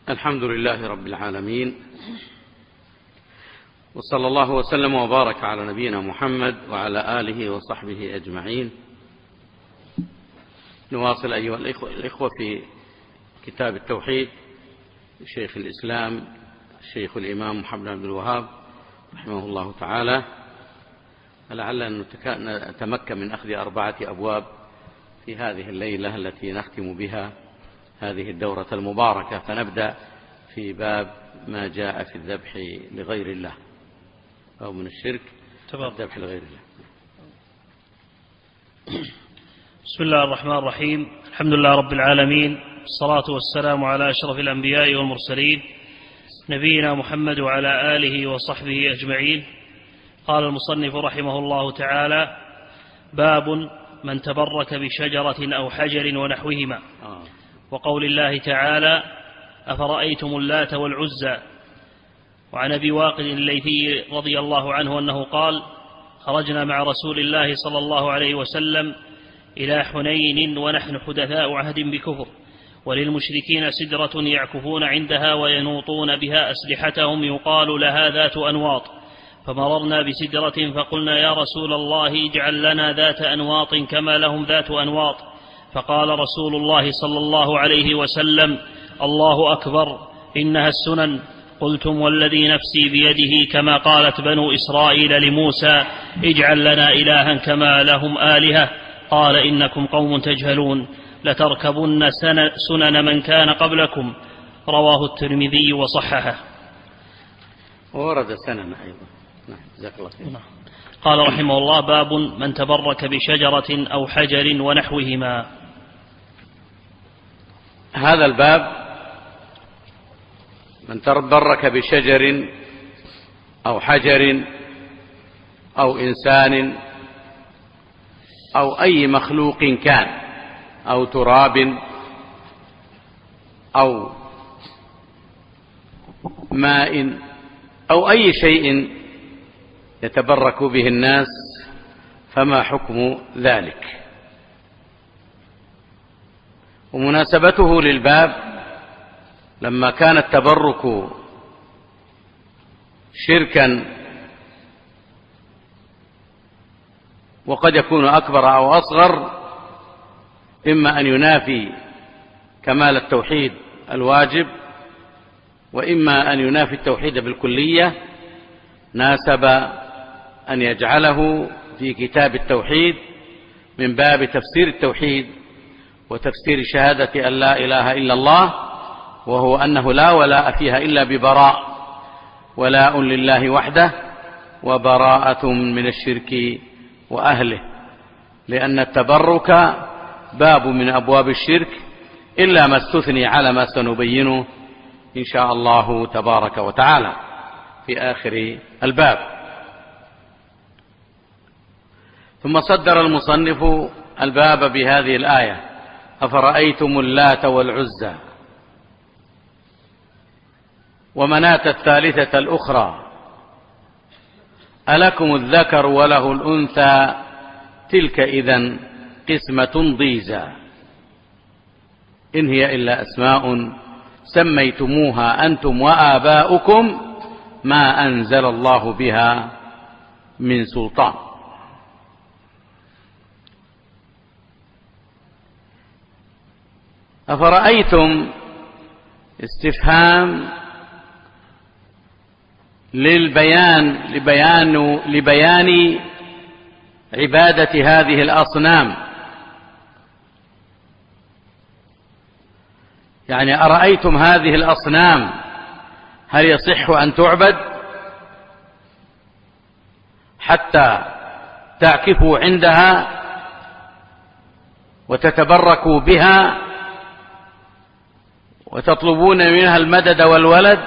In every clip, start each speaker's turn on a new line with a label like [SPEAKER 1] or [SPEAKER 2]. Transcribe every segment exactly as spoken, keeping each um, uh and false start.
[SPEAKER 1] الحمد لله رب العالمين، وصلى الله وسلم وبارك على نبينا محمد وعلى آله وصحبه أجمعين. نواصل أيها الإخوة في كتاب التوحيد شيخ الإسلام الشيخ الإمام محمد بن عبد الوهاب رحمه الله تعالى، لعل نتمكن من أخذ أربعة أبواب في هذه الليلة التي نختم بها هذه الدورة المباركة. فنبدأ في باب ما جاء في الذبح لغير الله أو من الشرك الذبح لغير الله.
[SPEAKER 2] بسم الله الرحمن الرحيم، الحمد لله رب العالمين، الصلاة والسلام على أشرف الأنبياء والمرسلين نبينا محمد وعلى آله وصحبه أجمعين. قال المصنف رحمه الله تعالى: باب من تبرك بشجرة أو حجر ونحوهما. وقول الله تعالى: أفرأيتم اللات والعزى. وعن أبي واقد الليثي رضي الله عنه أنه قال: خرجنا مع رسول الله صلى الله عليه وسلم إلى حنين ونحن حدثاء عهد بكفر، وللمشركين سدرة يعكفون عندها وينوطون بها أسلحتهم يقال لها ذات أنواط، فمررنا بسدرة فقلنا: يا رسول الله اجعل لنا ذات أنواط كما لهم ذات أنواط. فقال رسول الله صلى الله عليه وسلم: الله أكبر، إنها السنن. قلتم والذي نفسي بيده كما قالت بنو إسرائيل لموسى: اجعل لنا إلها كما لهم آلهة. قال: إنكم قوم تجهلون، لتركبن سنن من كان قبلكم. رواه الترمذي وصححه.
[SPEAKER 1] ورد سنن أيضا. نعم، جزاك الله خير.
[SPEAKER 2] قال رحمه الله: باب من تبرك بشجرة أو حجر ونحوهما.
[SPEAKER 1] هذا الباب من تبرك بشجر أو حجر أو إنسان أو أي مخلوق كان أو تراب أو ماء أو أي شيء يتبرك به الناس، فما حكم ذلك؟ ومناسبته للباب لما كان التبرك شركا وقد يكون أكبر أو أصغر، إما أن ينافي كمال التوحيد الواجب، وإما أن ينافي التوحيد بالكلية، ناسب أن يجعله في كتاب التوحيد من باب تفسير التوحيد وتفسير شهادة أن لا إله إلا الله، وهو أنه لا ولاء فيها إلا ببراء، ولاء لله وحده وبراءة من الشرك وأهله، لأن التبرك باب من أبواب الشرك إلا ما استثني على ما سنبينه إن شاء الله تبارك وتعالى في آخر الباب. ثم صدر المصنف الباب بهذه الآية: أفرأيتم اللات والعزى ومناة الثالثة الأخرى ألكم الذكر وله الأنثى تلك إذن قسمة ضيزى إن هي إلا أسماء سميتموها أنتم وآباؤكم ما أنزل الله بها من سلطان. أفرأيتم استفهام للبيان لبيان لبيان عبادة هذه الأصنام، يعني أرأيتم هذه الأصنام هل يصح أن تعبد حتى تعكفوا عندها وتتبركوا بها وتطلبون منها المدد والولد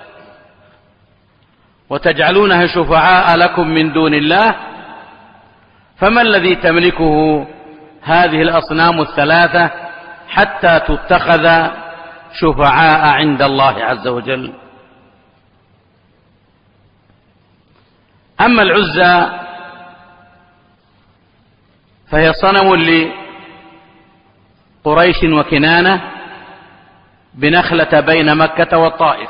[SPEAKER 1] وتجعلونها شفعاء لكم من دون الله؟ فما الذي تملكه هذه الأصنام الثلاثة حتى تتخذ شفعاء عند الله عز وجل؟ أما العزى فهي صنم لقريش وكنانة بنخلة بين مكة والطائف.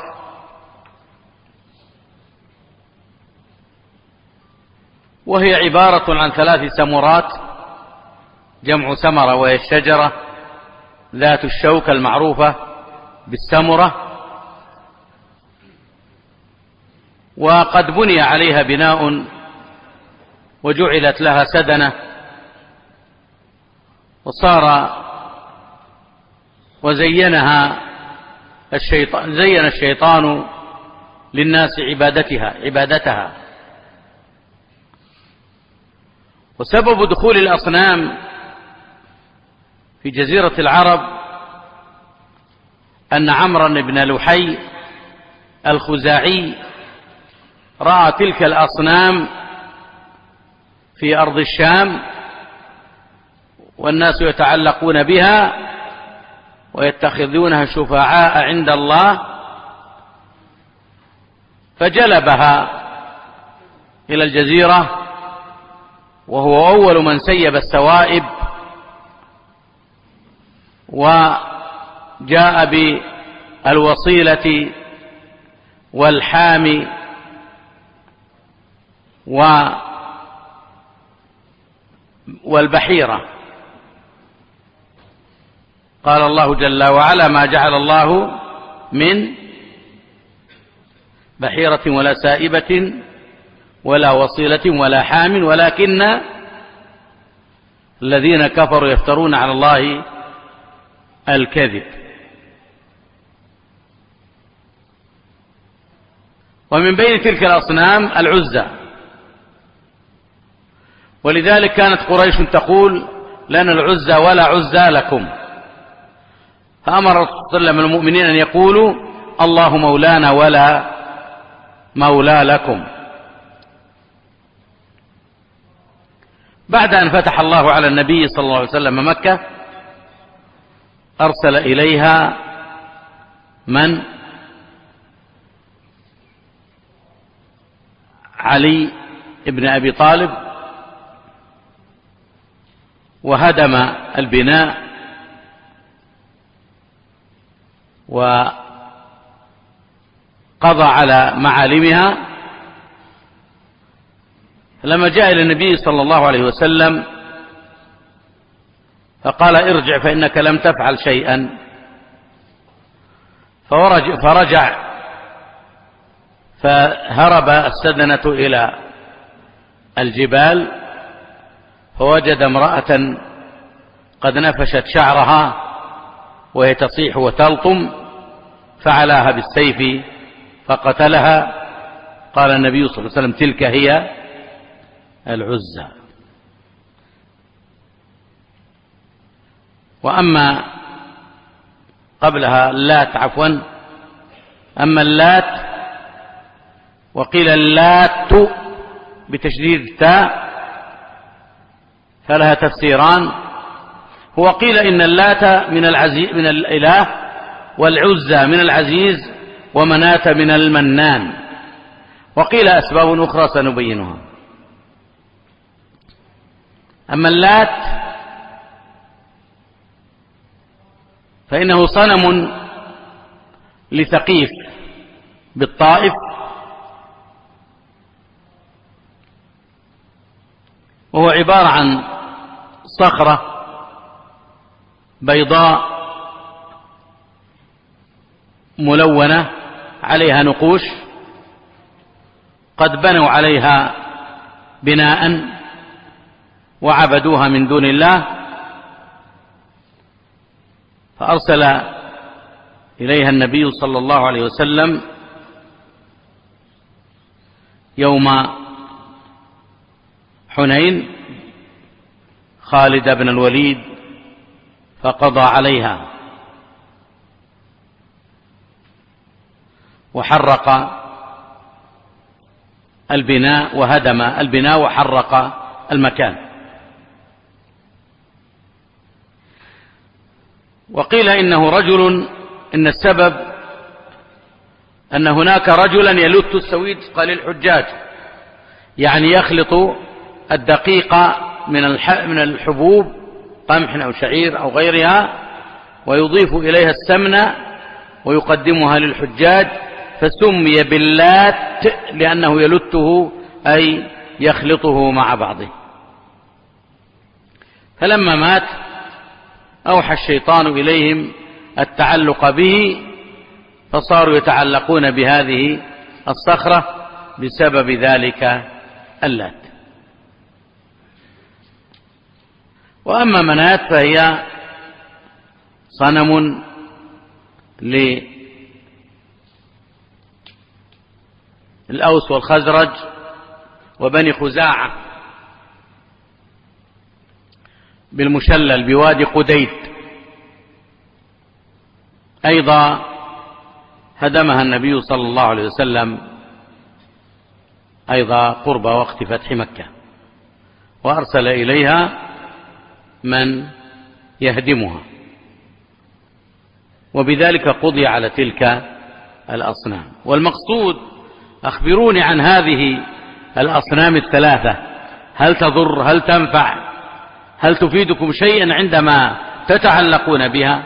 [SPEAKER 1] وهي عبارة عن ثلاث سمرات، جمع سمرة وهي الشجرة ذات الشوكة المعروفة بالسمرة، وقد بني عليها بناء وجعلت لها سدنة، وصار وزينها الشيطان زين الشيطان للناس عبادتها عبادتها وسبب دخول الأصنام في جزيرة العرب أن عمرو بن لحي الخزاعي رأى تلك الأصنام في أرض الشام والناس يتعلقون بها ويتخذونها شفعاء عند الله، فجلبها إلى الجزيرة، وهو أول من سيب السوائب وجاء بالوصيلة والحام والبحيرة. قال الله جل وعلا: ما جعل الله من بحيرة ولا سائبة ولا وصيلة ولا حام ولكن الذين كفروا يفترون على الله الكذب. ومن بين تلك الأصنام العزى، ولذلك كانت قريش تقول: لنا العزى ولا عزى لكم، فأمر صلى الله عليه وسلم المؤمنين أن يقولوا: الله مولانا ولا مولى لكم. بعد أن فتح الله على النبي صلى الله عليه وسلم مكة، أرسل إليها من؟ علي ابن أبي طالب، وهدم البناء وقضى على معالمها. لما جاء إلى النبي صلى الله عليه وسلم فقال: ارجع فإنك لم تفعل شيئا. فرجع فهرب السدنة إلى الجبال، فوجد امرأة قد نفشت شعرها وهي تصيح وتلطم، فعلاها بالسيف فقتلها. قال النبي صلى الله عليه وسلم: تلك هي العزى. وأما قبلها اللات، عفوا أما اللات وقيل اللات بتشديد التاء فلها تفسيران. هو قيل إن اللات من العزيز من الإله، والعزى من العزيز، ومناة من المنان، وقيل أسباب أخرى سنبينها. أما اللات فإنه صنم لثقيف بالطائف، وهو عبارة عن صخرة بيضاء ملونة عليها نقوش، قد بنوا عليها بناء وعبدوها من دون الله، فأرسل إليها النبي صلى الله عليه وسلم يوم حنين خالد بن الوليد فقضى عليها وحرق البناء وهدم البناء وحرق المكان. وقيل إنه رجل إن السبب أن هناك رجلا يلت السويد قليل الحجاج، يعني يخلط الدقيق من من الحبوب، قمح أو شعير أو غيرها، ويضيف إليها السمن ويقدمها للحجاج، فسمي باللات لأنه يلته أي يخلطه مع بعضه. فلما مات أوحى الشيطان إليهم التعلق به، فصاروا يتعلقون بهذه الصخرة بسبب ذلك اللات. وأما منات فهي صنم للأوس والخزرج وبني خزاعة بالمشلل بوادي قديد، أيضا هدمها النبي صلى الله عليه وسلم أيضا قرب وقت فتح مكة، وأرسل إليها من يهدمها، وبذلك قضي على تلك الأصنام. والمقصود أخبروني عن هذه الأصنام الثلاثة، هل تضر، هل تنفع، هل تفيدكم شيئا عندما تتعلقون بها؟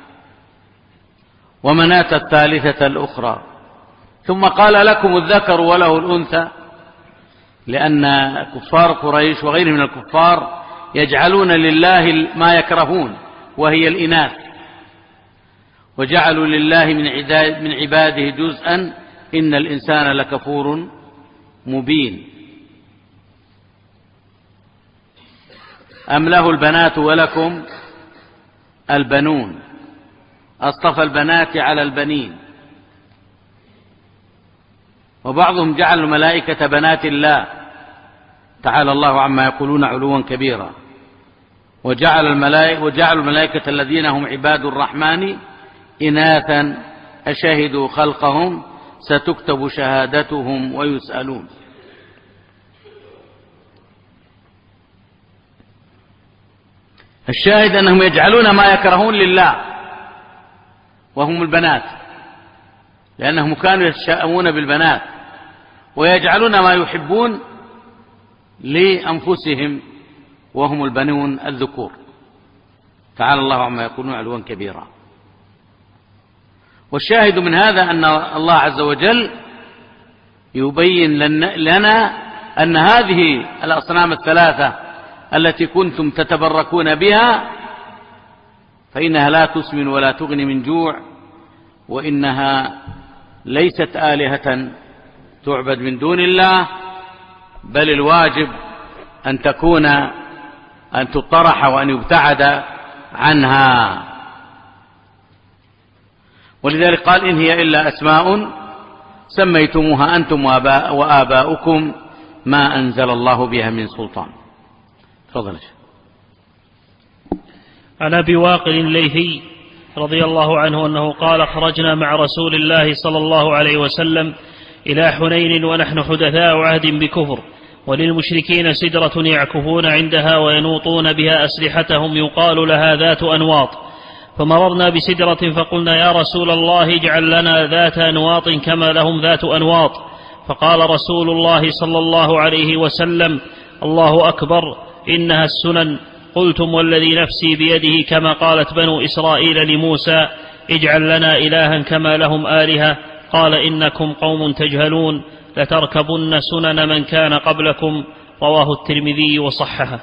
[SPEAKER 1] ومناة الثالثة الأخرى. ثم قال لكم الذكر وله الأنثى، لأن كفار قريش وغيرهم من الكفار يجعلون لله ما يكرهون وهي الإناث، وجعلوا لله من عباده جزءا إن الإنسان لكفور مبين. أم له البنات ولكم البنون، أصطفى البنات على البنين. وبعضهم جعل الملائكة بنات الله تعالى الله عما يقولون علوا كبيرا، وجعل الملائكة, وجعل الملائكة الذين هم عباد الرحمن إناثا أشهدوا خلقهم ستكتب شهادتهم ويسألون. الشاهد أنهم يجعلون ما يكرهون لله وهم البنات، لأنهم كانوا يتشاءمون بالبنات، ويجعلون ما يحبون لأنفسهم وهم البنون الذكور. تعالى الله عما يقولون علوا كبيرا. والشاهد من هذا أن الله عز وجل يبين لنا أن هذه الأصنام الثلاثة التي كنتم تتبركون بها فإنها لا تسمن ولا تغني من جوع، وإنها ليست آلهة تعبد من دون الله، بل الواجب أن تكون أن تطرح وأن يبتعد عنها. ولذلك قال إن هي إلا أسماء سميتموها أنتم وآباؤكم ما أنزل الله بها من سلطان. تفضل.
[SPEAKER 2] عن أبي واقد الليثي رضي الله عنه أنه قال خرجنا مع رسول الله صلى الله عليه وسلم إلى حنين ونحن حدثاء عهد بكفر، وللمشركين سدرة يعكفون عندها وينوطون بها أسلحتهم يقال لها ذات أنواط، فمررنا بسدرة فقلنا يا رسول الله اجعل لنا ذات أنواط كما لهم ذات أنواط، فقال رسول الله صلى الله عليه وسلم الله أكبر إنها السنن. قلتم والذي نفسي بيده كما قالت بنو إسرائيل لموسى اجعل لنا إلها كما لهم آلهة، قال إنكم قوم تجهلون لتركبن سنن من كان قبلكم، رواه الترمذي وصححه.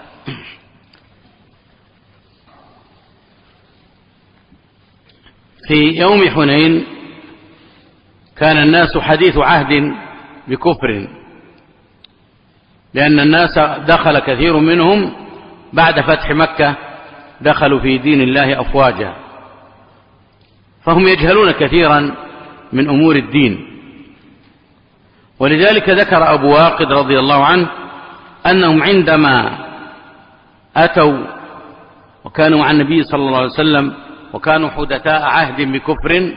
[SPEAKER 1] في يوم حنين كان الناس حديث عهد بكفر، لأن الناس دخل كثير منهم بعد فتح مكة دخلوا في دين الله أفواجا، فهم يجهلون كثيرا من أمور الدين. ولذلك ذكر أبو واقد رضي الله عنه أنهم عندما أتوا وكانوا مع النبي صلى الله عليه وسلم وكانوا حدثاء عهد بكفر،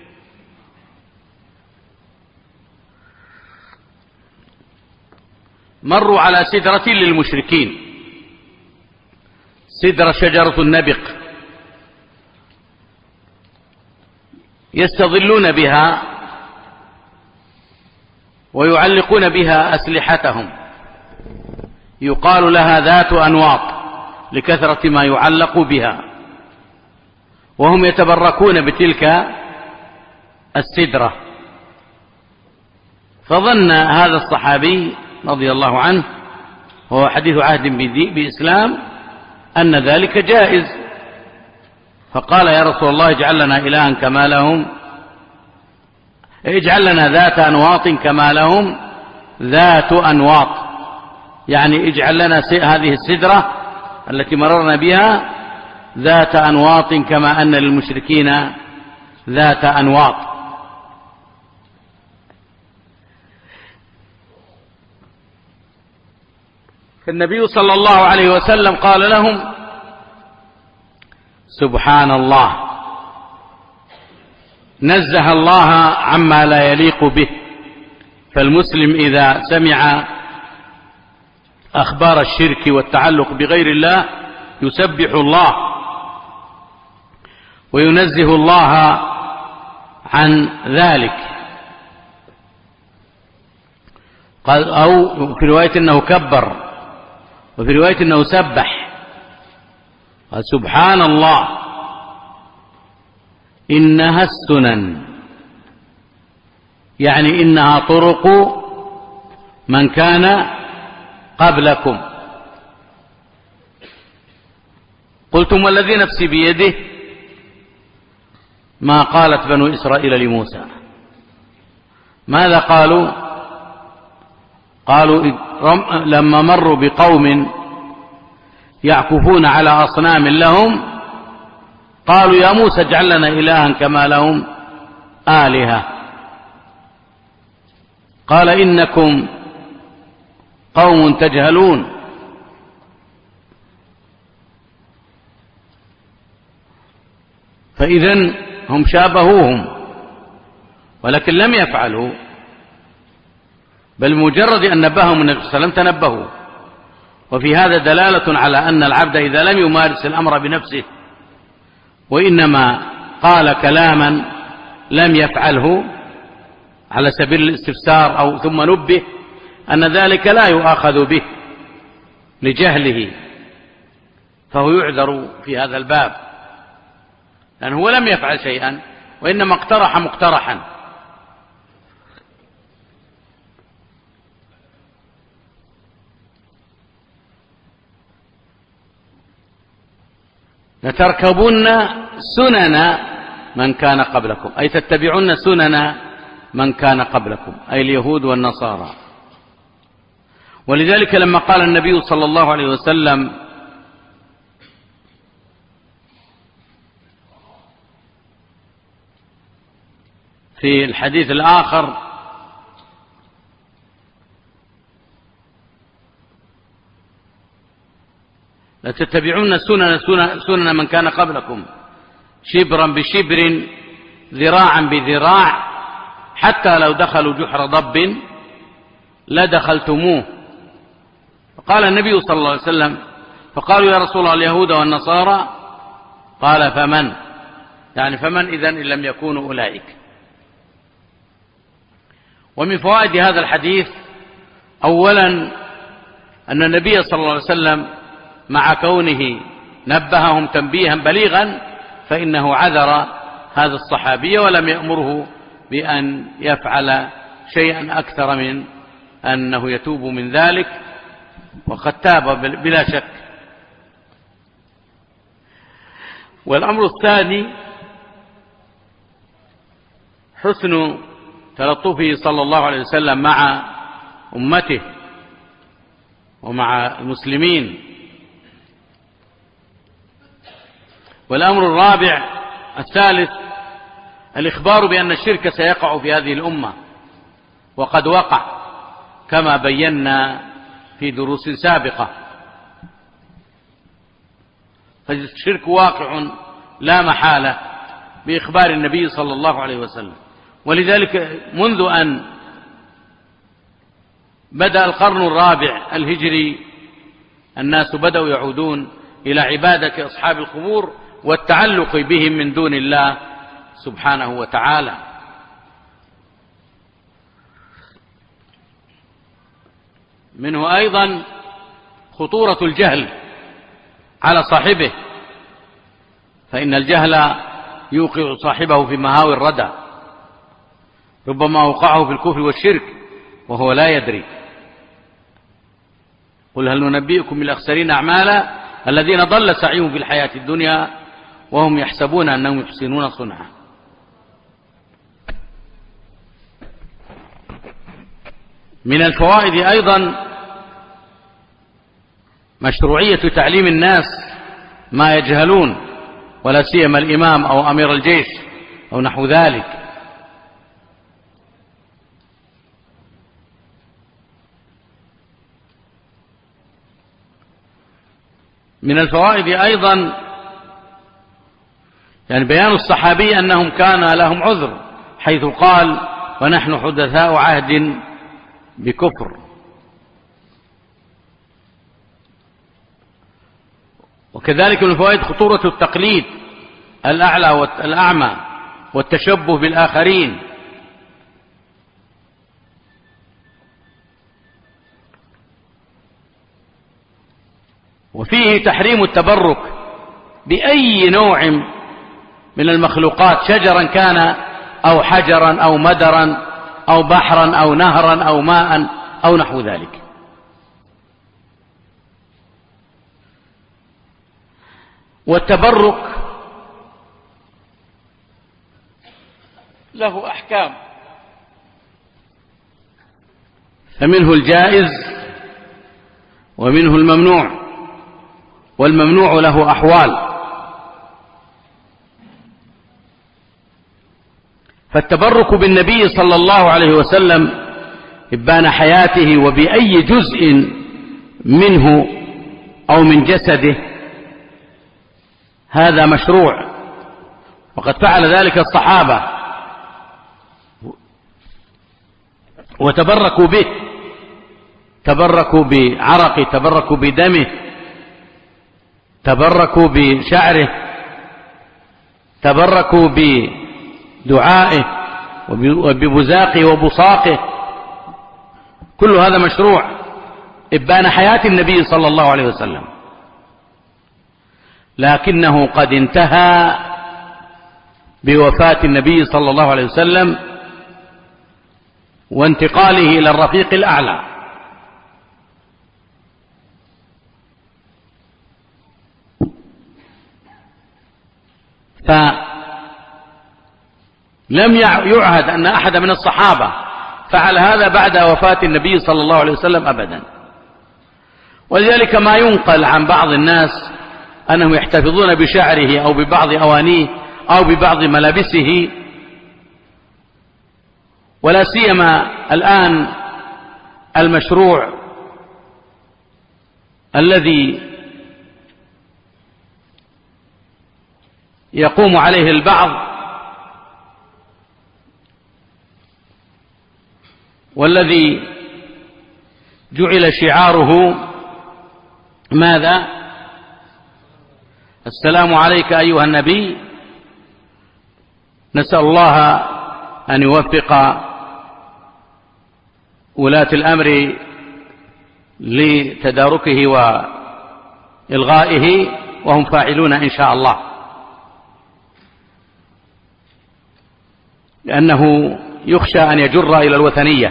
[SPEAKER 1] مروا على سدرة للمشركين، سدرة شجرة النبق يستظلون بها ويعلقون بها أسلحتهم، يقال لها ذات أنواط لكثرة ما يعلق بها، وهم يتبركون بتلك السدرة. فظن هذا الصحابي رضي الله عنه وهو حديث عهد بإسلام أن ذلك جائز، فقال يا رسول الله اجعل لنا إلها كما لهم، اجعل لنا ذات أنواط كما لهم ذات أنواط، يعني اجعل لنا هذه السدرة التي مررنا بها ذات أنواط كما أن للمشركين ذات أنواط. فالنبي صلى الله عليه وسلم قال لهم سبحان الله، نزه الله عما لا يليق به. فالمسلم إذا سمع أخبار الشرك والتعلق بغير الله يسبح الله وينزه الله عن ذلك. قال أو في رواية أنه كبر، وفي رواية أنه سبح. قال سبحان الله إنها السنن، يعني إنها طرق من كان قبلكم. قلتم والذي نفسي بيده ما قالت بنو إسرائيل لموسى. ماذا قالوا؟ قالوا لما مروا بقوم يعكفون على أصنام لهم قالوا يا موسى اجعل لنا إلها كما لهم آلهة. قال إنكم قوم تجهلون. فإذن هم شابهوهم ولكن لم يفعلوا، بل مجرد أن نبههم النبي صلى الله عليه وسلم تنبهوا. وفي هذا دلالة على أن العبد إذا لم يمارس الأمر بنفسه وإنما قال كلاما لم يفعله على سبيل الاستفسار أو ثم نبه أن ذلك لا يؤاخذ به لجهله، فهو يعذر في هذا الباب، لأنه هو لم يفعل شيئا وإنما اقترح مقترحا. لتركبن سنن من كان قبلكم، أي تتبعون سنن من كان قبلكم، أي اليهود والنصارى. ولذلك لما قال النبي صلى الله عليه وسلم في الحديث الآخر لتتبعون سنن, سنن من كان قبلكم شبرا بشبر ذراعا بذراع حتى لو دخلوا جحر ضب لدخلتموه. فقال النبي صلى الله عليه وسلم فقالوا يا رسول الله اليهود والنصارى، قال فمن، يعني فمن إذن إن لم يكونوا أولئك. ومن فوائد هذا الحديث أولا أن النبي صلى الله عليه وسلم مع كونه نبههم تنبيها بليغا فإنه عذر هذا الصحابي ولم يأمره بأن يفعل شيئا أكثر من أنه يتوب من ذلك، وقد تاب بلا شك. والأمر الثاني حسن تلطفه صلى الله عليه وسلم مع أمته ومع المسلمين. والأمر الرابع الثالث الإخبار بأن الشرك سيقع في هذه الأمة، وقد وقع كما بينا في دروس سابقة. فالشرك واقع لا محالة بإخبار النبي صلى الله عليه وسلم. ولذلك منذ أن بدأ القرن الرابع الهجري الناس بدأوا يعودون إلى عبادة أصحاب القبور والتعلق بهم من دون الله سبحانه وتعالى. منه أيضا خطورة الجهل على صاحبه، فإن الجهل يوقع صاحبه في مهاوي الردى. ربما أوقعه في الكفر والشرك وهو لا يدري. قل هل ننبئكم بالأخسرين أعمالا الذين ضل سعيهم في الحياة الدنيا وهم يحسبون أنهم يحسنون صنعا. من الفوائد أيضا مشروعية تعليم الناس ما يجهلون، ولا سيما الإمام أو أمير الجيش أو نحو ذلك. من الفوائد أيضا يعني بيان الصحابي أنهم كان لهم عذر، حيث قال ونحن حدثاء عهد بكفر. وكذلك من الفوائد خطورة التقليد الأعلى والأعمى والتشبه بالآخرين. وفيه تحريم التبرك بأي نوع من المخلوقات، شجرا كان أو حجرا أو مدرا أو بحرا أو نهرا أو ماء أو نحو ذلك. والتبرك له أحكام، فمنه الجائز ومنه الممنوع، والممنوع له أحوال. فالتبرك بالنبي صلى الله عليه وسلم إبان حياته وبأي جزء منه أو من جسده هذا مشروع، وقد فعل ذلك الصحابة وتبركوا به، تبركوا بعرقه، تبركوا بدمه، تبركوا بشعره، تبركوا بدعائه وببزاقه وبصاقه. كل هذا مشروع إبان حياة النبي صلى الله عليه وسلم، لكنه قد انتهى بوفاة النبي صلى الله عليه وسلم وانتقاله إلى الرفيق الأعلى. فلم يعهد أن أحد من الصحابة فعل هذا بعد وفاة النبي صلى الله عليه وسلم أبدا. ولذلك ما ينقل عن بعض الناس أنهم يحتفظون بشعره أو ببعض أوانيه أو ببعض ملابسه، ولا سيما الآن المشروع الذي يقوم عليه البعض والذي جعل شعاره ماذا؟ السلام عليك أيها النبي. نسأل الله أن يوفق ولاة الأمر لتداركه وإلغائه، وهم فاعلون إن شاء الله، لأنه يخشى أن يجر إلى الوثنية.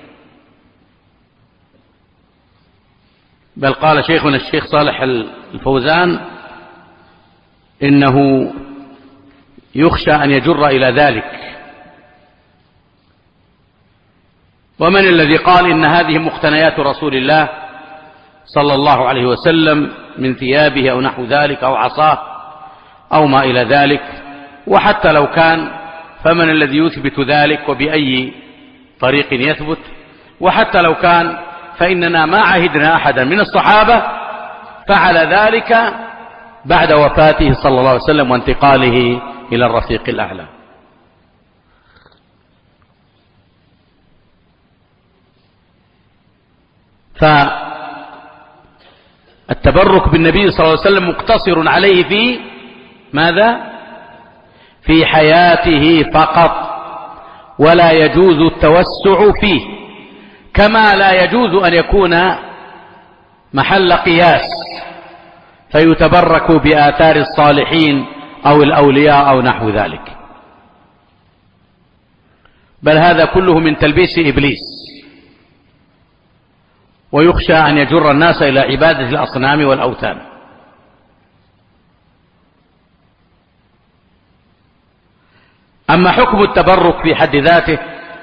[SPEAKER 1] بل قال شيخنا الشيخ صالح الفوزان إنه يخشى أن يجر إلى ذلك. ومن الذي قال إن هذه مقتنيات رسول الله صلى الله عليه وسلم من ثيابه أو نحو ذلك أو عصاه أو ما إلى ذلك؟ وحتى لو كان فمن الذي يثبت ذلك وبأي طريق يثبت؟ وحتى لو كان فإننا ما عهدنا أحدا من الصحابة فعل ذلك بعد وفاته صلى الله عليه وسلم وانتقاله إلى الرفيق الأعلى. فالتبرك بالنبي صلى الله عليه وسلم مقتصر عليه في ماذا؟ في حياته فقط، ولا يجوز التوسع فيه، كما لا يجوز أن يكون محل قياس فيتبرك بآثار الصالحين أو الأولياء أو نحو ذلك. بل هذا كله من تلبيس إبليس، ويخشى أن يجر الناس إلى عبادة الأصنام والأوثان. أما حكم التبرك في حد ذاته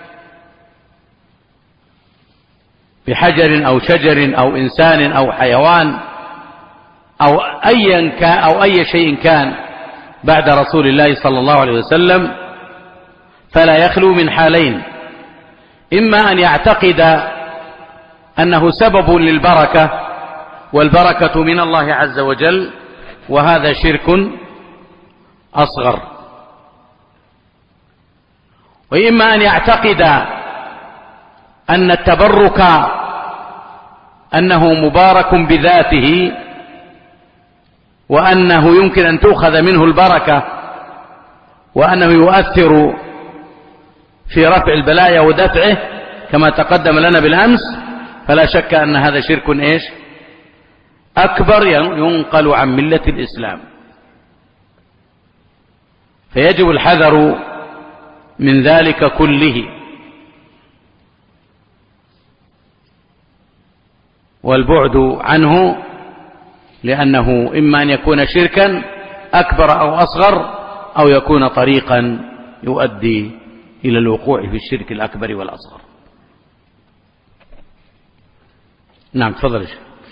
[SPEAKER 1] بحجر أو شجر أو إنسان أو حيوان أو أيا كان أو أي شيء كان بعد رسول الله صلى الله عليه وسلم، فلا يخلو من حالين: إما أن يعتقد أنه سبب للبركة والبركة من الله عز وجل، وهذا شرك أصغر، وإما أن يعتقد أن التبرك أنه مبارك بذاته، وأنه يمكن أن تؤخذ منه البركة، وأنه يؤثر في رفع البلايا ودفعه كما تقدم لنا بالأمس، فلا شك أن هذا شرك إيش؟ أكبر ينقل عن ملة الإسلام. فيجب الحذر من ذلك كله، والبعد عنه، لأنه إما أن يكون شركا أكبر أو أصغر، أو يكون طريقا يؤدي إلى الوقوع في الشرك الأكبر والأصغر. نعم، تفضل.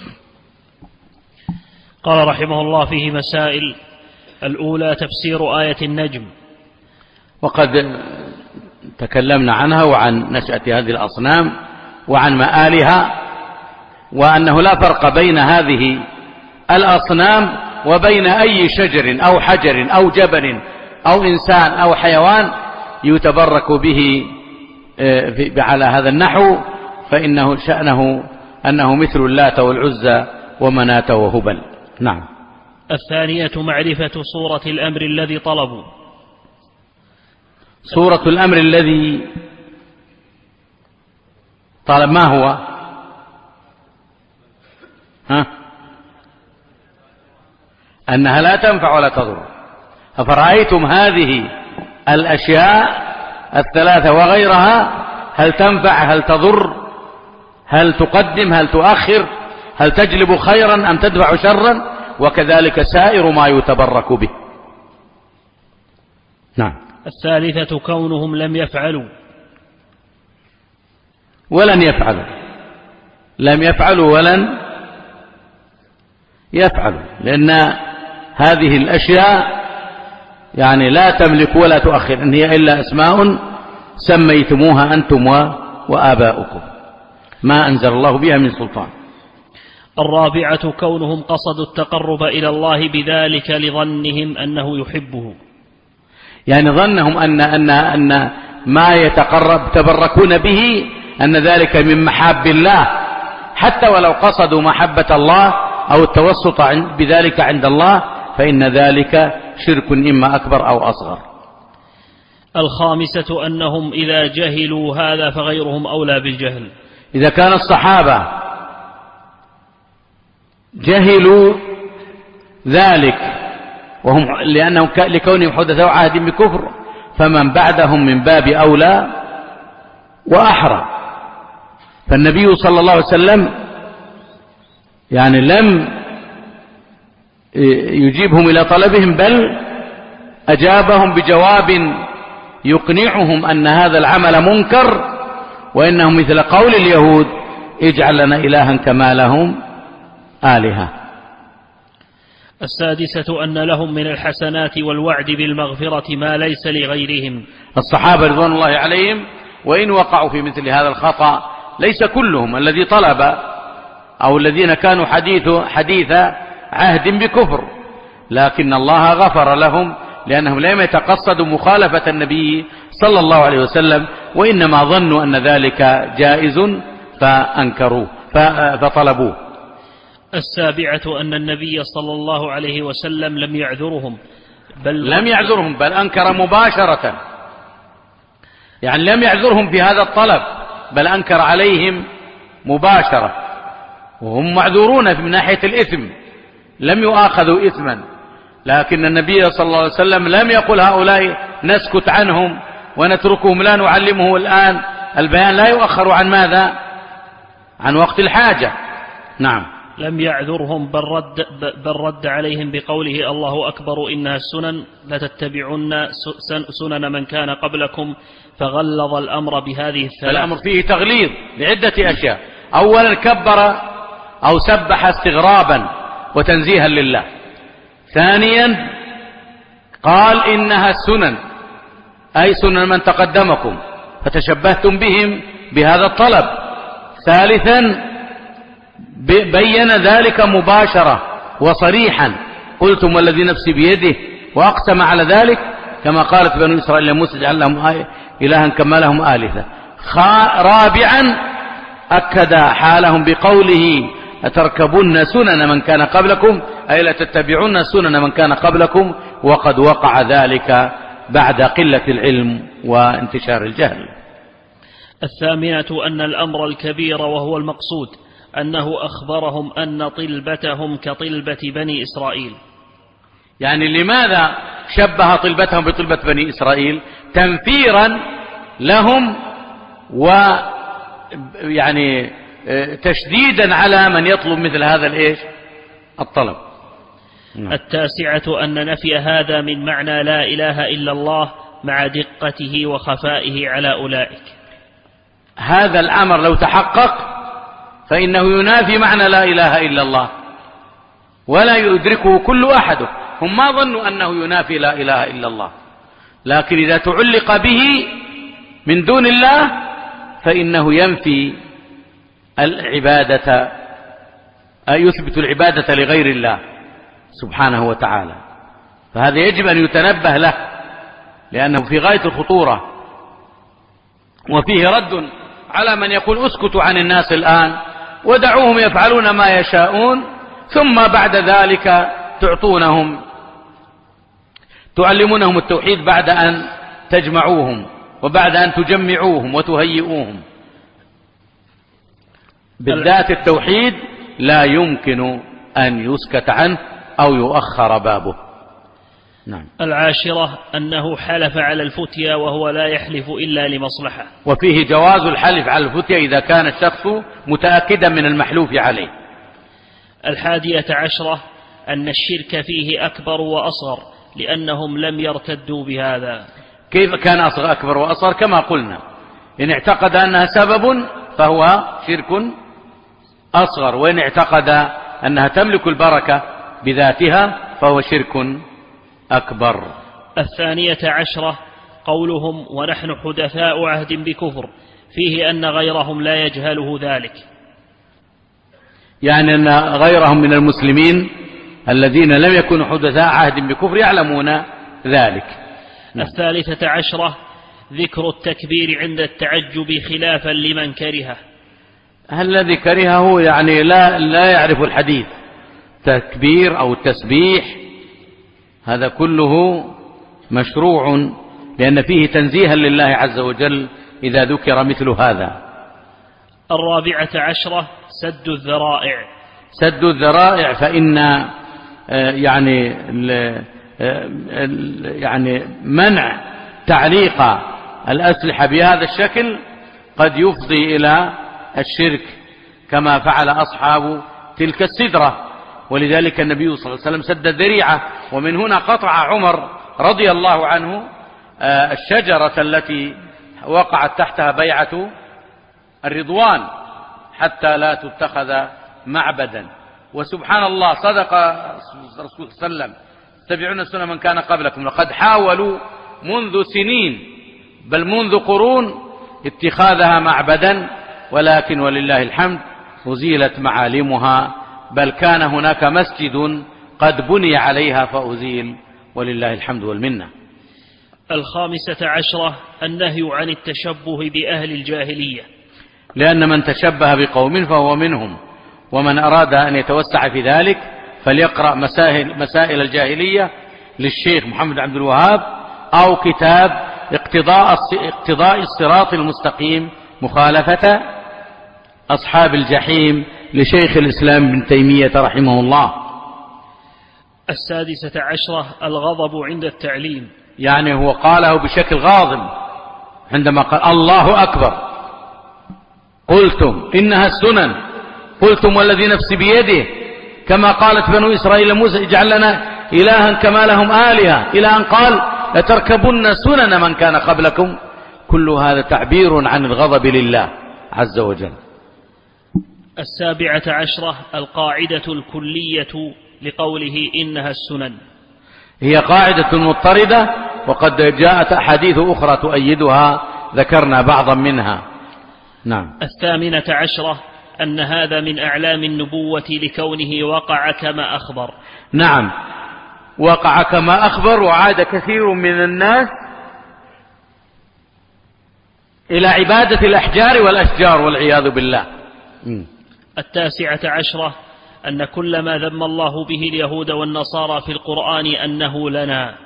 [SPEAKER 2] قال رحمه الله: فيه مسائل. الأولى تفسير آية النجم،
[SPEAKER 1] وقد تكلمنا عنها وعن نشأة هذه الأصنام وعن مآلها، وأنه لا فرق بين هذه الأصنام وبين أي شجر أو حجر أو جبل أو إنسان أو حيوان يتبرك به على هذا النحو، فإنه شأنه أنه مثل اللات والعزى ومناة وهبل. نعم.
[SPEAKER 2] الثانية معرفة صورة الأمر الذي طلبوا.
[SPEAKER 1] صورة الأمر الذي طلب ما هو؟ ها؟ أنها لا تنفع ولا تضر. أفرأيتم هذه الأشياء الثلاثة وغيرها، هل تنفع هل تضر، هل تقدم هل تؤخر، هل تجلب خيرا أم تدفع شرا، وكذلك سائر ما يتبرك به. نعم.
[SPEAKER 2] الثالثة كونهم لم يفعلوا
[SPEAKER 1] ولن يفعلوا، لم يفعلوا ولن يفعلوا، لأن هذه الأشياء يعني لا تملك ولا تؤخر، إن هي إلا أسماء سميتموها أنتم وآباؤكم ما أنزل الله بها من سلطان.
[SPEAKER 2] الرابعة كونهم قصدوا التقرب إلى الله بذلك لظنهم أنه يحبه،
[SPEAKER 1] يعني ظنهم أن, أن, أن ما يتقرب تبركون به أن ذلك من محاب الله، حتى ولو قصدوا محبة الله أو التوسط بذلك عند الله، فإن ذلك شرك إما أكبر أو أصغر.
[SPEAKER 2] الخامسة أنهم إذا جهلوا هذا فغيرهم أولى بالجهل.
[SPEAKER 1] إذا كان الصحابة جهلوا ذلك وهم لأنهم لكونهم حدثوا عهد بكفر، فمن بعدهم من باب أولى وأحرى. فالنبي صلى الله عليه وسلم يعني لم يجيبهم إلى طلبهم، بل أجابهم بجواب يقنعهم أن هذا العمل منكر، وإنهم مثل قول اليهود: اجعل لنا إلها كما لهم آلهة.
[SPEAKER 2] السادسة أن لهم من الحسنات والوعد بالمغفرة ما ليس لغيرهم.
[SPEAKER 1] الصحابة رضوان الله عليهم وإن وقعوا في مثل هذا الخطأ ليس كلهم الذي طلب أو الذين كانوا حديث حديث عهد بكفر، لكن الله غفر لهم لأنهم لم يتقصدوا مخالفة النبي صلى الله عليه وسلم، وإنما ظنوا أن ذلك جائز فأنكروه فطلبوه.
[SPEAKER 2] السابعة أن النبي صلى الله عليه وسلم لم يعذرهم، بل
[SPEAKER 1] لم يعذرهم بل أنكر مباشرة، يعني لم يعذرهم في هذا الطلب بل أنكر عليهم مباشرة، وهم معذورون من ناحية الإثم، لم يؤاخذوا إثما، لكن النبي صلى الله عليه وسلم لم يقل هؤلاء نسكت عنهم ونتركهم لا نعلمه الآن. البيان لا يؤخر عن ماذا؟ عن وقت الحاجة. نعم.
[SPEAKER 2] لم يعذرهم بل رد, بل رد عليهم بقوله الله أكبر إنها السنن لتتبعن سنن من كان قبلكم، فغلظ الأمر بهذه الثلاث.
[SPEAKER 1] الأمر فيه تغليظ لعدة أشياء. أولا كبر أو سبح استغرابا وتنزيها لله. ثانيا قال إنها السنن أي سنن من تقدمكم فتشبهتم بهم بهذا الطلب. ثالثا بين ذلك مباشرة وصريحا، قلتم والذي نفسي بيده، وأقسم على ذلك كما قالت بنو إسرائيل موسى اجعل لهم إلها كما لهم آلهة. رابعا أكد حالهم بقوله أتركبن سنن من كان قبلكم أي لا تتبعون سنن من كان قبلكم، وقد وقع ذلك بعد قلة العلم وانتشار الجهل.
[SPEAKER 2] الثامنة أن الأمر الكبير وهو المقصود أنه أخبرهم أن طلبتهم كطلبة بني إسرائيل.
[SPEAKER 1] يعني لماذا شبه طلبتهم بطلبة بني إسرائيل؟ تنفيرا لهم ويعني تشديدا على من يطلب مثل هذا الإيش الطلب.
[SPEAKER 2] التاسعة أن نفي هذا من معنى لا إله إلا الله مع دقته وخفائه على أولئك.
[SPEAKER 1] هذا الأمر لو تحقق فإنه ينافي معنى لا إله إلا الله ولا يدركه كل أحد. هم ما ظنوا أنه ينافي لا إله إلا الله، لكن إذا تعلق به من دون الله فإنه ينفي العبادة، يثبت العبادة لغير الله سبحانه وتعالى. فهذا يجب أن يتنبه له لأنه في غاية الخطورة، وفيه رد على من يقول اسكتوا عن الناس الآن ودعوهم يفعلون ما يشاءون، ثم بعد ذلك تعطونهم تعلمونهم التوحيد بعد أن تجمعوهم وبعد أن تجمعوهم وتهيئوهم. بالذات التوحيد لا يمكن أن يسكت عنه أو يؤخر بابه. نعم.
[SPEAKER 2] العاشرة أنه حلف على الفتيا وهو لا يحلف إلا لمصلحة،
[SPEAKER 1] وفيه جواز الحلف على الفتيا إذا كان الشخص متأكدا من المحلوف عليه.
[SPEAKER 2] الحادية عشرة أن الشرك فيه أكبر وأصغر لأنهم لم يرتدوا بهذا.
[SPEAKER 1] كيف كان أصغر أكبر وأصغر؟ كما قلنا إن اعتقد أنها سبب فهو شرك أصغر، وإن اعتقد أنها تملك البركة بذاتها فهو شرك أكبر.
[SPEAKER 2] الثانية عشرة قولهم ونحن حدثاء عهد بكفر، فيه أن غيرهم لا يجهله ذلك،
[SPEAKER 1] يعني أن غيرهم من المسلمين الذين لم يكونوا حدثاء عهد بكفر يعلمون ذلك.
[SPEAKER 2] الثالثة عشرة ذكر التكبير عند التعجب خلافا لمن كرهه.
[SPEAKER 1] هل الذي كرهه يعني لا, لا يعرف الحديث، تكبير أو تسبيح هذا كله مشروع لأن فيه تنزيها لله عز وجل إذا ذكر مثل هذا.
[SPEAKER 2] الرابعة عشرة سد الذرائع.
[SPEAKER 1] سد الذرائع فإن يعني يعني منع تعليق الأسلحة بهذا الشكل قد يفضي إلى الشرك كما فعل أصحاب تلك السدرة، ولذلك النبي صلى الله عليه وسلم سد الذريعة. ومن هنا قطع عمر رضي الله عنه الشجرة التي وقعت تحتها بيعة الرضوان حتى لا تتخذ معبدا. وسبحان الله صدق رسول صلى الله عليه وسلم تتبعون سنة من كان قبلكم، لقد حاولوا منذ سنين بل منذ قرون اتخاذها معبدا، ولكن ولله الحمد أزيلت معالمها، بل كان هناك مسجد قد بني عليها فأزيل ولله الحمد والمنة.
[SPEAKER 2] الخامسة عشرة النهي عن التشبه بأهل الجاهلية،
[SPEAKER 1] لأن من تشبه بقوم فهو منهم، ومن أراد أن يتوسع في ذلك فليقرأ مسائل, مسائل الجاهلية للشيخ محمد عبد الوهاب، أو كتاب اقتضاء, اقتضاء الصراط المستقيم مخالفة أصحاب الجحيم لشيخ الإسلام ابن تيمية رحمه الله.
[SPEAKER 2] السادسة عشرة الغضب عند التعليم،
[SPEAKER 1] يعني هو قاله بشكل غاضب عندما قال الله أكبر قلتم إنها السنن، قلتم والذي نفسي بيده، كما قالت بنو إسرائيل موسى اجعل لنا إلها كما لهم آلهة، إلى أن قال لتركبن سنن من كان قبلكم. كل هذا تعبير عن الغضب لله عز وجل.
[SPEAKER 2] السابعة عشرة القاعدة الكلية لقوله إنها السنن،
[SPEAKER 1] هي قاعدة مضطردة، وقد جاءت أحاديث أخرى تؤيدها ذكرنا بعضا منها. نعم.
[SPEAKER 2] الثامنة عشرة أن هذا من أعلام النبوة لكونه وقع كما أخبر.
[SPEAKER 1] نعم، وقع كما أخبر، وعاد كثير من الناس إلى عبادة الأحجار والأشجار والعياذ بالله. م.
[SPEAKER 2] التاسعة عشرة أن كل ما ذم الله به اليهود والنصارى في القرآن أنه لنا،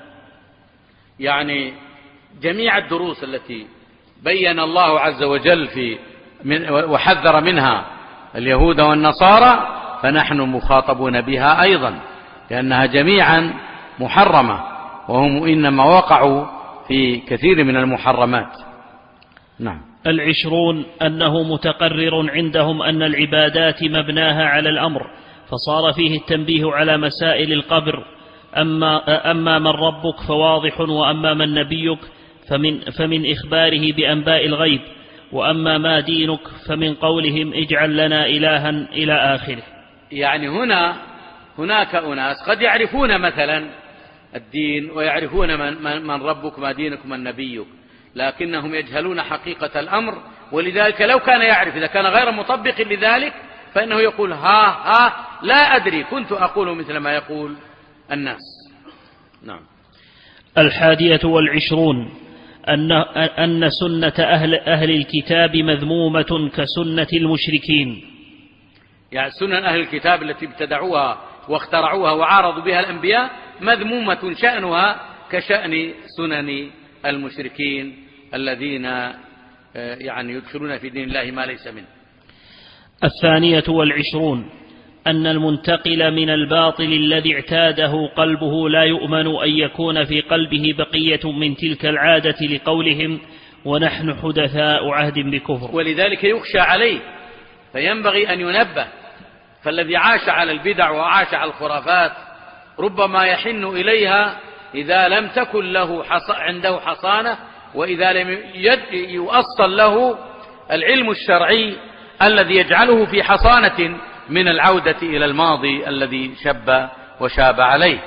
[SPEAKER 1] يعني جميع الدروس التي بين الله عز وجل في من وحذر منها اليهود والنصارى فنحن مخاطبون بها أيضا، لأنها جميعا محرمة، وهم إنما وقعوا في كثير من المحرمات. نعم.
[SPEAKER 2] العشرون أنه متقرر عندهم أن العبادات مبناها على الأمر، فصار فيه التنبيه على مسائل القبر، أما, أما من ربك فواضح، وأما من نبيك فمن, فمن إخباره بأنباء الغيب، وأما ما دينك فمن قولهم اجعل لنا إلها إلى آخره.
[SPEAKER 1] يعني هنا هناك أناس قد يعرفون مثلا الدين ويعرفون من, من, من ربك ما دينك من نبيك، لكنهم يجهلون حقيقة الأمر، ولذلك لو كان يعرف إذا كان غير مطبق لذلك فإنه يقول ها ها لا أدري كنت أقول مثل ما يقول الناس. نعم.
[SPEAKER 2] الحادية والعشرون أن, أن سنة أهل, أهل الكتاب مذمومة كسنة المشركين،
[SPEAKER 1] يعني سنن أهل الكتاب التي ابتدعوها واخترعوها وعارضوا بها الأنبياء مذمومة شأنها كشأن سنن المشركين الذين يعني يدخلون في دين الله ما ليس منه.
[SPEAKER 2] الثانية والعشرون أن المنتقل من الباطل الذي اعتاده قلبه لا يؤمن أن يكون في قلبه بقية من تلك العادة، لقولهم ونحن حدثاء عهد بكفر،
[SPEAKER 1] ولذلك يخشى عليه فينبغي أن ينبه. فالذي عاش على البدع وعاش على الخرافات ربما يحن إليها إذا لم تكن له حص... عنده حصانة، وإذا لم يد... يؤصل له العلم الشرعي الذي يجعله في حصانة من العودة إلى الماضي الذي شب وشاب عليه.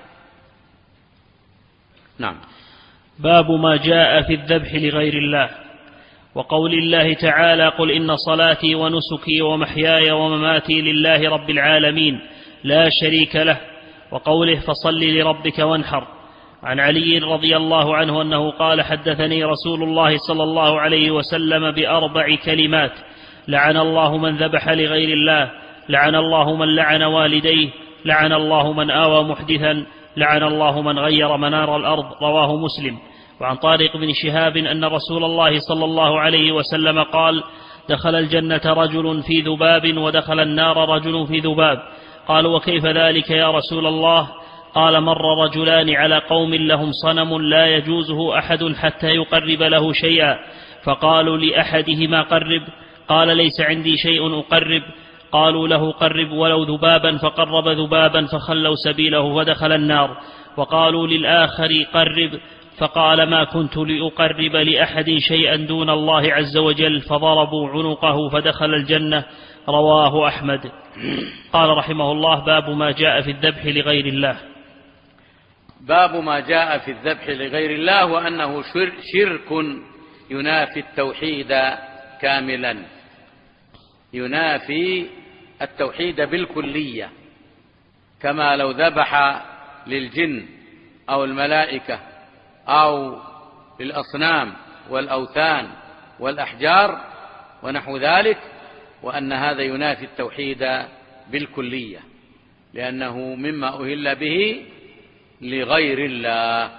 [SPEAKER 1] نعم.
[SPEAKER 2] باب ما جاء في الذبح لغير الله، وقول الله تعالى قل إن صلاتي ونسكي ومحياي ومماتي لله رب العالمين لا شريك له، وقوله فصل لربك وانحر. عن علي رضي الله عنه أنه قال حدثني رسول الله صلى الله عليه وسلم بأربع كلمات: لعن الله من ذبح لغير الله، لعن الله من لعن والديه، لعن الله من آوى محدثا، لعن الله من غير منار الأرض. رواه مسلم. وعن طارق بن شهاب أن رسول الله صلى الله عليه وسلم قال: دخل الجنة رجل في ذباب ودخل النار رجل في ذباب. قالوا: وكيف ذلك يا رسول الله؟ قال: مر رجلان على قوم لهم صنم لا يجوزه أحد حتى يقرب له شيئا، فقالوا لأحدهما قرب، قال: ليس عندي شيء أقرب. قالوا له: قرب ولو ذبابا، فقرب ذبابا فخلوا سبيله فدخل النار. وقالوا للآخر: قرب، فقال: ما كنت لأقرب لأحد شيئا دون الله عز وجل، فضربوا عنقه فدخل الجنة. رواه أحمد. قال رحمه الله: باب ما جاء في الذبح لغير الله.
[SPEAKER 1] باب ما جاء في الذبح لغير الله، وأنه شرك ينافي التوحيد كاملا، ينافي التوحيد بالكلية، كما لو ذبح للجن أو الملائكة أو للأصنام والأوثان والأحجار ونحو ذلك، وأن هذا ينافي التوحيد بالكلية، لأنه مما أهل به لغير الله.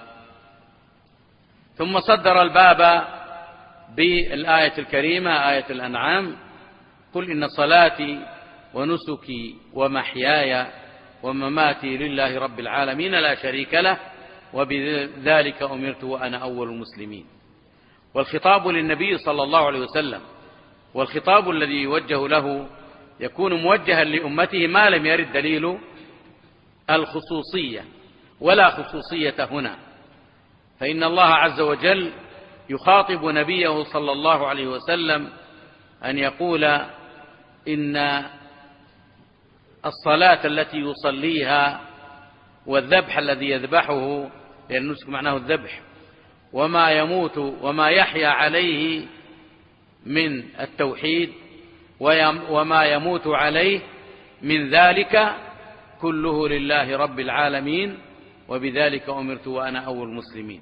[SPEAKER 1] ثم صدر الباب بالآية الكريمة، آية الأنعام: قل إن صلاتي ونسكي ومحياي ومماتي لله رب العالمين لا شريك له وبذلك أمرت وأنا أول المسلمين. والخطاب للنبي صلى الله عليه وسلم، والخطاب الذي يوجه له يكون موجها لأمته ما لم يرد دليل الخصوصية ولا خصوصية هنا، فإن الله عز وجل يخاطب نبيه صلى الله عليه وسلم أن يقول إن الصلاة التي يصليها والذبح الذي يذبحه، لأن النسك معناه الذبح، وما يموت وما يحيا عليه من التوحيد وما يموت عليه من ذلك كله لله رب العالمين، وبذلك أمرت وأنا أول المسلمين.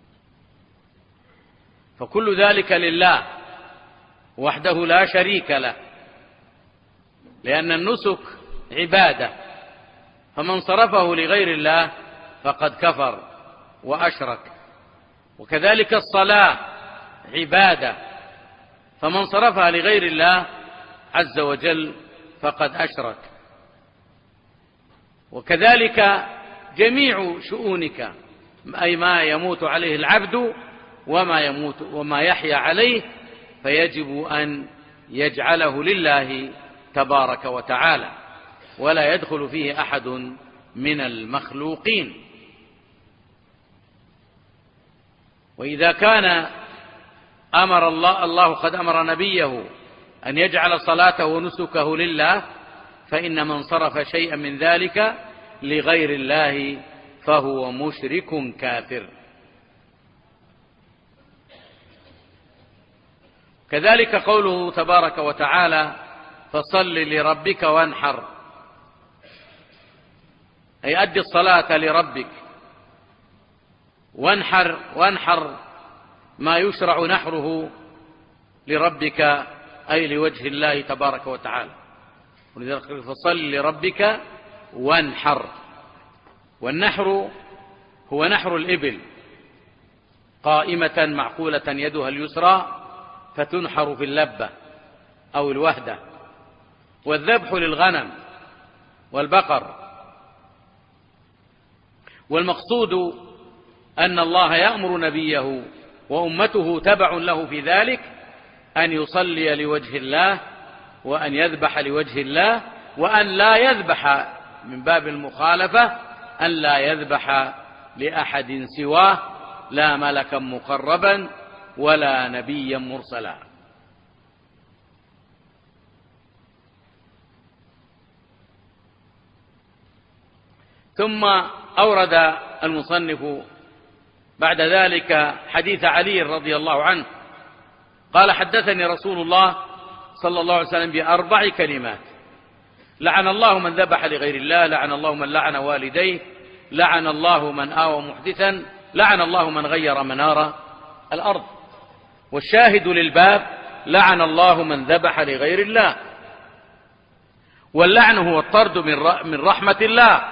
[SPEAKER 1] فكل ذلك لله وحده لا شريك له، لأن النسك عبادة، فمن صرفه لغير الله فقد كفر وأشرك. وكذلك الصلاة عبادة، فمن صرفها لغير الله عز وجل فقد أشرك. وكذلك جميع شؤونك، أي ما يموت عليه العبد وما يموت وما يحيا عليه، فيجب أن يجعله لله تبارك وتعالى، ولا يدخل فيه أحد من المخلوقين. وإذا كان أمر الله الله قد أمر نبيه أن يجعل صلاته ونسكه لله، فإن من صرف شيئا من ذلك لغير الله فهو مشرك كافر. كذلك قوله تبارك وتعالى: فصل لربك وانحر، أي أدي الصلاة لربك، وانحر وانحر ما يشرع نحره لربك، أي لوجه الله تبارك وتعالى. ولذلك فصل لربك وانحر. والنحر هو نحر الإبل قائمة معقولة يدها اليسرى فتنحر في اللبة أو الوهدة. والذبح للغنم والبقر. والمقصود أن الله يأمر نبيه وأمته تبع له في ذلك أن يصلي لوجه الله، وأن يذبح لوجه الله، وأن لا يذبح من باب المخالفة، أن لا يذبح لأحد سواه، لا ملكا مقربا ولا نبيا مرسلا. ثم أورد المصنف بعد ذلك حديث علي رضي الله عنه قال: حدثني رسول الله صلى الله عليه وسلم بأربع كلمات: لعن الله من ذبح لغير الله، لعن الله من لعن والديه، لعن الله من آوى محدثا، لعن الله من غير منار الأرض. والشاهد للباب: لعن الله من ذبح لغير الله. واللعن هو الطرد من رحمة الله.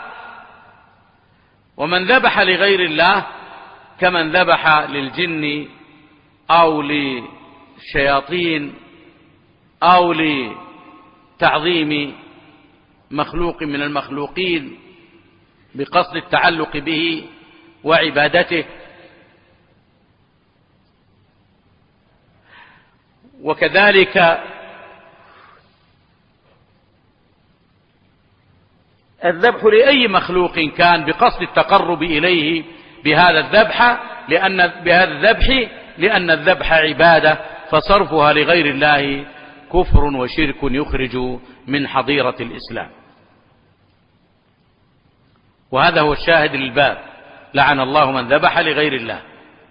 [SPEAKER 1] ومن ذبح لغير الله كمن ذبح للجن أو للشياطين أو لتعظيم مخلوق من المخلوقين بقصد التعلق به وعبادته. وكذلك الذبح لأي مخلوق كان بقصد التقرب إليه بهذا الذبح، لأن بهذا الذبح لأن الذبح عبادة، فصرفها لغير الله كفر وشرك يخرج من حظيرة الإسلام. وهذا هو الشاهد للباب: لعن الله من ذبح لغير الله.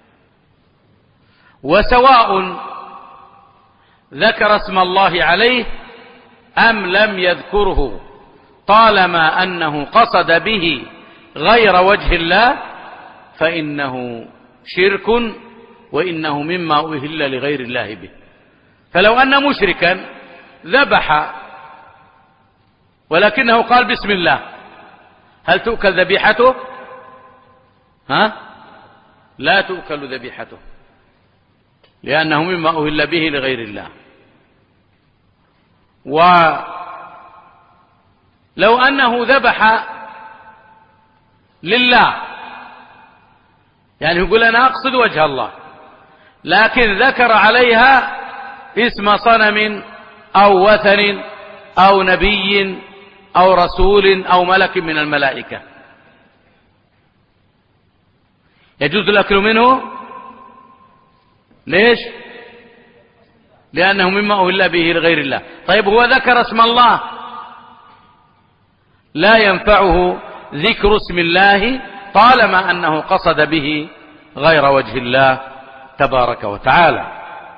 [SPEAKER 1] وسواء ذكر اسم الله عليه أم لم يذكره، طالما أنه قصد به غير وجه الله فإنه شرك، وإنه مما أهل لغير الله به. فلو أن مشركا ذبح ولكنه قال بسم الله، هل تؤكل ذبيحته؟ ها؟ لا تؤكل ذبيحته، لأنه مما أهل به لغير الله. ولو أنه ذبح لله، يعني يقول أنا أقصد وجه الله، لكن ذكر عليها اسم صنم أو وثن أو نبي أو رسول أو ملك من الملائكة، يجوز الأكل منه؟ ليش؟ لأنه مما أهل به لغير الله. طيب هو ذكر اسم الله، لا ينفعه ذكر اسم الله طالما أنه قصد به غير وجه الله تبارك وتعالى.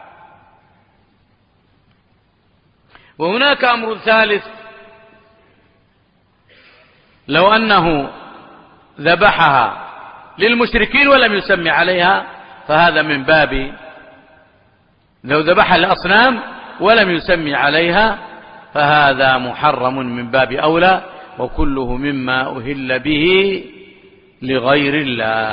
[SPEAKER 1] وهناك أمر ثالث، لو أنه ذبحها للمشركين ولم يسمي عليها فهذا من باب، لو ذبحها للأصنام ولم يسمي عليها فهذا محرم من باب أولى، وكله مما أهل به لغير الله.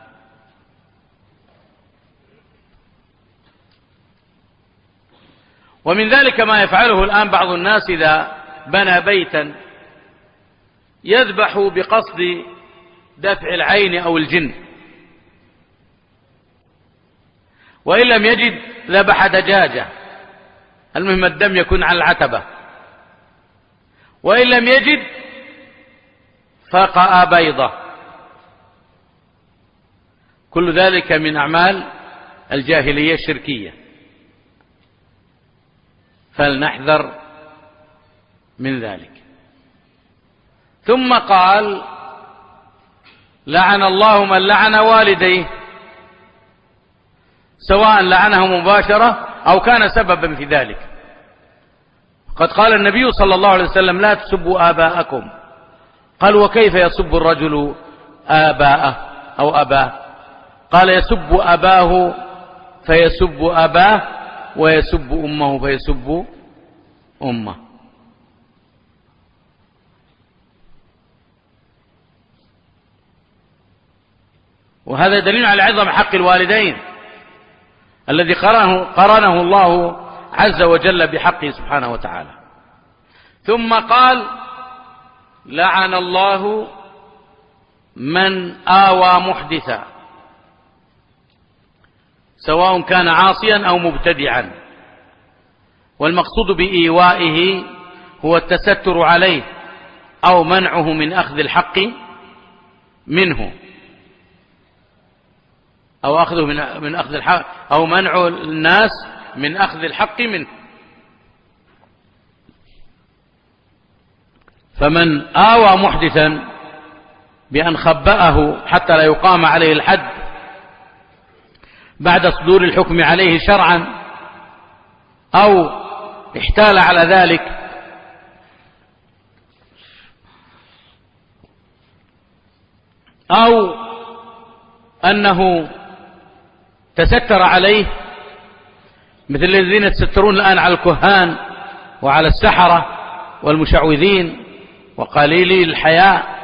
[SPEAKER 1] ومن ذلك ما يفعله الآن بعض الناس إذا بنى بيتا يذبح بقصد دفع العين أو الجن، وإن لم يجد ذبح دجاجة، المهم الدم يكون على العتبة، وإن لم يجد فقأ بيضة. كل ذلك من أعمال الجاهلية الشركية، فلنحذر من ذلك. ثم قال: لعن الله من لعن والديه، سواء لعنه مباشرة أو كان سببا في ذلك. قد قال النبي صلى الله عليه وسلم: لا تسبوا آباءكم. قال: وكيف يسب الرجل آباءه أو أباه؟ قال: يسب أباه فيسب أباه، ويسب أمه فيسب أمه. وهذا دليل على عظم حق الوالدين الذي قرنه, قرنه الله عز وجل بحقه سبحانه وتعالى. ثم قال: لعن الله من آوى محدثا، سواء كان عاصيا أو مبتدعا. والمقصود بإيوائه هو التستر عليه أو منعه من أخذ الحق منه، أو أخذه من من أخذ الحق، أو منع الناس من أخذ الحق منه. فمن آوى محدثا بأن خبأه حتى لا يقام عليه الحد بعد صدور الحكم عليه شرعا، أو احتال على ذلك أو أنه تستر عليه، مثل الذين يتسترون الآن على الكهان وعلى السحرة والمشعوذين وقليلي الحياء.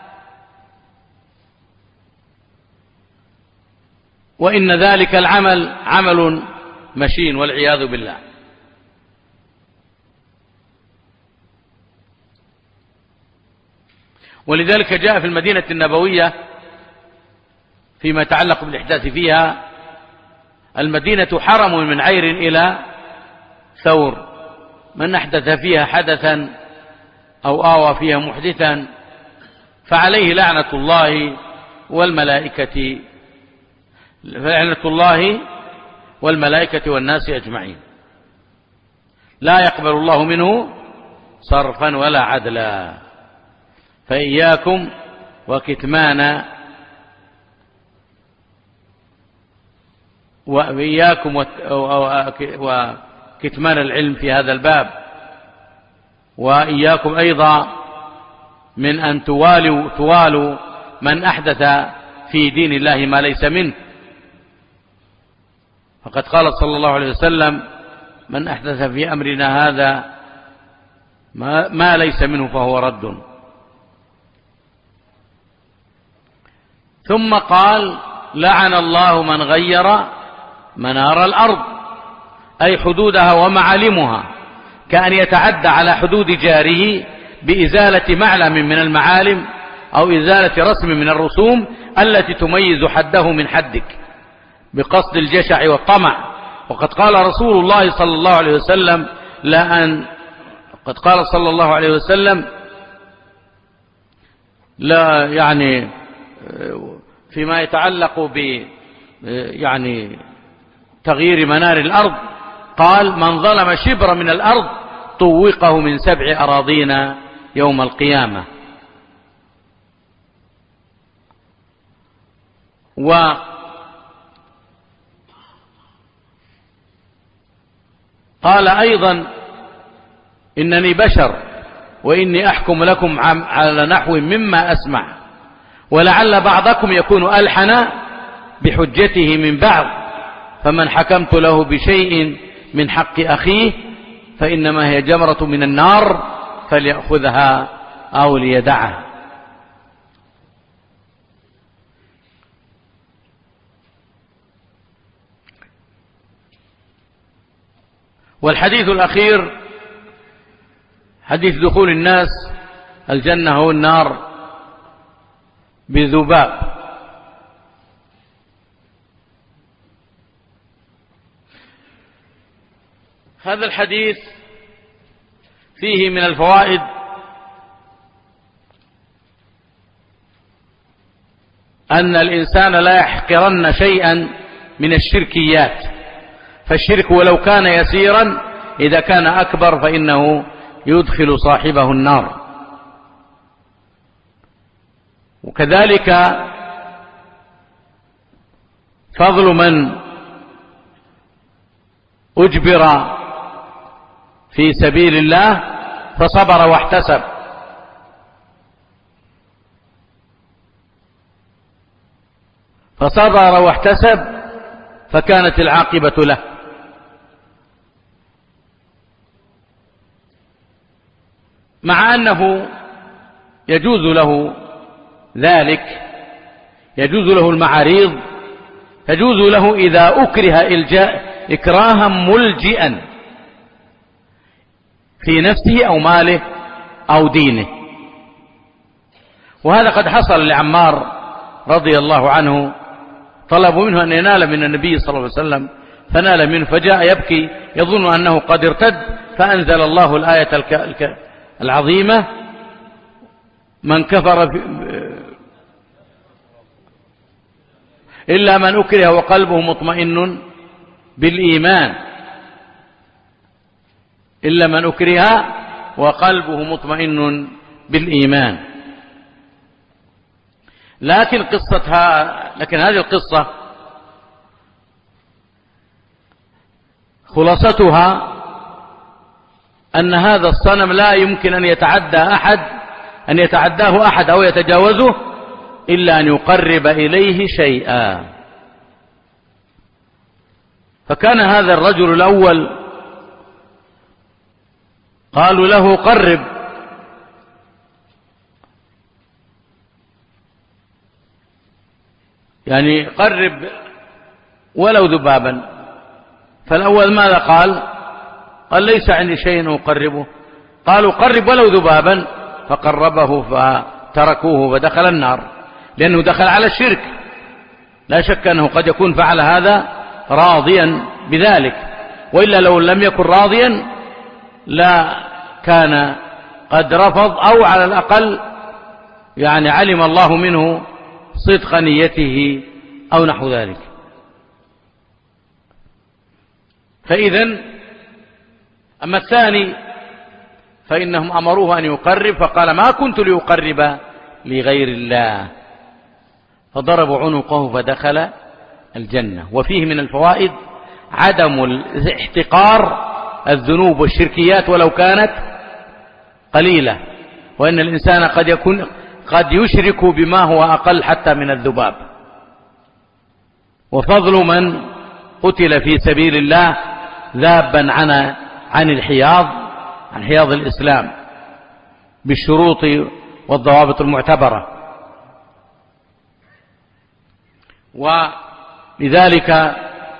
[SPEAKER 1] وإن ذلك العمل عمل مشين والعياذ بالله. ولذلك جاء في المدينة النبوية فيما يتعلق بالإحداث فيها: المدينة حرم من عير إلى ثور، من أحدث فيها حدثا أو آوى فيها محدثا فعليه لعنة الله والملائكة لعنة الله والملائكة والناس أجمعين، لا يقبل الله منه صرفا ولا عدلا. فإياكم وكتمان وإياكم وكتمان العلم في هذا الباب، وإياكم أيضا من أن توالوا, توالوا من أحدث في دين الله ما ليس منه. فقد قال صلى الله عليه وسلم: من أحدث في أمرنا هذا ما, ما ليس منه فهو رد. ثم قال: لعن الله من غير منار الأرض، أي حدودها ومعالمها، كأن يتعدى على حدود جاره بإزالة معلم من المعالم أو إزالة رسم من الرسوم التي تميز حده من حدك، بقصد الجشع والطمع. وقد قال رسول الله صلى الله عليه وسلم لا أن قد قال صلى الله عليه وسلم لا يعني فيما يتعلق ب يعني تغيير منار الأرض، قال: من ظلم شبر من الأرض طوقه من سبع أراضين يوم القيامة. وقال أيضا: إنني بشر وإني أحكم لكم على نحو مما أسمع، ولعل بعضكم يكون ألحن بحجته من بعض، فمن حكمت له بشيء من حق أخيه فإنما هي جمرة من النار فليأخذها أو ليدعها. والحديث الأخير حديث دخول الناس الجنة أو النار بذباب. هذا الحديث فيه من الفوائد أن الإنسان لا يحقرن شيئا من الشركيات، فالشرك ولو كان يسيرا إذا كان أكبر فإنه يدخل صاحبه النار. وكذلك فضل من أجبر في سبيل الله فصبر واحتسب، فصبر واحتسب فكانت العاقبة له. مع أنه يجوز له ذلك، يجوز له المعاريض، يجوز له إذا أكره إلجاء إكراها ملجئا في نفسه أو ماله أو دينه. وهذا قد حصل لعمار رضي الله عنه، طلبوا منه أن ينال من النبي صلى الله عليه وسلم فنال منه، فجاء يبكي يظن أنه قد ارتد، فأنزل الله الآية العظيمة: من كفر إلا من أكره وقلبه مطمئن بالإيمان، إلا من أكره وقلبه مطمئن بالإيمان. لكن قصتها لكن هذه القصة خلاصتها أن هذا الصنم لا يمكن أن يتعدى أحد أن يتعداه أحد أو يتجاوزه إلا أن يقرب إليه شيئا. فكان هذا الرجل الأول قالوا له: قرب، يعني قرب ولو ذبابا. فالأول ماذا قال؟ قال: ليس عندي شيء أقربه. قالوا: قرب ولو ذبابا، فقربه فتركوه فدخل النار، لأنه دخل على الشرك. لا شك أنه قد يكون فعل هذا راضيا بذلك، وإلا لو لم يكن راضيا لا كان قد رفض، أو على الأقل يعني علم الله منه صدق نيته أو نحو ذلك. فإذن أما الثاني فإنهم أمروه أن يقرب، فقال: ما كنت لأقرب لغير الله، فضربوا عنقه فدخل الجنة. وفيه من الفوائد عدم الاحتقار الذنوب والشركيات ولو كانت قليلة، وأن الإنسان قد يكون قد يشرك بما هو أقل حتى من الذباب. وفضل من قتل في سبيل الله ذابا عن عن الحياض عن حياض الإسلام بالشروط والضوابط المعتبرة. ولذلك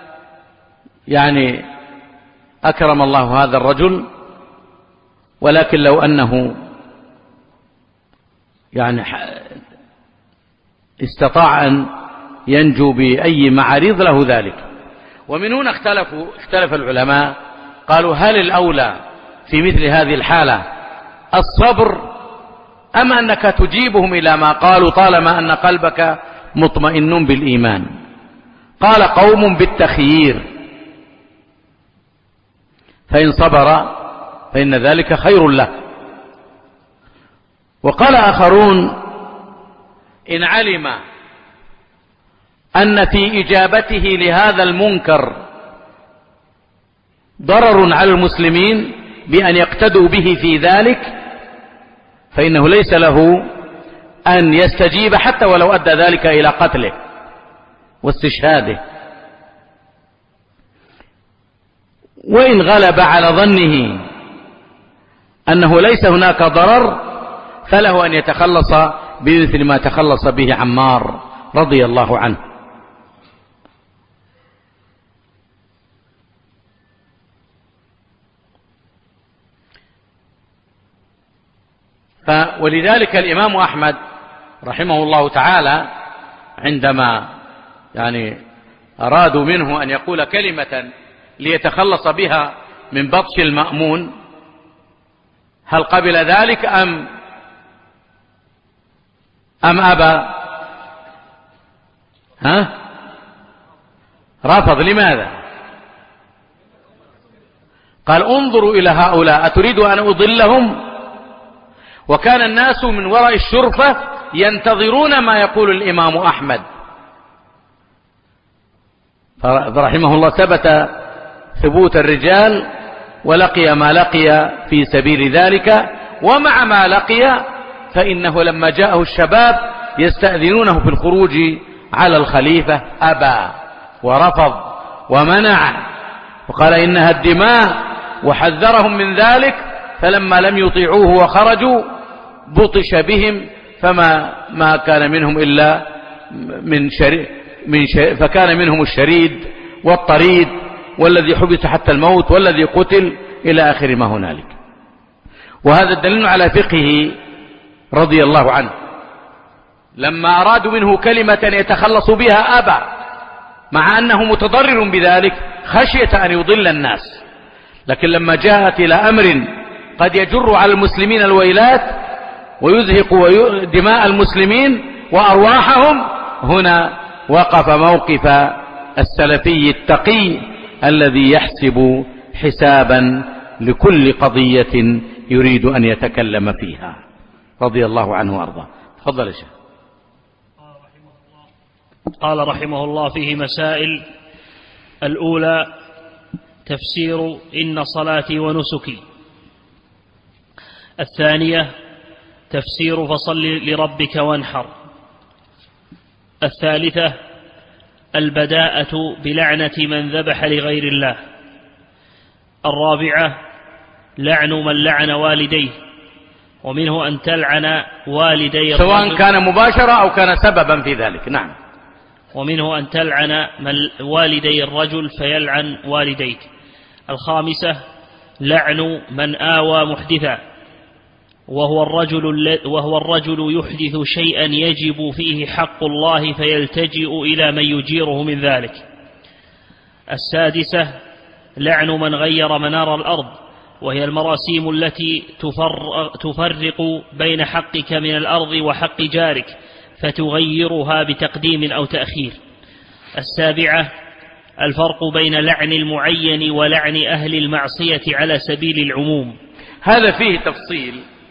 [SPEAKER 1] يعني أكرم الله هذا الرجل. ولكن لو أنه يعني استطاع أن ينجو بأي معارض له ذلك. ومن هنا اختلفوا اختلف العلماء، قالوا هل الأولى في مثل هذه الحالة الصبر أم أنك تجيبهم إلى ما قالوا طالما أن قلبك مطمئن بالإيمان؟ قال قوم بالتخيير، فإن صبر فإن ذلك خير له. وقال آخرون إن علم أن في إجابته لهذا المنكر ضرر على المسلمين بأن يقتدوا به في ذلك فإنه ليس له أن يستجيب حتى ولو أدى ذلك إلى قتله واستشهاده. وإن غلب على ظنه أنه ليس هناك ضرر فله أن يتخلص بمثل ما تخلص به عمار رضي الله عنه. ولذلك الإمام أحمد رحمه الله تعالى عندما يعني أرادوا منه أن يقول كلمة ليتخلص بها من بطش المأمون، هل قبل ذلك أم أم أبى؟ ها؟ رفض. لماذا؟ قال انظروا إلى هؤلاء أتريد أن أضلهم؟ وكان الناس من وراء الشرفة ينتظرون ما يقول الإمام أحمد فرحمه الله. ثبت ثبوت الرجال ولقي ما لقي في سبيل ذلك، ومع ما لقي فإنه لما جاءه الشباب يستأذنونه في الخروج على الخليفة أبى ورفض ومنع وقال إنها الدماء وحذرهم من ذلك، فلما لم يطيعوه وخرجوا بطش بهم فما ما كان منهم إلا من شريد من شريد فكان منهم الشريد والطريد والذي حبس حتى الموت والذي قتل إلى آخر ما هنالك. وهذا الدليل على فقهه رضي الله عنه. لما أرادوا منه كلمة يتخلص بها أبى، مع أنه متضرر بذلك خشية أن يضل الناس. لكن لما جاءت إلى أمر قد يجر على المسلمين الويلات ويزهق دماء المسلمين وأرواحهم، هنا وقف موقف السلفي التقي الذي يحسب حسابا لكل قضية يريد أن يتكلم فيها رضي الله عنه وأرضاه. تفضل يا شيخ.
[SPEAKER 2] قال رحمه الله فيه مسائل. الأولى تفسير إن صلاتي ونسكي. الثانية تفسير فصل لربك وانحر. الثالثة البداءة بلعنة من ذبح لغير الله. الرابعة لعن من لعن والديه، ومنه أن تلعن والدي
[SPEAKER 1] سواء كان مباشرة أو كان سببا في ذلك. نعم.
[SPEAKER 2] ومنه أن تلعن من والدي الرجل فيلعن والديك. الخامسة لعن من آوى محدثا، وهو الرجل, وهو الرجل يحدث شيئا يجب فيه حق الله فيلتجئ إلى من يجيره من ذلك. السادسة لعن من غير منار الأرض، وهي المراسيم التي تفرق بين حقك من الأرض وحق جارك فتغيرها بتقديم أو تأخير. السابعة الفرق بين لعن المعين ولعن أهل المعصية على سبيل العموم.
[SPEAKER 1] هذا فيه تفصيل،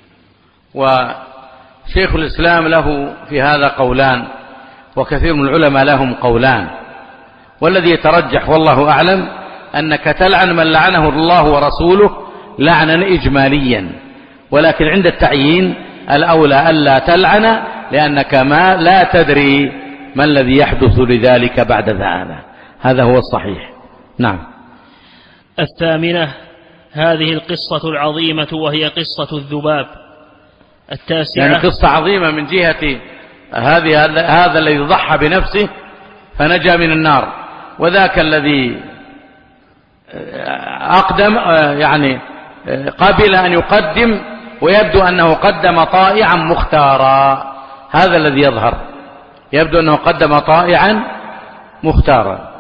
[SPEAKER 1] وشيخ الإسلام له في هذا قولان، وكثير من العلماء لهم قولان، والذي يترجح والله أعلم أنك تلعن من لعنه الله ورسوله لعنا إجماليا، ولكن عند التعيين الأولى ألا تلعن، لأنك ما لا تدري ما الذي يحدث لذلك بعد ذلك. هذا هو الصحيح. نعم.
[SPEAKER 2] الثامنة هذه القصة العظيمة وهي قصة الذباب. التاسعة
[SPEAKER 1] يعني قصة عظيمة من جهة هذه هذا الذي ضحى بنفسه فنجا من النار، وذاك الذي أقدم يعني قبل أن يقدم ويبدو أنه قدم طائعا مختارا. هذا الذي يظهر يبدو أنه قدم طائعا مختارا.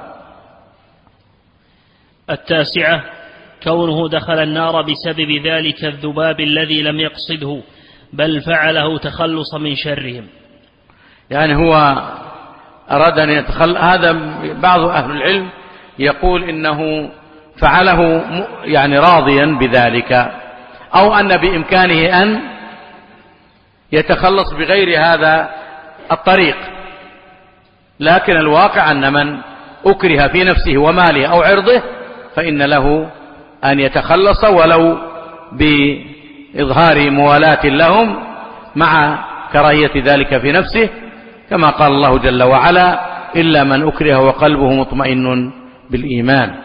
[SPEAKER 2] التاسعة كونه دخل النار بسبب ذلك الذباب الذي لم يقصده بل فعله تخلص من شرهم.
[SPEAKER 1] يعني هو أراد أن يتخلص. هذا بعض أهل العلم يقول إنه فعله يعني راضيا بذلك، أو أن بإمكانه أن يتخلص بغير هذا الطريق، لكن الواقع أن من أكره في نفسه وماله أو عرضه فإن له أن يتخلص ولو بإظهار موالاة لهم مع كراهية ذلك في نفسه، كما قال الله جل وعلا: إلا من أكره وقلبه مطمئن بالإيمان.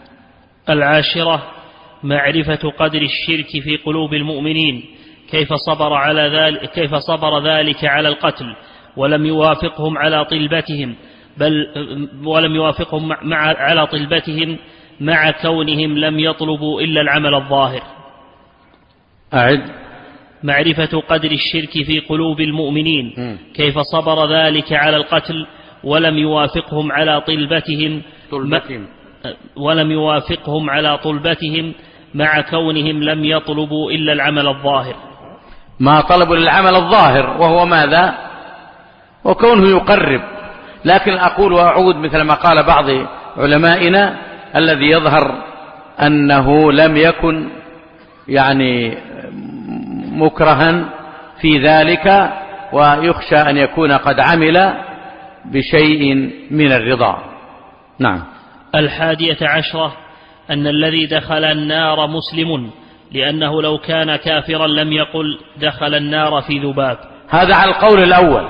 [SPEAKER 2] العاشرة معرفة قدر الشرك في قلوب المؤمنين، كيف صبر على ذلك كيف صبر ذلك على القتل ولم يوافقهم على طلبتهم بل ولم يوافقهم مع على طلبتهم مع كونهم لم يطلبوا إلا العمل الظاهر.
[SPEAKER 1] أعد.
[SPEAKER 2] معرفة قدر الشرك في قلوب المؤمنين م. كيف صبر ذلك على القتل ولم يوافقهم على طلبتهم
[SPEAKER 1] طلبتهم
[SPEAKER 2] ولم يوافقهم على طلبتهم مع كونهم لم يطلبوا إلا العمل الظاهر.
[SPEAKER 1] ما طلبوا للعمل الظاهر وهو ماذا؟ وكونه يقرب. لكن أقول وأعود مثل ما قال بعض علمائنا: الذي يظهر أنه لم يكن يعني مكرها في ذلك، ويخشى أن يكون قد عمل بشيء من الرضا. نعم.
[SPEAKER 2] الحادية عشرة أن الذي دخل النار مسلم، لأنه لو كان كافرا لم يقل دخل النار في ذباب.
[SPEAKER 1] هذا على القول الأول.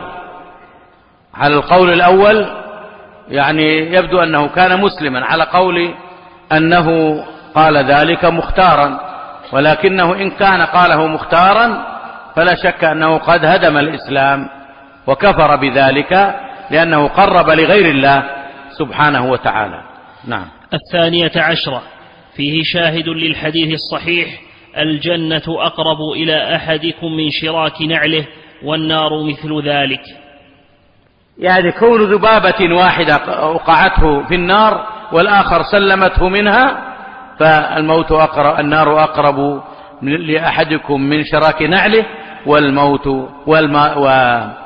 [SPEAKER 1] على القول الأول يعني يبدو أنه كان مسلما، على قول أنه قال ذلك مختارا، ولكنه إن كان قاله مختارا فلا شك أنه قد هدم الإسلام وكفر بذلك، لأنه قرب لغير الله سبحانه وتعالى. نعم.
[SPEAKER 2] الثانية عشرة فيه شاهد للحديث الصحيح: الجنة أقرب إلى أحدكم من شراك نعله والنار مثل ذلك.
[SPEAKER 1] يعني كون ذبابة واحدة وقعته في النار والآخر سلمته منها، فالموت أقرب، النار أقرب لأحدكم من شراك نعله، والموت والماء و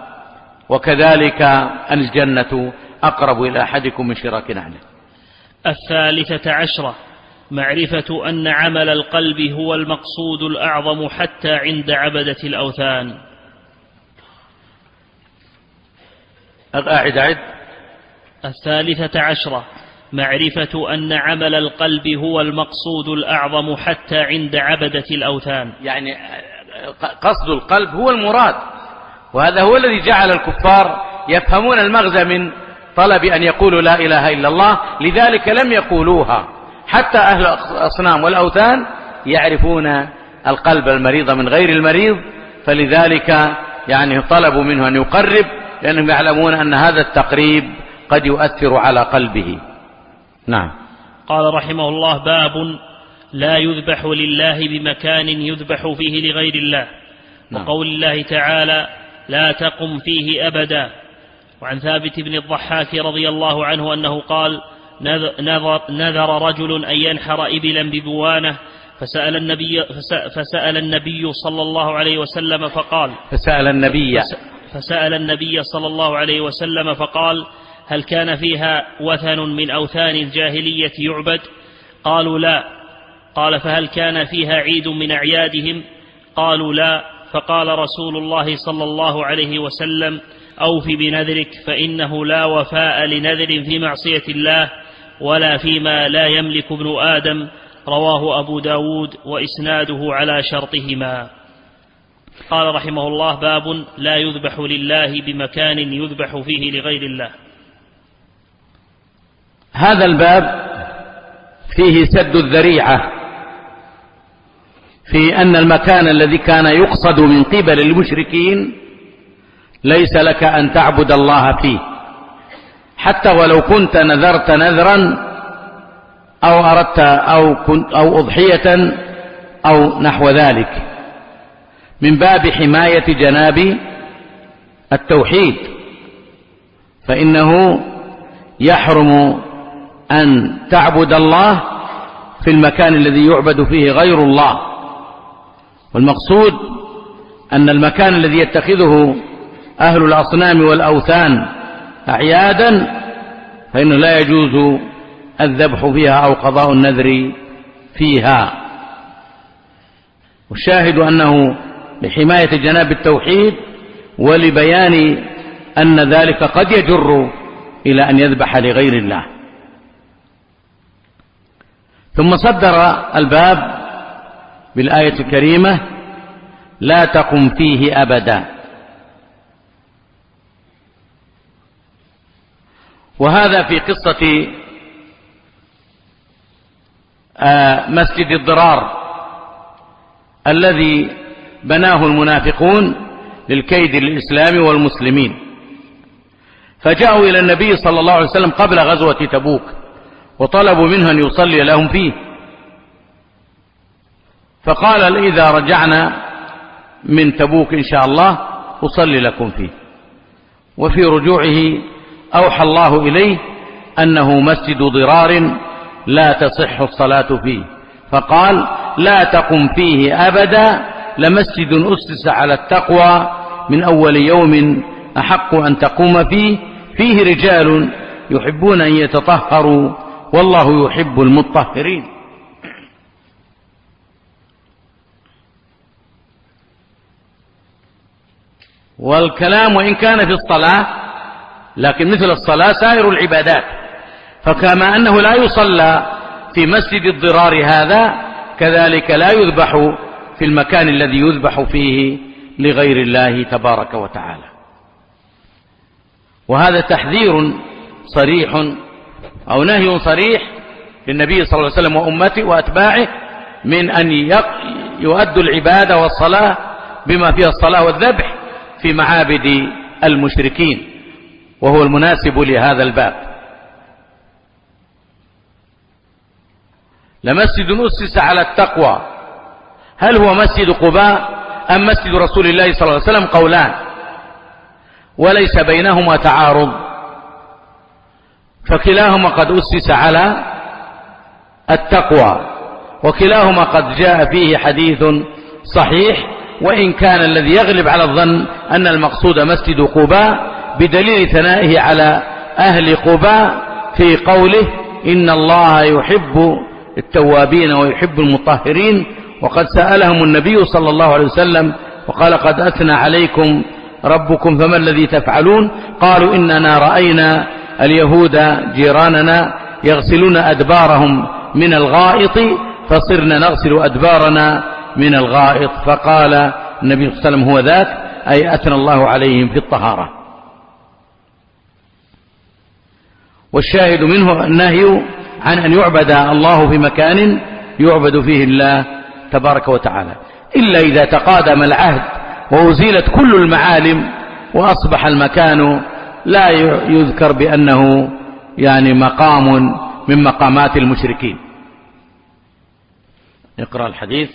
[SPEAKER 1] وكذلك الجنة أقرب إلى أحدكم من شراك نعله.
[SPEAKER 2] الثالثة عشرة معرفة أن عمل القلب هو المقصود الأعظم حتى عند عبدة الأوثان.
[SPEAKER 1] أعد أعد.
[SPEAKER 2] الثالثة عشرة معرفة أن عمل القلب هو المقصود الأعظم حتى عند عبدة الأوثان.
[SPEAKER 1] يعني قصد القلب هو المراد، وهذا هو الذي جعل الكفار يفهمون المغزى من طلب أن يقولوا لا إله إلا الله، لذلك لم يقولوها. حتى أهل الأصنام والأوثان يعرفون القلب المريض من غير المريض، فلذلك يعني طلبوا منه أن يقرب، لأنهم يعلمون أن هذا التقريب قد يؤثر على قلبه. نعم.
[SPEAKER 2] قال رحمه الله: باب لا يذبح لله بمكان يذبح فيه لغير الله. نعم. وقول الله تعالى: لا تقم فيه أبدا. وعن ثابت بن الضحاك رضي الله عنه أنه قال: نذر, نذر رجل أن ينحر إبلا ببوانة، فسأل النبي, فسأل النبي صلى الله عليه وسلم فقال
[SPEAKER 1] فسأل النبي
[SPEAKER 2] فسأل النبي صلى الله عليه وسلم فقال: هل كان فيها وثن من أوثان الجاهلية يعبد؟ قالوا لا. قال: فهل كان فيها عيد من أعيادهم؟ قالوا لا. فقال رسول الله صلى الله عليه وسلم: أوف بنذرك، فإنه لا وفاء لنذر في معصية الله ولا فيما لا يملك ابن آدم. رواه أبو داود وإسناده على شرطهما. قال رحمه الله: باب لا يذبح لله بمكان يذبح فيه لغير الله.
[SPEAKER 1] هذا الباب فيه سد الذريعة في أن المكان الذي كان يقصد من قبل المشركين ليس لك أن تعبد الله فيه، حتى ولو كنت نذرت نذرا أو أردت أو, كنت أو أضحية أو نحو ذلك، من باب حماية جناب التوحيد. فإنه يحرم أن تعبد الله في المكان الذي يعبد فيه غير الله. والمقصود أن المكان الذي يتخذه أهل الأصنام والأوثان أعيادا فإنه لا يجوز الذبح فيها أو قضاء النذر فيها. والشاهد أنه لحماية جناب التوحيد ولبيان أن ذلك قد يجر إلى أن يذبح لغير الله. ثم صدر الباب بالآية الكريمة: لا تقم فيه أبدا. وهذا في قصة مسجد الضرار الذي بناه المنافقون للكيد للإسلام والمسلمين، فجاءوا إلى النبي صلى الله عليه وسلم قبل غزوة تبوك وطلبوا منه أن يصلي لهم فيه، فقال: إذا رجعنا من تبوك إن شاء الله أصلي لكم فيه. وفي رجوعه أوحى الله إليه أنه مسجد ضرار لا تصح الصلاة فيه، فقال: لا تقم فيه أبدا، لمسجد أسس على التقوى من أول يوم أحق أن تقوم فيه، فيه رجال يحبون أن يتطهروا والله يحب المطهرين. والكلام وإن كان في الصلاة لكن مثل الصلاة سائر العبادات، فكما أنه لا يصلى في مسجد الضرار هذا كذلك لا يذبح في المكان الذي يذبح فيه لغير الله تبارك وتعالى. وهذا تحذير صريح أو نهي صريح للنبي صلى الله عليه وسلم وأمته وأتباعه من أن يؤدوا العبادة والصلاة بما فيها الصلاة والذبح في معابد المشركين، وهو المناسب لهذا الباب. لمسجد أسس على التقوى، هل هو مسجد قباء أم مسجد رسول الله صلى الله عليه وسلم؟ قولان وليس بينهما تعارض، فكلاهما قد أسس على التقوى وكلاهما قد جاء فيه حديث صحيح، وإن كان الذي يغلب على الظن أن المقصود مسجد قباء بدليل ثنائه على أهل قباء في قوله: إن الله يحب التوابين ويحب المطهرين. وقد سألهم النبي صلى الله عليه وسلم وقال: قد أثنى عليكم ربكم فما الذي تفعلون؟ قالوا: إننا رأينا اليهود جيراننا يغسلون أدبارهم من الغائط فصرنا نغسل أدبارنا من الغائط. فقال النبي صلى الله عليه وسلم: هو ذاك، أي أثنى الله عليهم في الطهارة. والشاهد منه النهي عن أن يعبد الله في مكان يعبد فيه الله تبارك وتعالى، إلا إذا تقادم العهد وأزيلت كل المعالم وأصبح المكان لا يذكر بأنه يعني مقام من مقامات المشركين. اقرأ الحديث.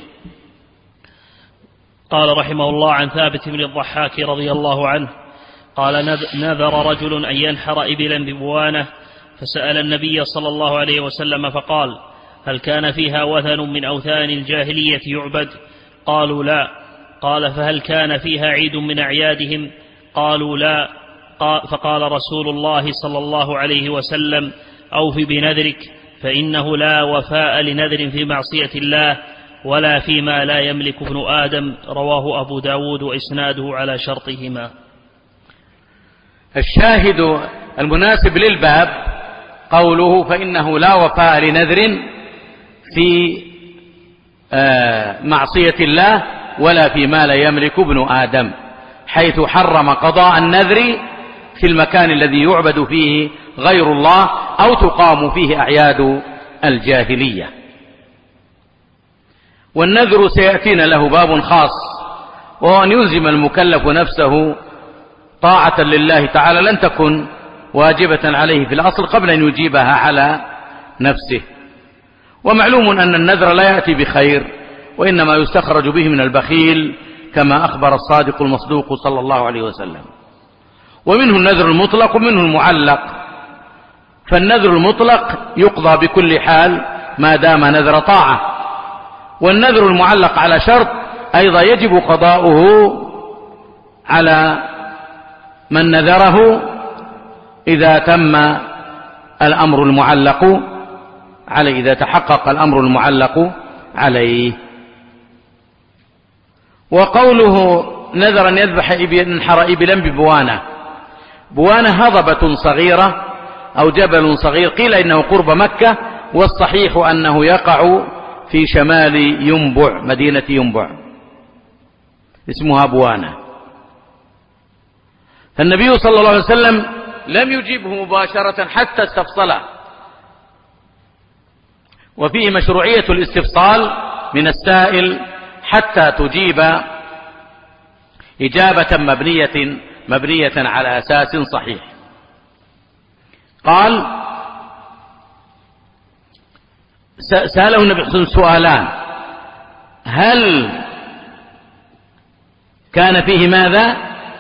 [SPEAKER 2] قال رحمه الله عن ثابت بن الضحاك رضي الله عنه قال: نذر رجل أن ينحر إبلا ببوانة، فسأل النبي صلى الله عليه وسلم فقال: هل كان فيها وثن من أوثان الجاهلية يعبد؟ قالوا: لا. قال: فهل كان فيها عيد من أعيادهم؟ قالوا: لا. فقال رسول الله صلى الله عليه وسلم: أوف بنذرك، فإنه لا وفاء لنذر في معصية الله ولا فيما لا يملك ابن آدم. رواه أبو داود وإسناده على شرطهما.
[SPEAKER 1] الشاهد المناسب للباب قوله: فإنه لا وفاء لنذر في معصية الله ولا فيما لا يملك ابن آدم، حيث حرم قضاء النذر في المكان الذي يعبد فيه غير الله أو تقام فيه أعياد الجاهلية. والنذر سيأتينا له باب خاص، وهو أن يلزم المكلف نفسه طاعة لله تعالى لن تكن واجبة عليه في الأصل قبل أن يجيبها على نفسه. ومعلوم أن النذر لا يأتي بخير، وإنما يستخرج به من البخيل كما أخبر الصادق المصدوق صلى الله عليه وسلم. ومنه النذر المطلق ومنه المعلق. فالنذر المطلق يقضى بكل حال ما دام نذر طاعة، والنذر المعلق على شرط أيضا يجب قضاؤه على من نذره إذا تم الأمر المعلق عليه، إذا تحقق الأمر المعلق عليه. وقوله نذر أن يذبح ينحر إبلا ببوانة، بوانة هضبة صغيرة أو جبل صغير، قيل إنه قرب مكة، والصحيح أنه يقع في شمال ينبع، مدينة ينبع اسمها بوانة. فالنبي صلى الله عليه وسلم لم يجيبه مباشرة حتى استفصله، وفيه مشروعية الاستفصال من السائل حتى تجيب إجابة مبنية مبنية على أساس صحيح. قال سأله النبي صلى الله عليه وسلم سؤالان: هل كان فيه ماذا؟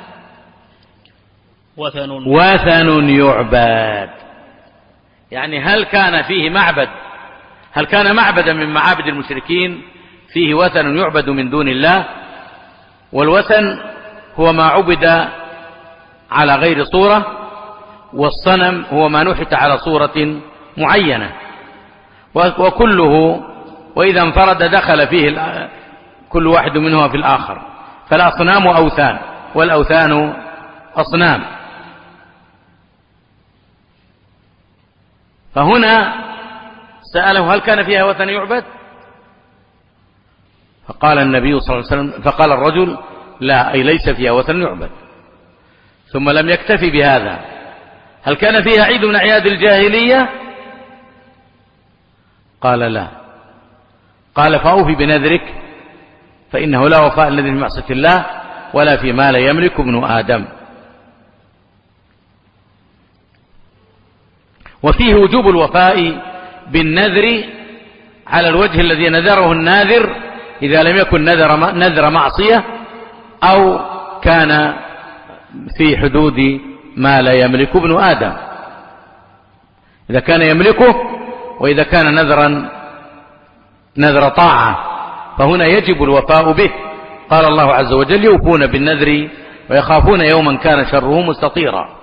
[SPEAKER 2] وثن
[SPEAKER 1] وثن يعبد، يعني هل كان فيه معبد، هل كان معبدا من معابد المشركين فيه وثن يعبد من دون الله؟ والوثن هو ما عبد على غير صورة، والصنم هو ما نحت على صورة معينة، وكله وإذا انفرد دخل فيه كل واحد منها في الآخر. فالأصنام أوثان والأوثان أصنام. فهنا سأله: هل كان فيها وثن يعبد؟ فقال النبي صلى الله عليه وسلم، فقال الرجل: لا، أي ليس فيها وثن يعبد. ثم لم يكتفي بهذا: هل كان فيها عيد من أعياد الجاهلية؟ قال: لا. قال: فأوفي بنذرك، فإنه لا وفاء الذي في معصية الله ولا في ما لا يملك ابن آدم. وفيه وجوب الوفاء بالنذر على الوجه الذي نذره الناذر إذا لم يكن نذر نذر معصية أو كان في حدود ما لا يملك ابن آدم، إذا كان يملكه، وإذا كان نذرا نذر طاعة فهنا يجب الوفاء به. قال الله عز وجل: يوفون بالنذر ويخافون يوما كان شره مستطيرا.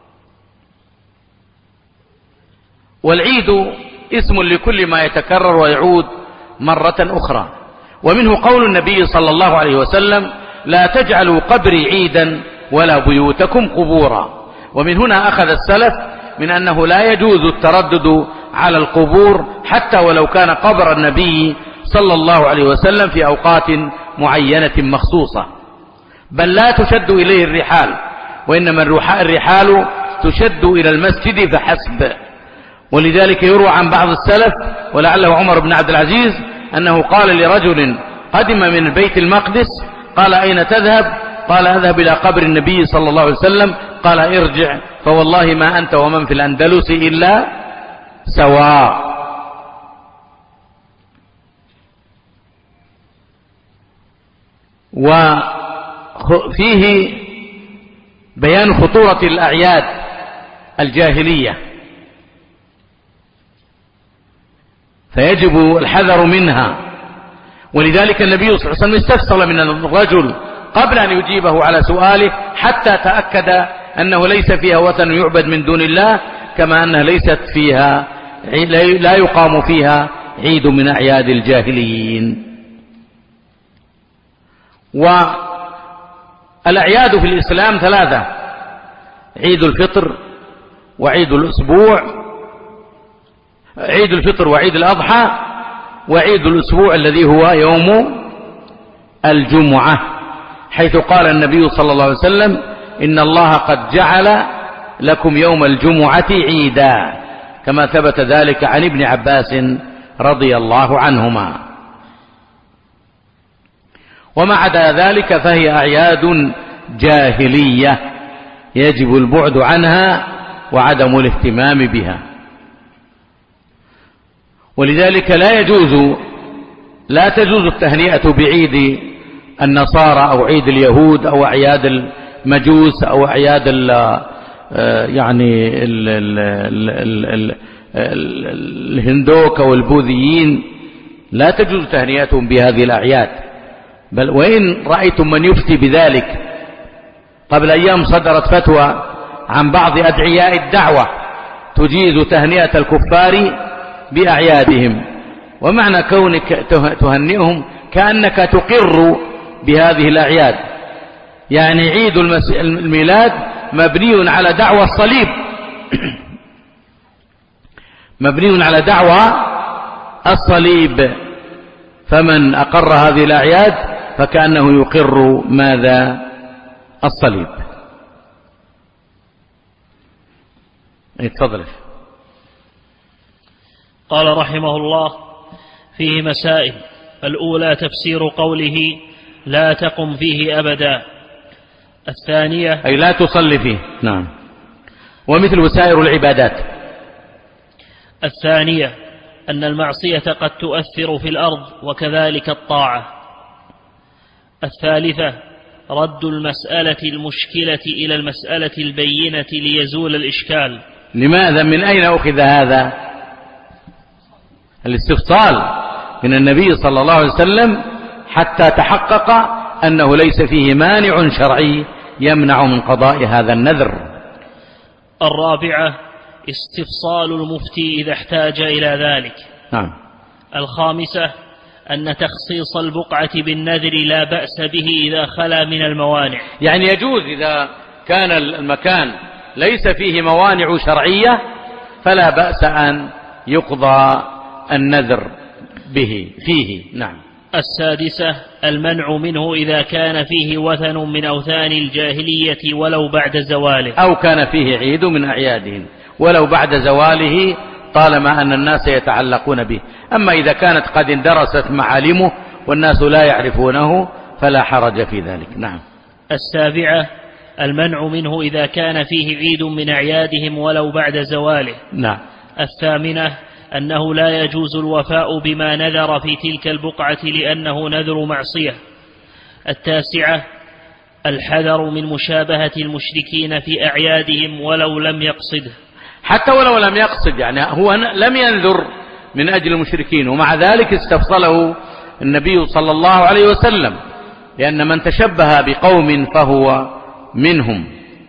[SPEAKER 1] والعيد اسم لكل ما يتكرر ويعود مرة أخرى. ومنه قول النبي صلى الله عليه وسلم: لا تجعلوا قبري عيدا ولا بيوتكم قبورا. ومن هنا أخذ السلف من أنه لا يجوز التردد على القبور حتى ولو كان قبر النبي صلى الله عليه وسلم في أوقات معينة مخصوصة، بل لا تشد إليه الرحال، وإنما الرحال تشد إلى المسجد فحسب. ولذلك يروى عن بعض السلف، ولعله عمر بن عبد العزيز، أنه قال لرجل قدم من بيت المقدس: قال: أين تذهب؟ قال: أذهب إلى قبر النبي صلى الله عليه وسلم. قال: ارجع، فوالله ما أنت ومن في الأندلس إلا سواء. وفيه بيان خطورة الأعياد الجاهلية، فيجب الحذر منها. ولذلك النبي صلى الله عليه وسلم استفصل من الرجل قبل أن يجيبه على سؤاله حتى تأكد أنه ليس فيها وثن يعبد من دون الله، كما أنها ليست فيها لا يقام فيها عيد من أعياد الجاهليين. والأعياد في الإسلام ثلاثة: عيد الفطر وعيد الأسبوع عيد الفطر وعيد الأضحى وعيد الأسبوع الذي هو يوم الجمعة، حيث قال النبي صلى الله عليه وسلم: إن الله قد جعل لكم يوم الجمعة عيدا، كما ثبت ذلك عن ابن عباس رضي الله عنهما. وما عدا ذلك فهي أعياد جاهلية يجب البعد عنها وعدم الاهتمام بها. ولذلك لا يجوز لا تجوز التهنئة بعيد النصارى أو عيد اليهود أو أعياد المجوس أو أعياد ال يعني ال ال ال ال ال الهندوك أو البوذيين لا تجوز تهنئتهم بهذه الأعياد. بل وإن رأيتم من يفتي بذلك، قبل أيام صدرت فتوى عن بعض أدعياء الدعوة تجيز تهنئة الكفار بأعيادهم، ومعنى كونك تهنئهم كأنك تقر بهذه الأعياد. يعني عيد الميلاد مبني على دعوى الصليب مبني على دعوى الصليب، فمن أقر هذه الأعياد فكأنه يقر ماذا؟ الصليب. اتفضل.
[SPEAKER 2] قال رحمه الله: فيه مسائل. الأولى تفسير قوله لا تقم فيه أبدا. الثانية
[SPEAKER 1] أي لا تصلي فيه. نعم. ومثل سائر العبادات.
[SPEAKER 2] الثانية أن المعصية قد تؤثر في الأرض وكذلك الطاعة. الثالثة رد المسألة المشكلة إلى المسألة البينة ليزول الإشكال.
[SPEAKER 1] لماذا؟ من أين أخذ هذا الاستفصال من النبي صلى الله عليه وسلم حتى تحقق أنه ليس فيه مانع شرعي يمنع من قضاء هذا النذر؟
[SPEAKER 2] الرابعة استفصال المفتي إذا احتاج إلى ذلك.
[SPEAKER 1] نعم.
[SPEAKER 2] الخامسة أن تخصيص البقعة بالنذر لا بأس به إذا خلا من الموانع.
[SPEAKER 1] يعني يجوز إذا كان المكان ليس فيه موانع شرعية فلا بأس أن يقضى النذر به فيه. نعم.
[SPEAKER 2] السادسة المنع منه إذا كان فيه وثن من أوثان الجاهلية ولو بعد زواله،
[SPEAKER 1] أو كان فيه عيد من أعيادهم ولو بعد زواله طالما أن الناس يتعلقون به. أما إذا كانت قد اندرست معالمه والناس لا يعرفونه فلا حرج في ذلك. نعم.
[SPEAKER 2] السابعة المنع منه إذا كان فيه عيد من أعيادهم ولو بعد زواله.
[SPEAKER 1] نعم.
[SPEAKER 2] الثامنة أنه لا يجوز الوفاء بما نذر في تلك البقعة لأنه نذر معصية. التاسعة الحذر من مشابهة المشركين في أعيادهم ولو لم يقصده.
[SPEAKER 1] حتى ولو لم يقصد، يعني هو لم ينذر من أجل المشركين ومع ذلك استفصله النبي صلى الله عليه وسلم، لأن من تشبه بقوم فهو منهم.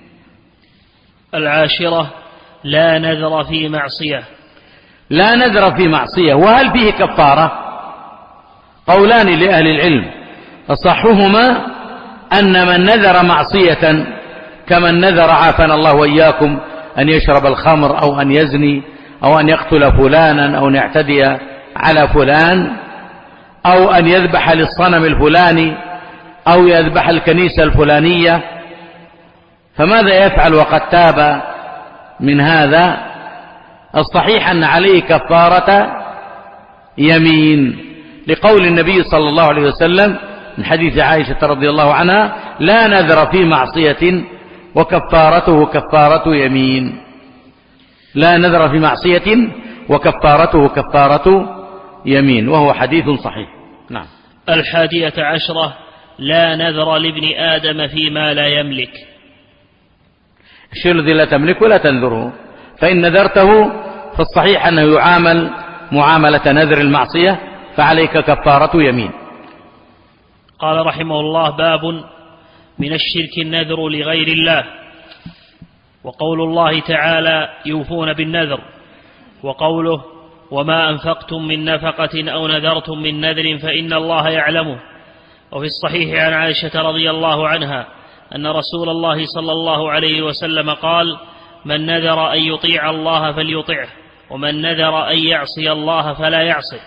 [SPEAKER 2] العاشرة لا نذر في معصية.
[SPEAKER 1] لا نذر في معصية. وهل فيه كفارة؟ قولان لأهل العلم، أصحهما أن من نذر معصية كمن نذر عافانا الله وإياكم أن يشرب الخمر أو أن يزني أو أن يقتل فلانا أو أن يعتدي على فلان أو أن يذبح للصنم الفلاني أو يذبح الكنيسة الفلانية، فماذا يفعل وقد تاب من هذا؟ الصحيح أن عليه كفارة يمين، لقول النبي صلى الله عليه وسلم من حديث عائشة رضي الله عنها: لا نذر في معصية وكفارته كفارة يمين. لا نذر في معصية وكفارته كفارة يمين، وهو حديث صحيح. نعم.
[SPEAKER 2] الحادية عشرة لا نذر لابن آدم فيما لا يملك.
[SPEAKER 1] الشيء الذي لا تملك ولا تنذره، فإن نذرته فالصحيح أنه يعامل معاملة نذر المعصية فعليك كفارة يمين.
[SPEAKER 2] قال رحمه الله: باب من الشرك النذر لغير الله. وقول الله تعالى: يوفون بالنذر. وقوله: وما أنفقتم من نفقة أو نذرتم من نذر فإن الله يعلمه. وفي الصحيح عن عائشة رضي الله عنها أن رسول الله صلى الله عليه وسلم قال: من نذر أن يطيع الله فليطعه، ومن نذر أن يعصي الله فلا يعصي.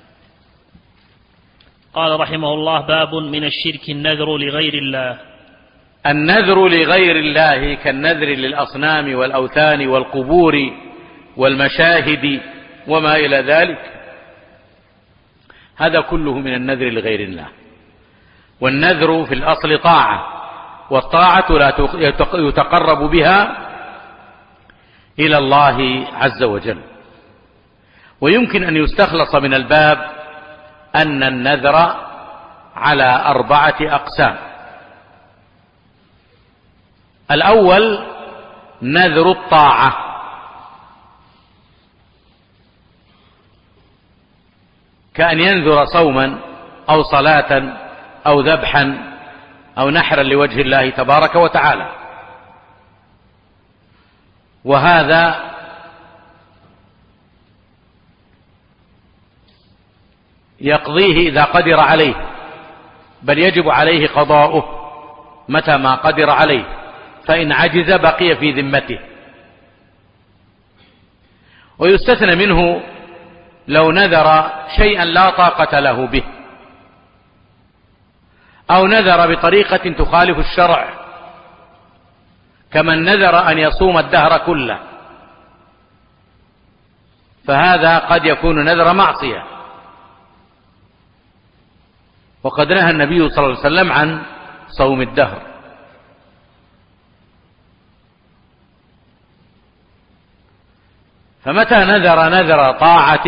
[SPEAKER 2] قال رحمه الله: باب من الشرك النذر لغير الله.
[SPEAKER 1] النذر لغير الله كالنذر للأصنام والأوثان والقبور والمشاهد وما إلى ذلك، هذا كله من النذر لغير الله. والنذر في الأصل طاعة، والطاعة لا يتقرب بها إلى الله عز وجل. ويمكن أن يستخلص من الباب أن النذر على أربعة أقسام. الأول نذر الطاعة، كأن ينذر صوما أو صلاة أو ذبحا أو نحرا لوجه الله تبارك وتعالى، وهذا يقضيه إذا قدر عليه، بل يجب عليه قضاؤه متى ما قدر عليه، فإن عجز بقي في ذمته. ويستثنى منه لو نذر شيئا لا طاقة له به، أو نذر بطريقة تخالف الشرع، كمن نذر أن يصوم الدهر كله، فهذا قد يكون نذر معصية، وقد نهى النبي صلى الله عليه وسلم عن صوم الدهر. فمتى نذر نذر طاعة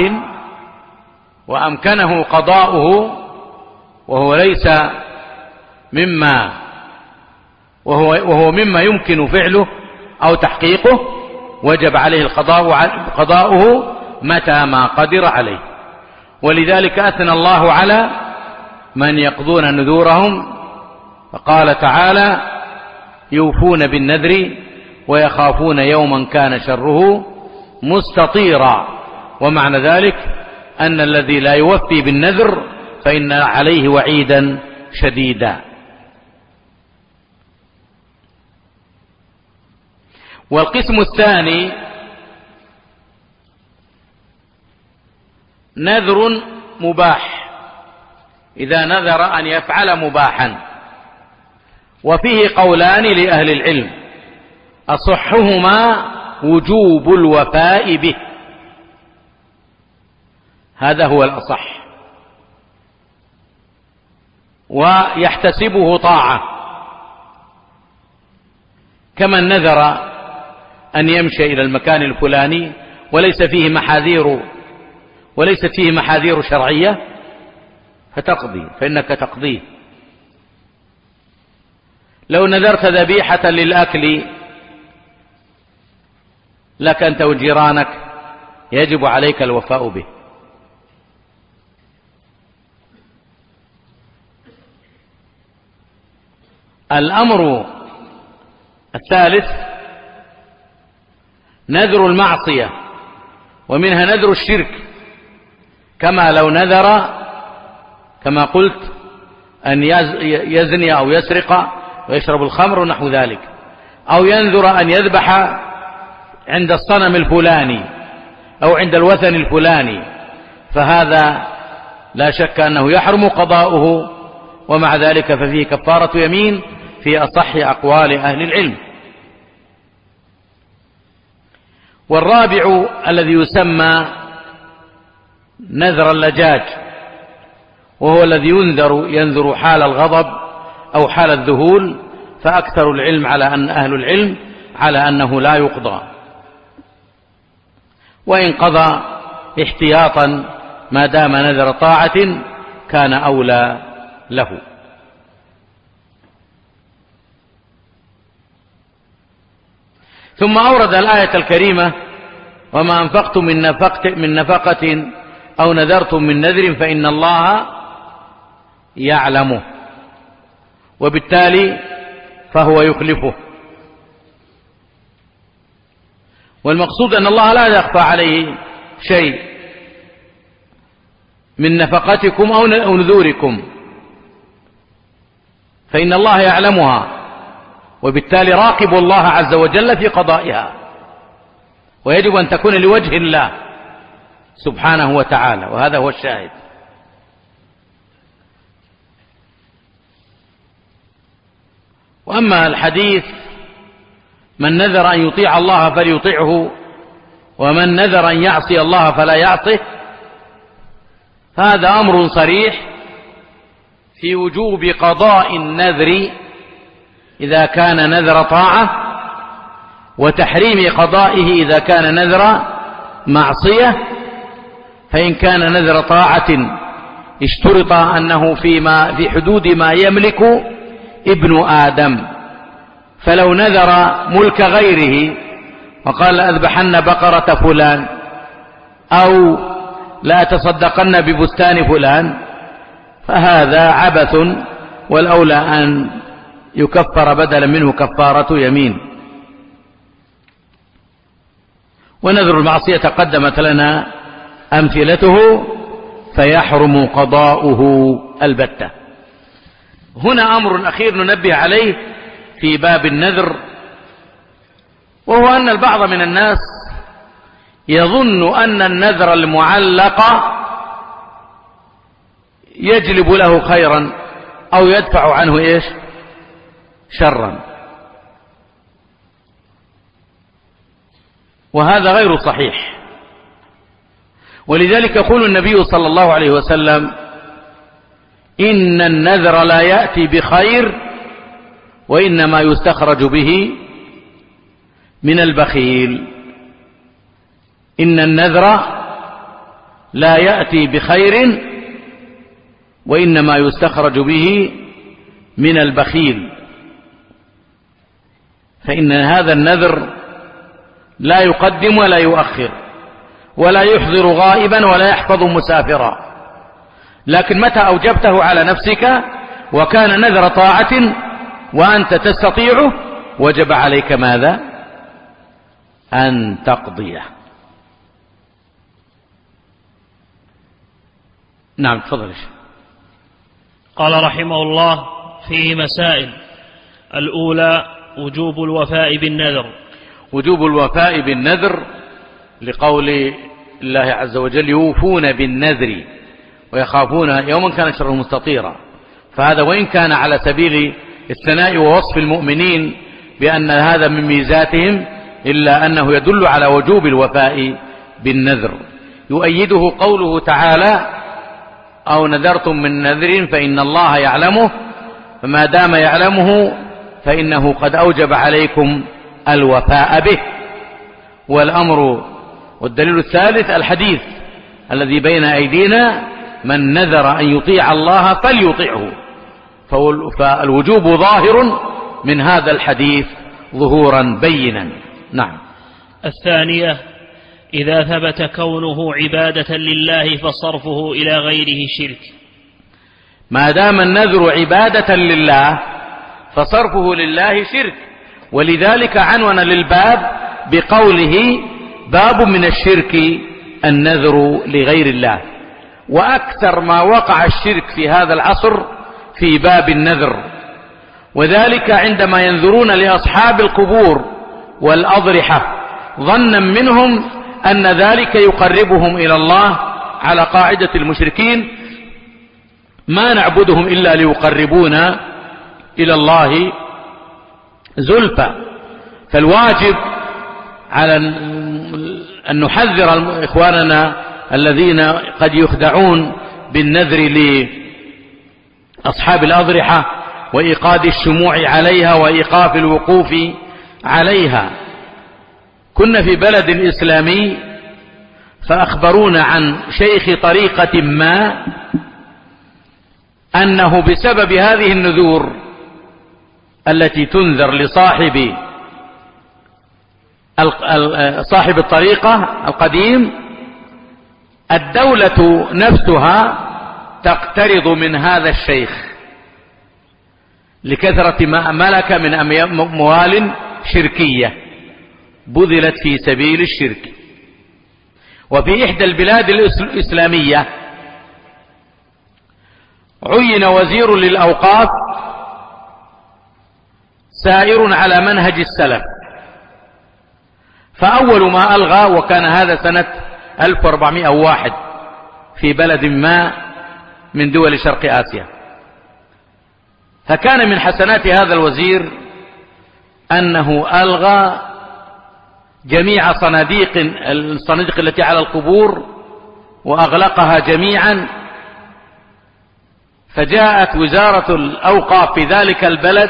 [SPEAKER 1] وأمكنه قضاؤه وهو ليس مما وهو, وهو مما يمكن فعله أو تحقيقه، وجب عليه القضاء قضاؤه متى ما قدر عليه. ولذلك أثنى الله على من يقضون نذورهم، فقال تعالى: يوفون بالنذر ويخافون يوما كان شره مستطيرا. ومعنى ذلك أن الذي لا يوفي بالنذر فإن عليه وعيدا شديدا. والقسم الثاني نذر مباح، إذا نذر أن يفعل مباحا، وفيه قولان لأهل العلم، أصحهما وجوب الوفاء به، هذا هو الأصح، ويحتسبه طاعة، كمن نذر أن يمشي إلى المكان الفلاني وليس فيه محاذير وليست فيه محاذير شرعية، فتقضي فإنك تقضيه. لو نذرت ذبيحة للأكل لك أنت وجيرانك، يجب عليك الوفاء به. الأمر الثالث نذر المعصية، ومنها نذر الشرك، كما لو نذر كما قلت أن يزني أو يسرق ويشرب الخمر ونحو ذلك، أو ينذر أن يذبح عند الصنم الفلاني أو عند الوثن الفلاني، فهذا لا شك أنه يحرم قضاؤه، ومع ذلك ففيه كفارة يمين في أصح أقوال أهل العلم. والرابع الذي يسمى نذر اللجاج، وهو الذي ينذر ينذر حال الغضب أو حال الذهول، فأكثر العلم على أن أهل العلم على أنه لا يقضى، وإن قضى احتياطا ما دام نذر طاعة كان أولى له. ثم أورد الآية الكريمة: وما أنفقتم من نفقة, من نفقة أو نذرتم من نذر فإن الله يعلمه، وبالتالي فهو يخلفه. والمقصود أن الله لا يخفى عليه شيء من نفقتكم أو نذوركم، فإن الله يعلمها، وبالتالي راقبوا الله عز وجل في قضائها، ويجب أن تكون لوجه الله سبحانه وتعالى، وهذا هو الشاهد. وأما الحديث من نذر أن يطيع الله فليطيعه، ومن نذر أن يعصي الله فلا يعصه، هذا أمر صريح في وجوب قضاء النذر إذا كان نذر طاعة، وتحريم قضائه إذا كان نذر معصية. فإن كان نذر طاعة اشترط أنه فيما في حدود ما يملك ابن آدم، فلو نذر ملك غيره وقال لأذبحن بقرة فلان أو لأتصدقن ببستان فلان فهذا عبث، والأولى أن يكفر بدلا منه كفارة يمين. ونذر المعصية قدمت لنا أمثلته فيحرم قضاؤه البتة. هنا أمر أخير ننبه عليه في باب النذر، وهو أن البعض من الناس يظن أن النذر المعلق يجلب له خيرا أو يدفع عنه إيش شرا، وهذا غير صحيح. ولذلك يقول النبي صلى الله عليه وسلم: إن النذر لا يأتي بخير وإنما يستخرج به من البخيل. إن النذر لا يأتي بخير وإنما يستخرج به من البخيل، فإن هذا النذر لا يقدم ولا يؤخر ولا يحضر غائبا ولا يحفظ مسافرا، لكن متى أوجبته على نفسك وكان نذر طاعة وأنت تستطيعه وجب عليك ماذا؟ أن تقضيه. نعم تفضل.
[SPEAKER 2] قال رحمه الله: فيه مسائل. الأولى وجوب الوفاء بالنذر.
[SPEAKER 1] وجوب الوفاء بالنذر لقول الله عز وجل: يوفون بالنذر ويخافون يوما كان شره مستطيرا. فهذا وإن كان على سبيل الثناء ووصف المؤمنين بأن هذا من ميزاتهم، إلا أنه يدل على وجوب الوفاء بالنذر. يؤيده قوله تعالى: أو نذرتم من نذر فإن الله يعلمه، فما دام يعلمه فإنه قد أوجب عليكم الوفاء به. والأمر والدليل الثالث الحديث الذي بين أيدينا: من نذر أن يطيع الله فليطيعه. فالوجوب ظاهر من هذا الحديث ظهورا بينا. نعم.
[SPEAKER 2] الثانية: إذا ثبت كونه عبادة لله فصرفه إلى غيره شرك.
[SPEAKER 1] ما دام النذر عبادة لله فصرفه لله شرك، ولذلك عنون للباب بقوله: باب من الشرك النذر لغير الله. وأكثر ما وقع الشرك في هذا العصر في باب النذر، وذلك عندما ينذرون لأصحاب القبور والأضرحة ظنا منهم أن ذلك يقربهم إلى الله، على قاعدة المشركين: ما نعبدهم إلا ليقربونا إلى الله زلفى. فالواجب على أن نحذر إخواننا الذين قد يخدعون بالنذر لأصحاب الأضرحة وإيقاد الشموع عليها وإيقاف الوقوف عليها. كنا في بلد إسلامي فأخبرونا عن شيخ طريقة ما أنه بسبب هذه النذور التي تنذر لصاحب صاحب الطريقة القديم، الدولة نفسها تقترض من هذا الشيخ لكثرة ما ملك من أموال شركية بذلت في سبيل الشرك. وفي إحدى البلاد الإسلامية عين وزير للأوقاف سائر على منهج السلف، فأول ما ألغى، وكان هذا سنة ألف وأربعمائة وواحد في بلد ما من دول شرق آسيا، فكان من حسنات هذا الوزير أنه ألغى جميع صناديق الصناديق التي على القبور وأغلقها جميعا. فجاءت وزارة الأوقاف في ذلك البلد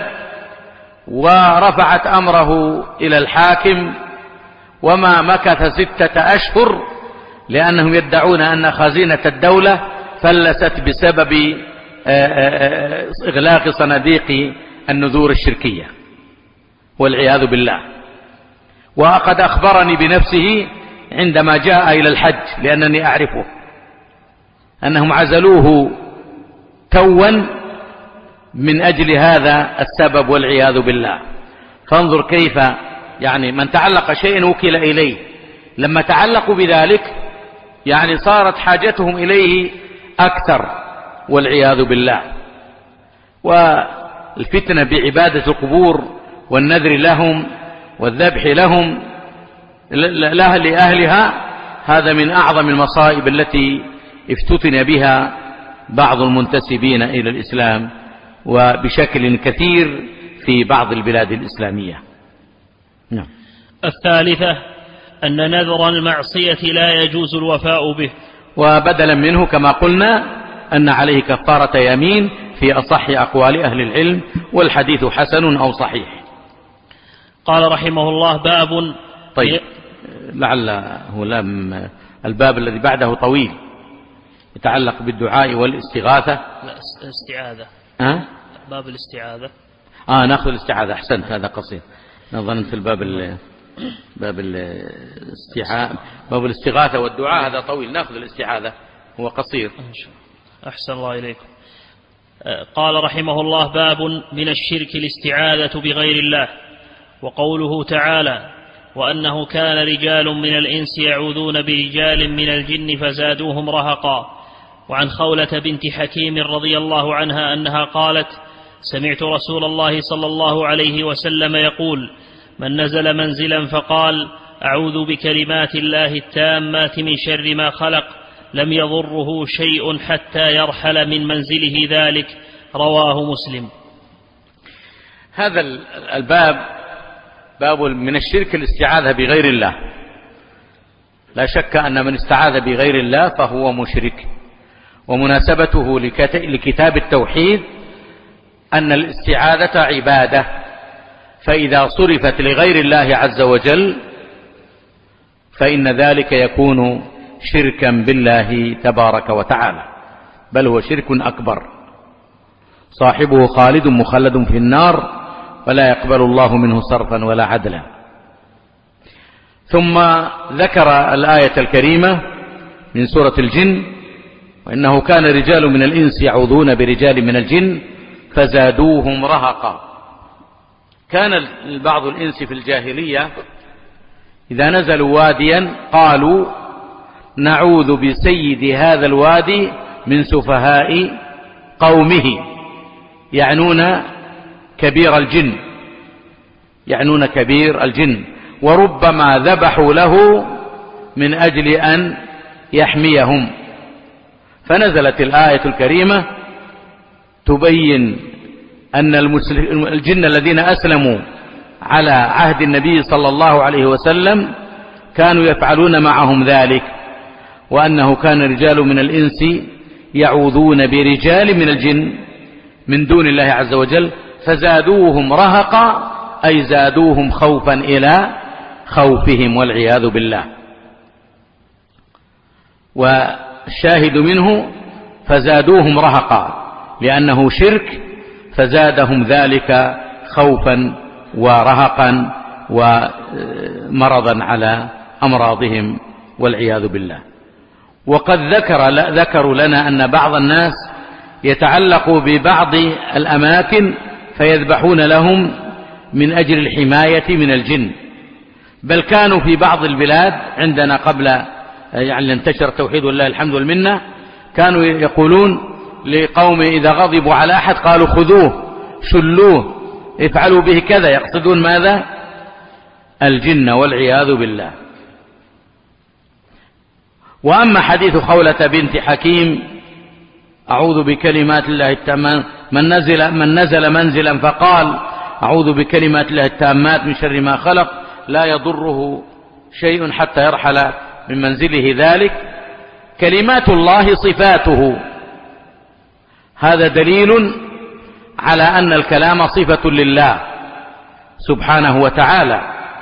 [SPEAKER 1] ورفعت أمره إلى الحاكم، وما مكث ستة أشهر، لأنهم يدعون أن خزينة الدولة فلست بسبب إغلاق صناديق النذور الشركية. والعياذ بالله. وقد أخبرني بنفسه عندما جاء إلى الحج، لأنني أعرفه، أنهم عزلوه توا من أجل هذا السبب والعياذ بالله. فانظر كيف يعني من تعلق شيء وكل إليه، لما تعلقوا بذلك يعني صارت حاجتهم إليه أكثر والعياذ بالله. والفتنة بعبادة القبور والنذر لهم والذبح لهم لأهلها، هذا من أعظم المصائب التي افتتن بها بعض المنتسبين إلى الإسلام وبشكل كثير في بعض البلاد الإسلامية. نعم.
[SPEAKER 2] الثالثة أن نذر المعصية لا يجوز الوفاء به،
[SPEAKER 1] وبدلا منه كما قلنا أن عليه كفارة يمين في أصح أقوال أهل العلم، والحديث حسن أو صحيح.
[SPEAKER 2] قال رحمه الله: باب.
[SPEAKER 1] طيب، لعل هو لم الباب الذي بعده طويل يتعلق بالدعاء والاستغاثة.
[SPEAKER 2] لا، استعاذة.
[SPEAKER 1] أه؟
[SPEAKER 2] باب الاستعاذة.
[SPEAKER 1] آه نأخذ الاستعاذة، أحسنت، هذا قصير. نظرت في الباب ال باب الاستعاذة، باب الاستغاثة والدعاء هذا طويل، نأخذ الاستعاذة هو قصير.
[SPEAKER 2] أحسن الله إليكم. قال رحمه الله: باب من الشرك الاستعاذة بغير الله. وقوله تعالى: وأنه كان رجال من الإنس يعوذون برجال من الجن فزادوهم رهقا. وعن خولة بنت حكيم رضي الله عنها أنها قالت: سمعت رسول الله صلى الله عليه وسلم يقول: من نزل منزلا فقال: أعوذ بكلمات الله التامات من شر ما خلق، لم يضره شيء حتى يرحل من منزله ذلك. رواه مسلم.
[SPEAKER 1] هذا الباب باب من الشرك الاستعاذة بغير الله. لا شك أن من استعاذ بغير الله فهو مشرك، ومناسبته لكتاب التوحيد أن الاستعاذة عبادة، فإذا صرفت لغير الله عز وجل فإن ذلك يكون شركا بالله تبارك وتعالى، بل هو شرك أكبر، صاحبه خالد مخلد في النار ولا يقبل الله منه صرفا ولا عدلا. ثم ذكر الآية الكريمة من سورة الجن: وإنه كان رجال من الإنس يعوذون برجال من الجن فزادوهم رهقا. كان بعض الإنس في الجاهلية إذا نزلوا واديا قالوا: نعوذ بسيد هذا الوادي من سفهاء قومه، يعنون كبير الجن، يعنون كبير الجن، وربما ذبحوا له من أجل أن يحميهم. فنزلت الآية الكريمة تبين أن الجن الذين أسلموا على عهد النبي صلى الله عليه وسلم كانوا يفعلون معهم ذلك، وأنه كان رجال من الإنس يعوذون برجال من الجن من دون الله عز وجل فزادوهم رهقا، أي زادوهم خوفا إلى خوفهم والعياذ بالله. والشاهد منه فزادوهم رهقا لأنه شرك، فزادهم ذلك خوفا ورهقا ومرضا على أمراضهم والعياذ بالله. وقد ذكر ذكروا لنا أن بعض الناس يتعلق ببعض الأماكن فيذبحون لهم من أجل الحماية من الجن، بل كانوا في بعض البلاد عندنا قبل يعني انتشر التوحيد والله الحمد والمنة، كانوا يقولون لقوم إذا غضبوا على أحد قالوا: خذوه شلوه افعلوا به كذا، يقصدون ماذا؟ الجن والعياذ بالله. وأما حديث خولة بنت حكيم: أعوذ بكلمات الله التامات من نزل, من نزل منزلا فقال: أعوذ بكلمات الله التامات من شر ما خلق، لا يضره شيء حتى يرحل من منزله ذلك. كلمات الله صفاته، هذا دليل على أن الكلام صفة لله سبحانه وتعالى،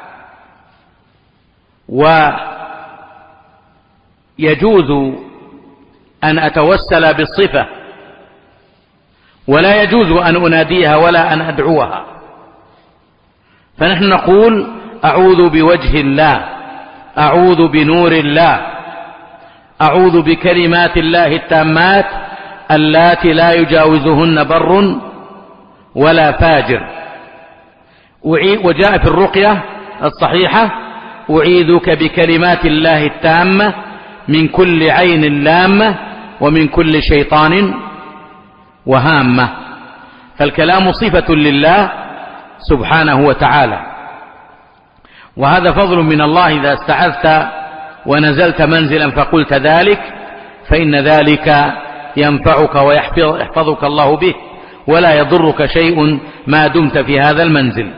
[SPEAKER 1] ويجوز أن أتوسل بالصفة ولا يجوز أن أناديها ولا أن أدعوها. فنحن نقول أعوذ بوجه الله، أعوذ بنور الله، أعوذ بكلمات الله التامات اللاتي لا يجاوزهن بر ولا فاجر. وجاء في الرقية الصحيحة: أعيذك بكلمات الله التامة من كل عين لامة ومن كل شيطان وهامة. فالكلام صفة لله سبحانه وتعالى، وهذا فضل من الله. إذا استعذت ونزلت منزلا فقلت ذلك فإن ذلك ينفعك ويحفظك الله به، ولا يضرك شيء ما دمت في هذا المنزل.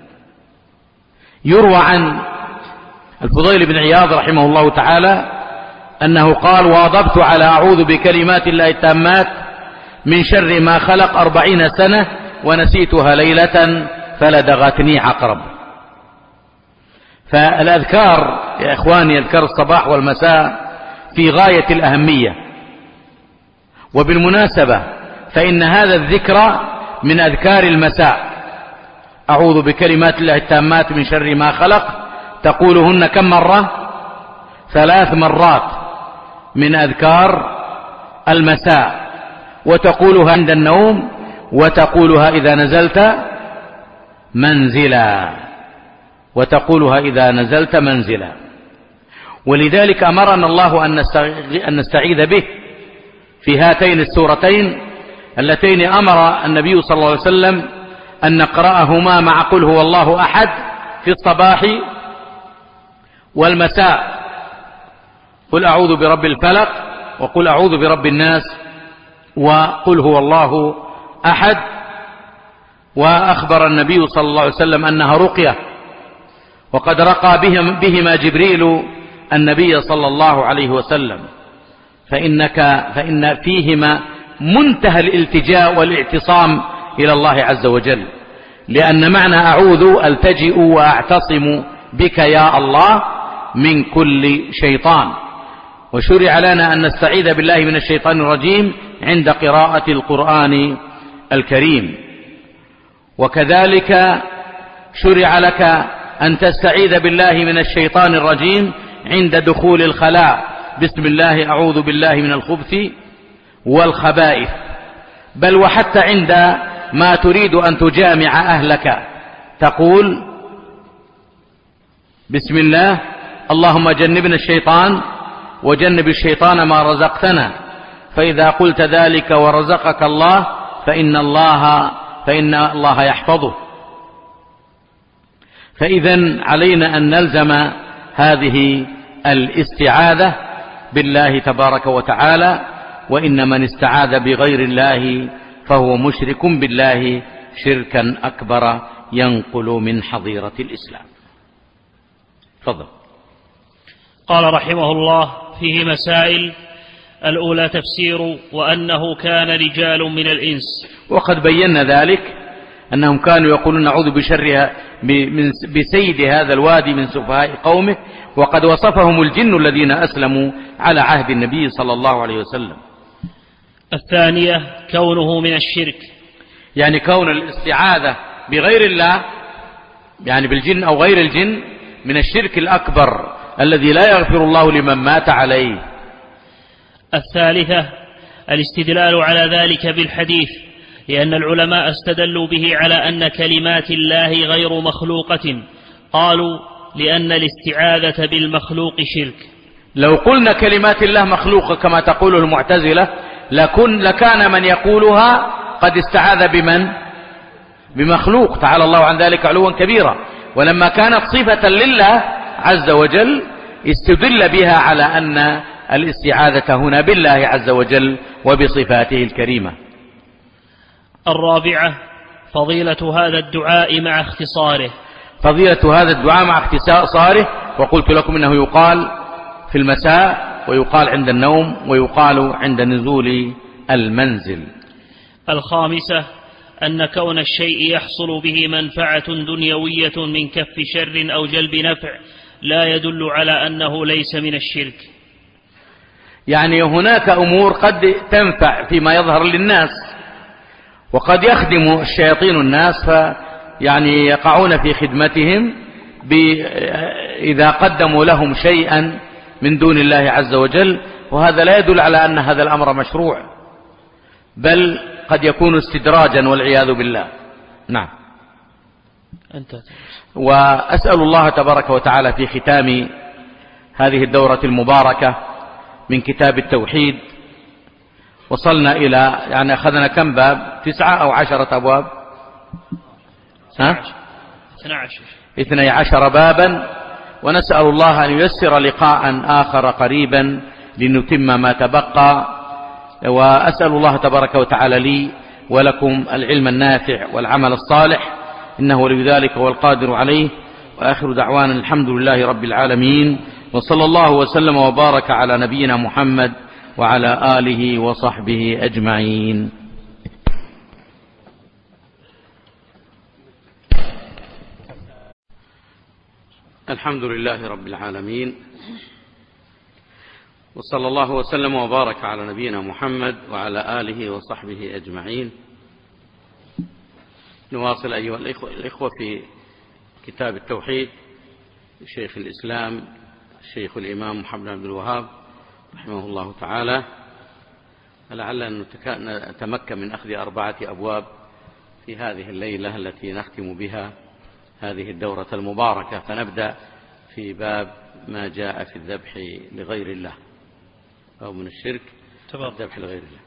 [SPEAKER 1] يروى عن الفضيل بن عياض رحمه الله تعالى أنه قال: واظبت على أعوذ بكلمات الله التامات من شر ما خلق أربعين سنة ونسيتها ليلة فلدغتني عقرب. فالأذكار يا إخواني، أذكار الصباح والمساء في غاية الأهمية. وبالمناسبة فإن هذا الذكر من أذكار المساء: أعوذ بكلمات الله التامات من شر ما خلق، تقولهن كم مرة؟ ثلاث مرات من أذكار المساء، وتقولها عند النوم، وتقولها إذا نزلت منزلا، وتقولها إذا نزلت منزلا. ولذلك أمرنا الله أن نستعيذ به في هاتين السورتين اللتين أمر النبي صلى الله عليه وسلم أن نقرأهما مع قل هو الله أحد في الصباح والمساء: قل أعوذ برب الفلق، وقل أعوذ برب الناس، وقل هو الله أحد. وأخبر النبي صلى الله عليه وسلم أنها رقية، وقد رقى بهما جبريل النبي صلى الله عليه وسلم، فإنك فإن فيهما منتهى الالتجاء والاعتصام إلى الله عز وجل، لأن معنى أعوذ ألتجئ وأعتصم بك يا الله من كل شيطان. وشرع لنا أن نستعيذ بالله من الشيطان الرجيم عند قراءة القرآن الكريم. وكذلك شرع لك أن تستعيذ بالله من الشيطان الرجيم عند دخول الخلاء: بسم الله أعوذ بالله من الخبث والخبائث. بل وحتى عند ما تريد أن تجامع أهلك تقول: بسم الله اللهم جنبنا الشيطان وجنب الشيطان ما رزقتنا. فإذا قلت ذلك ورزقك الله فإن الله فإن الله يحفظه. فإذا علينا أن نلزم هذه الاستعاذة بالله تبارك وتعالى. وإن من استعاذ بغير الله فهو مشرك بالله شركا أكبر ينقل من حظيرة الإسلام. تفضل.
[SPEAKER 2] قال رحمه الله: فيه مسائل. الأولى تفسير وأنه كان رجال من الإنس.
[SPEAKER 1] وقد بينا ذلك أنهم كانوا يقولون نعوذ بشرها بسيد هذا الوادي من سفهاء قومه، وقد وصفهم الجن الذين أسلموا على عهد النبي صلى الله عليه وسلم.
[SPEAKER 2] الثانية كونه من الشرك،
[SPEAKER 1] يعني كون الاستعاذة بغير الله، يعني بالجن أو غير الجن، من الشرك الأكبر الذي لا يغفر الله لمن مات عليه.
[SPEAKER 2] الثالثة الاستدلال على ذلك بالحديث، لأن العلماء استدلوا به على أن كلمات الله غير مخلوقة. قالوا: لأن الاستعاذة بالمخلوق شرك.
[SPEAKER 1] لو قلنا كلمات الله مخلوقة كما تقول المعتزلة لكن لكان من يقولها قد استعاذ بمن؟ بمخلوق، تعالى الله عن ذلك علوا كبيرا. ولما كانت صفة لله عز وجل استدل بها على أن الاستعاذة هنا بالله عز وجل وبصفاته الكريمة.
[SPEAKER 2] الرابعة فضيلة هذا الدعاء مع اختصاره.
[SPEAKER 1] فضيلة هذا الدعاء مع اختصاره، وقلت لكم إنه يقال في المساء، ويقال عند النوم، ويقال عند نزول المنزل.
[SPEAKER 2] الخامسة أن كون الشيء يحصل به منفعة دنيوية من كف شر أو جلب نفع لا يدل على أنه ليس من الشرك.
[SPEAKER 1] يعني هناك أمور قد تنفع فيما يظهر للناس، وقد يخدم الشياطين الناس يعني يقعون في خدمتهم إذا قدموا لهم شيئا من دون الله عز وجل، وهذا لا يدل على أن هذا الأمر مشروع، بل قد يكون استدراجا والعياذ بالله. نعم. وأسأل الله تبارك وتعالى في ختام هذه الدورة المباركة من كتاب التوحيد، وصلنا إلى يعني أخذنا كم باب؟ تسعة أو عشرة أبواب؟ ها؟ اثني عشر بابا، ونسأل الله أن ييسر لقاء آخر قريبا لنتم ما تبقى. وأسأل الله تبارك وتعالى لي ولكم العلم النافع والعمل الصالح، إنه ولي ذلك والقادر عليه. وآخر دعوانا الحمد لله رب العالمين، وصلى الله وسلم وبارك على نبينا محمد وعلى آله وصحبه أجمعين. الحمد لله رب العالمين، وصلى الله وسلم وبارك على نبينا محمد وعلى آله وصحبه أجمعين. نواصل أيها الإخوة في كتاب التوحيد شيخ الإسلام الشيخ الإمام محمد بن عبد الوهاب رحمه الله تعالى. لعلنا نتمكن من أخذ أربعة أبواب في هذه الليلة التي نختم بها هذه الدورة المباركة. فنبدأ في باب ما جاء في الذبح لغير الله أو من الشرك الذبح لغير الله.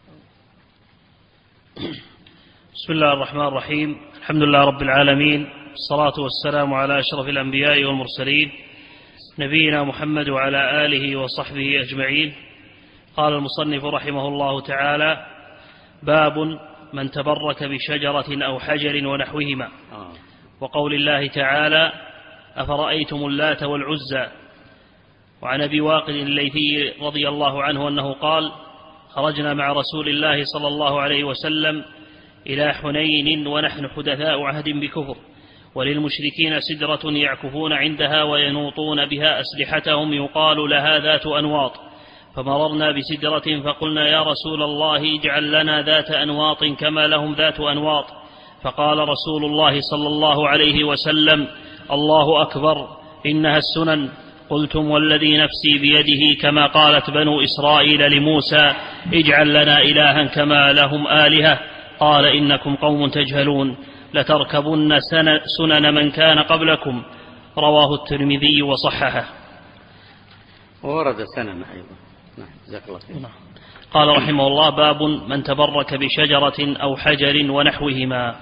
[SPEAKER 2] بسم الله الرحمن الرحيم. الحمد لله رب العالمين، الصلاة والسلام على أشرف الأنبياء والمرسلين نبينا محمد وعلى آله وصحبه أجمعين. قال المصنف رحمه الله تعالى: باب من تبرك بشجرة أو حجر ونحوهما. وقول الله تعالى: أفرأيتم اللات والعزى. وعن أبي واقد الليثي رضي الله عنه أنه قال: خرجنا مع رسول الله صلى الله عليه وسلم إلى حنين ونحن حدثاء عهد بكفر، وللمشركين سدرة يعكفون عندها وينوطون بها أسلحتهم يقال لها ذات أنواط، فمررنا بسدرة فقلنا: يا رسول الله اجعل لنا ذات أنواط كما لهم ذات أنواط. فقال رسول الله صلى الله عليه وسلم: الله أكبر، إنها السنن. قلتم والذي نفسي بيده كما قالت بنو إسرائيل لموسى: اجعل لنا إلها كما لهم آلهة. قال: إنكم قوم تجهلون، لتركبن سنن من كان قبلكم. رواه الترمذي وصححه.
[SPEAKER 1] ورد سنن أيضا. جزاك الله خير.
[SPEAKER 2] قال رحمه الله: باب من تبرك بشجرة أو حجر ونحوهما.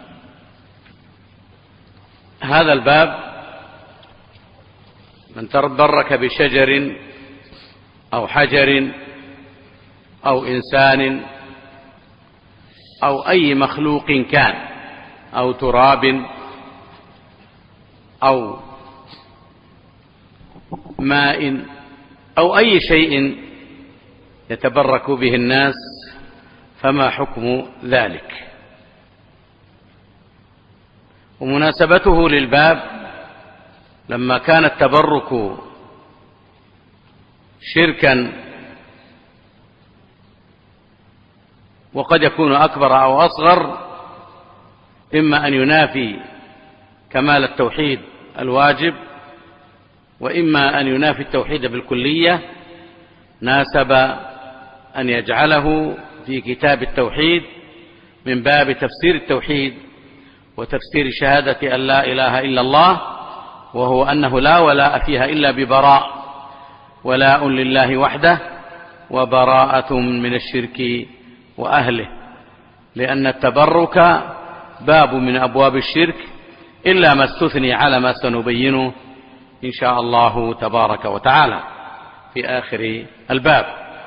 [SPEAKER 1] هذا الباب من تبرك بشجر أو حجر أو إنسان أو أي مخلوق كان أو تراب أو ماء أو أي شيء يتبرك به الناس، فما حكم ذلك؟ ومناسبته للباب لما كان التبرك شركا وقد يكون أكبر أو أصغر، إما أن ينافي كمال التوحيد الواجب، وإما أن ينافي التوحيد بالكلية، ناسب أن يجعله في كتاب التوحيد من باب تفسير التوحيد وتفسير شهادة أن لا إله إلا الله، وهو أنه لا ولاء فيها إلا ببراء، ولاء لله وحده وبراءة من الشرك وأهله، لأن التبرك باب من أبواب الشرك، إلا ما استثني على ما سنبينه إن شاء الله تبارك وتعالى في آخر الباب.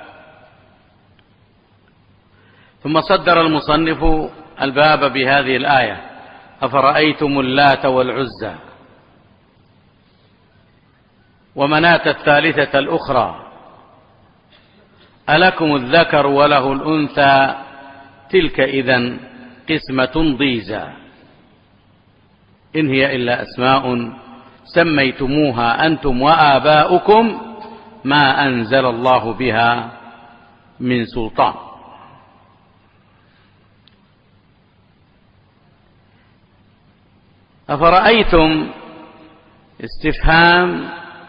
[SPEAKER 1] ثم صدر المصنف الباب بهذه الآية: أفرأيتم اللات والعزى ومناة الثالثة الأخرى ألكم الذكر وله الأنثى تلك إذن قسمة ضيزى إن هي إلا أسماء سميتموها أنتم وآباؤكم ما أنزل الله بها من سلطان. أفرأيتم استفهام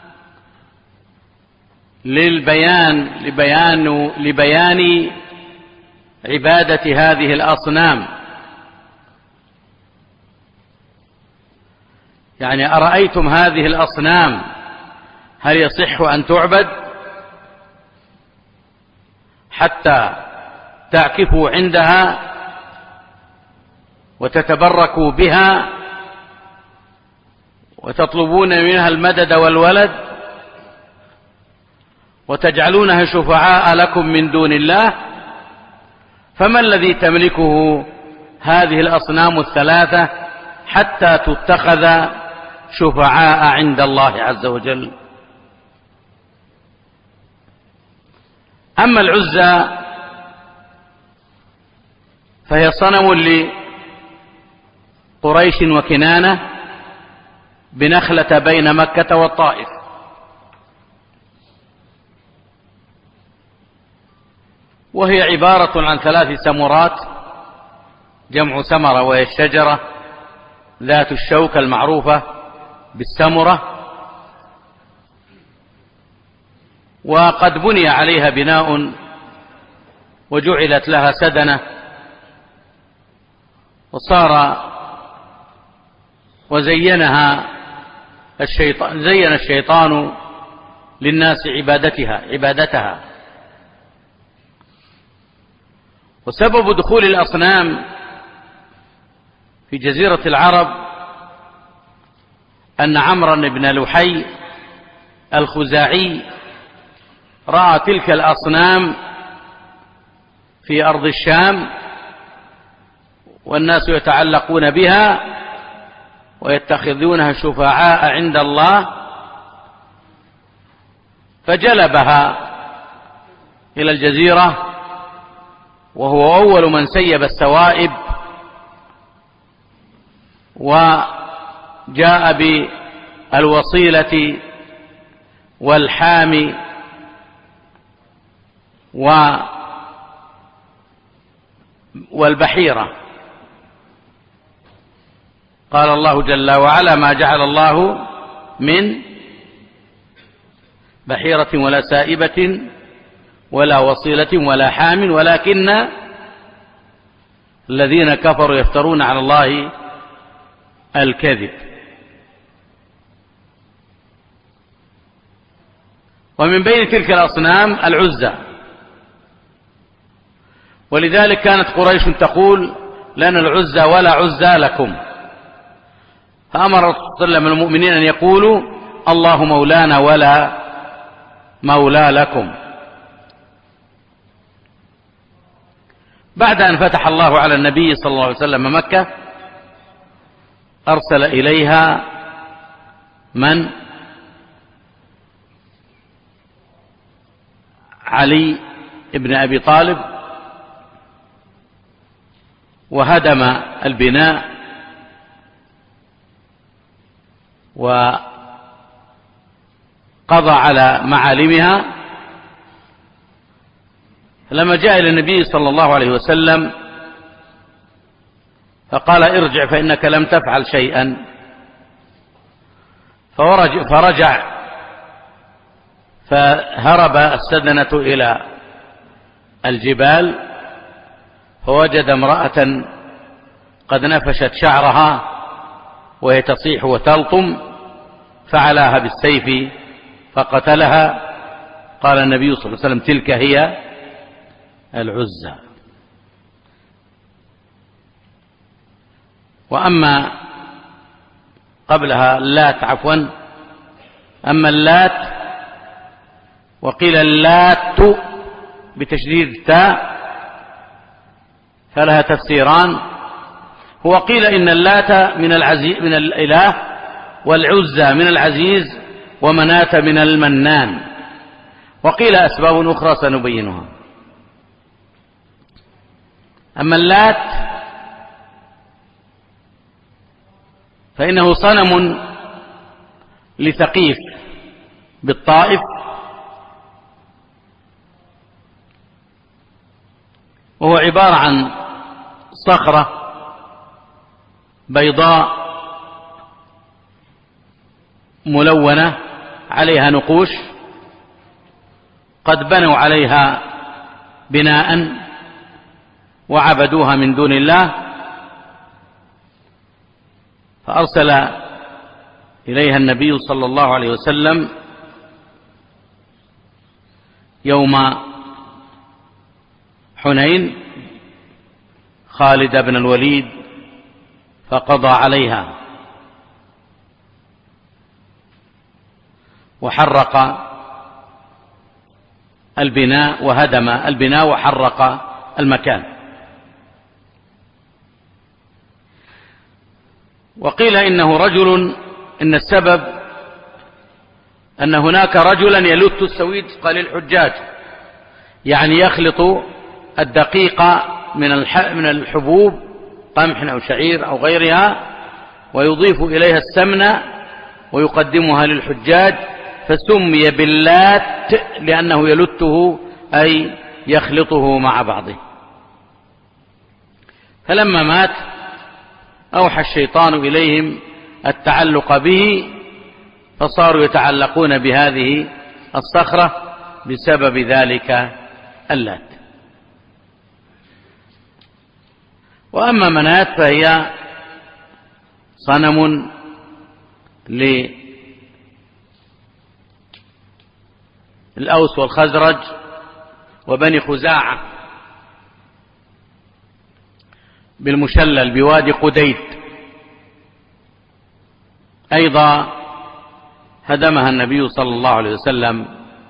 [SPEAKER 1] للبيان لبيان لبيان عبادة هذه الأصنام، يعني أرأيتم هذه الأصنام هل يصح أن تعبد حتى تعكفوا عندها وتتبركوا بها وتطلبون منها المدد والولد وتجعلونها شفعاء لكم من دون الله؟ فما الذي تملكه هذه الأصنام الثلاثة حتى تتخذ شفعاء عند الله عز وجل؟ أما العزى فهي صنم لقريش وكنانة بنخلة بين مكة والطائف، وهي عبارة عن ثلاث سمرات، جمع سمرة وهي الشجرة ذات الشوكة المعروفة بالسمرة، وقد بني عليها بناء وجعلت لها سدنة، وصار وزينها الشيطان زين الشيطان للناس عبادتها عبادتها وسبب دخول الأصنام في جزيرة العرب أن عمرو بن لحي الخزاعي رأى تلك الأصنام في أرض الشام والناس يتعلقون بها ويتخذونها شفعاء عند الله، فجلبها إلى الجزيرة، وهو أول من سيب السوائب وجاء بالوصيلة والحام والبحيرة. قال الله جل وعلا: ما جعل الله من بحيرة ولا سائبة ولا وصيلة ولا حام ولكن الذين كفروا يفترون على الله الكذب. ومن بين تلك الأصنام العزى، ولذلك كانت قريش تقول: لنا العزى ولا عزى لكم، فأمر صلى الله عليه وسلم المؤمنين أن يقولوا: الله مولانا ولا مولى لكم. بعد أن فتح الله على النبي صلى الله عليه وسلم مكة أرسل إليها من؟ علي بن أبي طالب، وهدم البناء وقضى على معالمها. لما جاء إلى النبي صلى الله عليه وسلم فقال: ارجع فإنك لم تفعل شيئا. فرجع فهرب السدنة إلى الجبال، فوجد امرأة قد نفشت شعرها وهي تصيح وتلطم، فعلاها بالسيف فقتلها. قال النبي صلى الله عليه وسلم: تلك هي العزى. وأما قبلها اللات، عفوا أما اللات وقيل اللات بتشديد التاء فلها تفسيران. هو قيل إن اللات من العزيز من الإله، والعزى من العزيز، ومناة من المنان، وقيل أسباب أخرى سنبينها. أما اللات فإنه صنم لثقيف بالطائف، وهو عبارة عن صخرة بيضاء ملونة عليها نقوش، قد بنوا عليها بناء وعبدوها من دون الله، فأرسل إليها النبي صلى الله عليه وسلم يوم حنين خالد بن الوليد فقضى عليها وحرق البناء وهدم البناء وحرق المكان. وقيل إنه رجل إن السبب أن هناك رجلا يلت السويد للحجاج، يعني يخلط الدقيق من الحبوب قمح أو شعير أو غيرها ويضيف إليها السمن ويقدمها للحجاج، فسمي باللات لأنه يلته أي يخلطه مع بعضه. فلما مات أوحى الشيطان إليهم التعلق به، فصاروا يتعلقون بهذه الصخرة بسبب ذلك اللات. وأما منات فهي صنم للأوس والخزرج وبني خزاعة بالمشلل بوادي قديد، أيضا هدمها النبي صلى الله عليه وسلم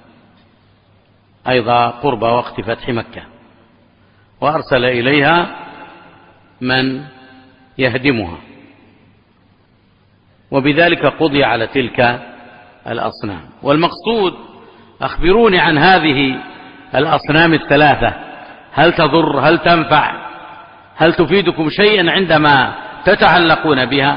[SPEAKER 1] أيضا قرب وقت فتح مكة، وأرسل إليها من يهدمها، وبذلك قضي على تلك الأصنام. والمقصود أخبروني عن هذه الأصنام الثلاثة، هل تضر، هل تنفع، هل تفيدكم شيئا عندما تتعلقون بها؟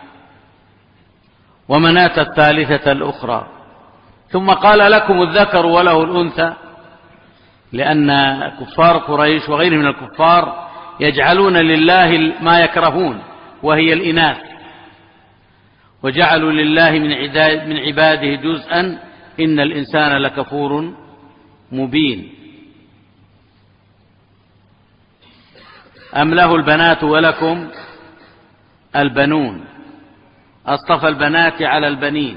[SPEAKER 1] ومناة الثالثة الأخرى. ثم قال لكم الذكر وله الأنثى، لأن كفار قريش وغيرهم من الكفار يجعلون لله ما يكرهون وهي الإناث، وجعلوا لله من عباده جزءا إن الإنسان لكفور مبين. أم له البنات ولكم البنون، أصطفى البنات على البنين.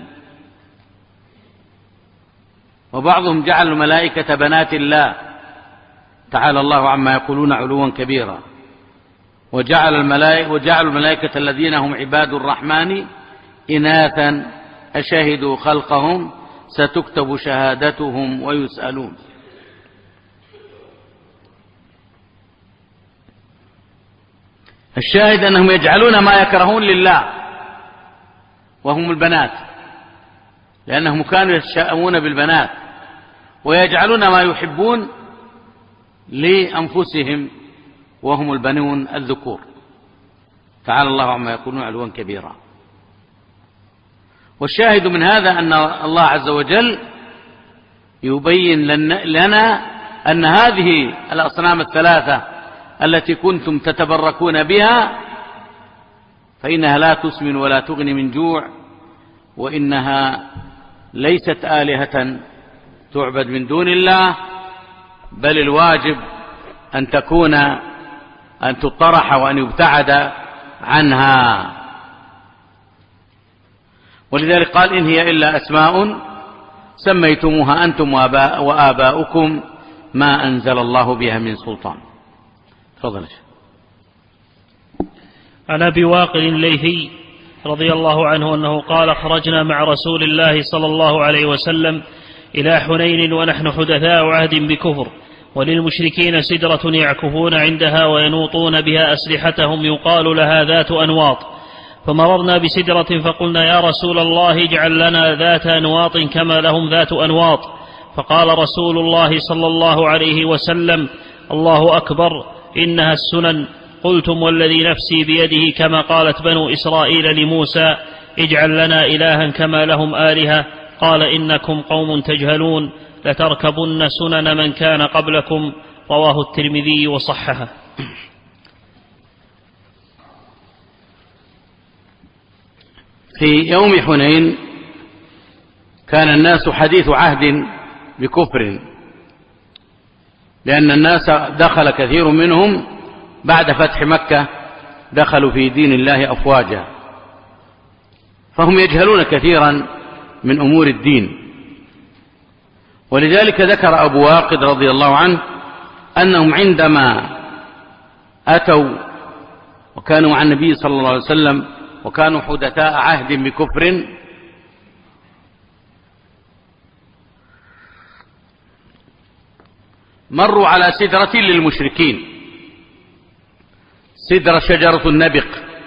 [SPEAKER 1] وبعضهم جعل الملائكة بنات الله تعالى الله عما يقولون علوا كبيرا، وجعل الملائكة وجعلوا الملائكة الذين هم عباد الرحمن إناثا أشهدوا خلقهم ستكتب شهادتهم ويسألون. الشاهد أنهم يجعلون ما يكرهون لله وهم البنات، لأنهم كانوا يتشاءمون بالبنات، ويجعلون ما يحبون لأنفسهم وهم البنون الذكور. تعالى الله عما يقولون علوا كبيرا. والشاهد من هذا أن الله عز وجل يبين لنا أن هذه الأصنام الثلاثة التي كنتم تتبركون بها فإنها لا تسمن ولا تغني من جوع، وإنها ليست آلهة تعبد من دون الله، بل الواجب أن تكون أن تطرح وأن يبتعد عنها. ولذلك قال إن هي إلا أسماء سميتموها أنتم وآباؤكم ما أنزل الله بها من سلطان. تفضل.
[SPEAKER 2] عن أبي واقد الليثي رضي الله عنه أنه قال خرجنا مع رسول الله صلى الله عليه وسلم إلى حنين ونحن حدثاء عهد بكفر، وللمشركين سدرة يعكفون عندها وينوطون بها أسلحتهم يقال لها ذات أنواط، فمررنا بسدرة فقلنا يا رسول الله اجعل لنا ذات أنواط كما لهم ذات أنواط، فقال رسول الله صلى الله عليه وسلم الله أكبر إنها السنن. قلتم والذي نفسي بيده كما قالت بنو إسرائيل لموسى اجعل لنا إلها كما لهم آلهة، قال إنكم قوم تجهلون لتركبن سنن من كان قبلكم، رواه الترمذي وصححه.
[SPEAKER 1] في يوم حنين كان الناس حديث عهد بكفر، لأن الناس دخل كثير منهم بعد فتح مكة دخلوا في دين الله أفواجا، فهم يجهلون كثيرا من أمور الدين. ولذلك ذكر أبو واقد رضي الله عنه أنهم عندما أتوا وكانوا مع النبي صلى الله عليه وسلم وكانوا حدثاء عهد بكفر، مروا على سدرة للمشركين، سدرة شجرة النبق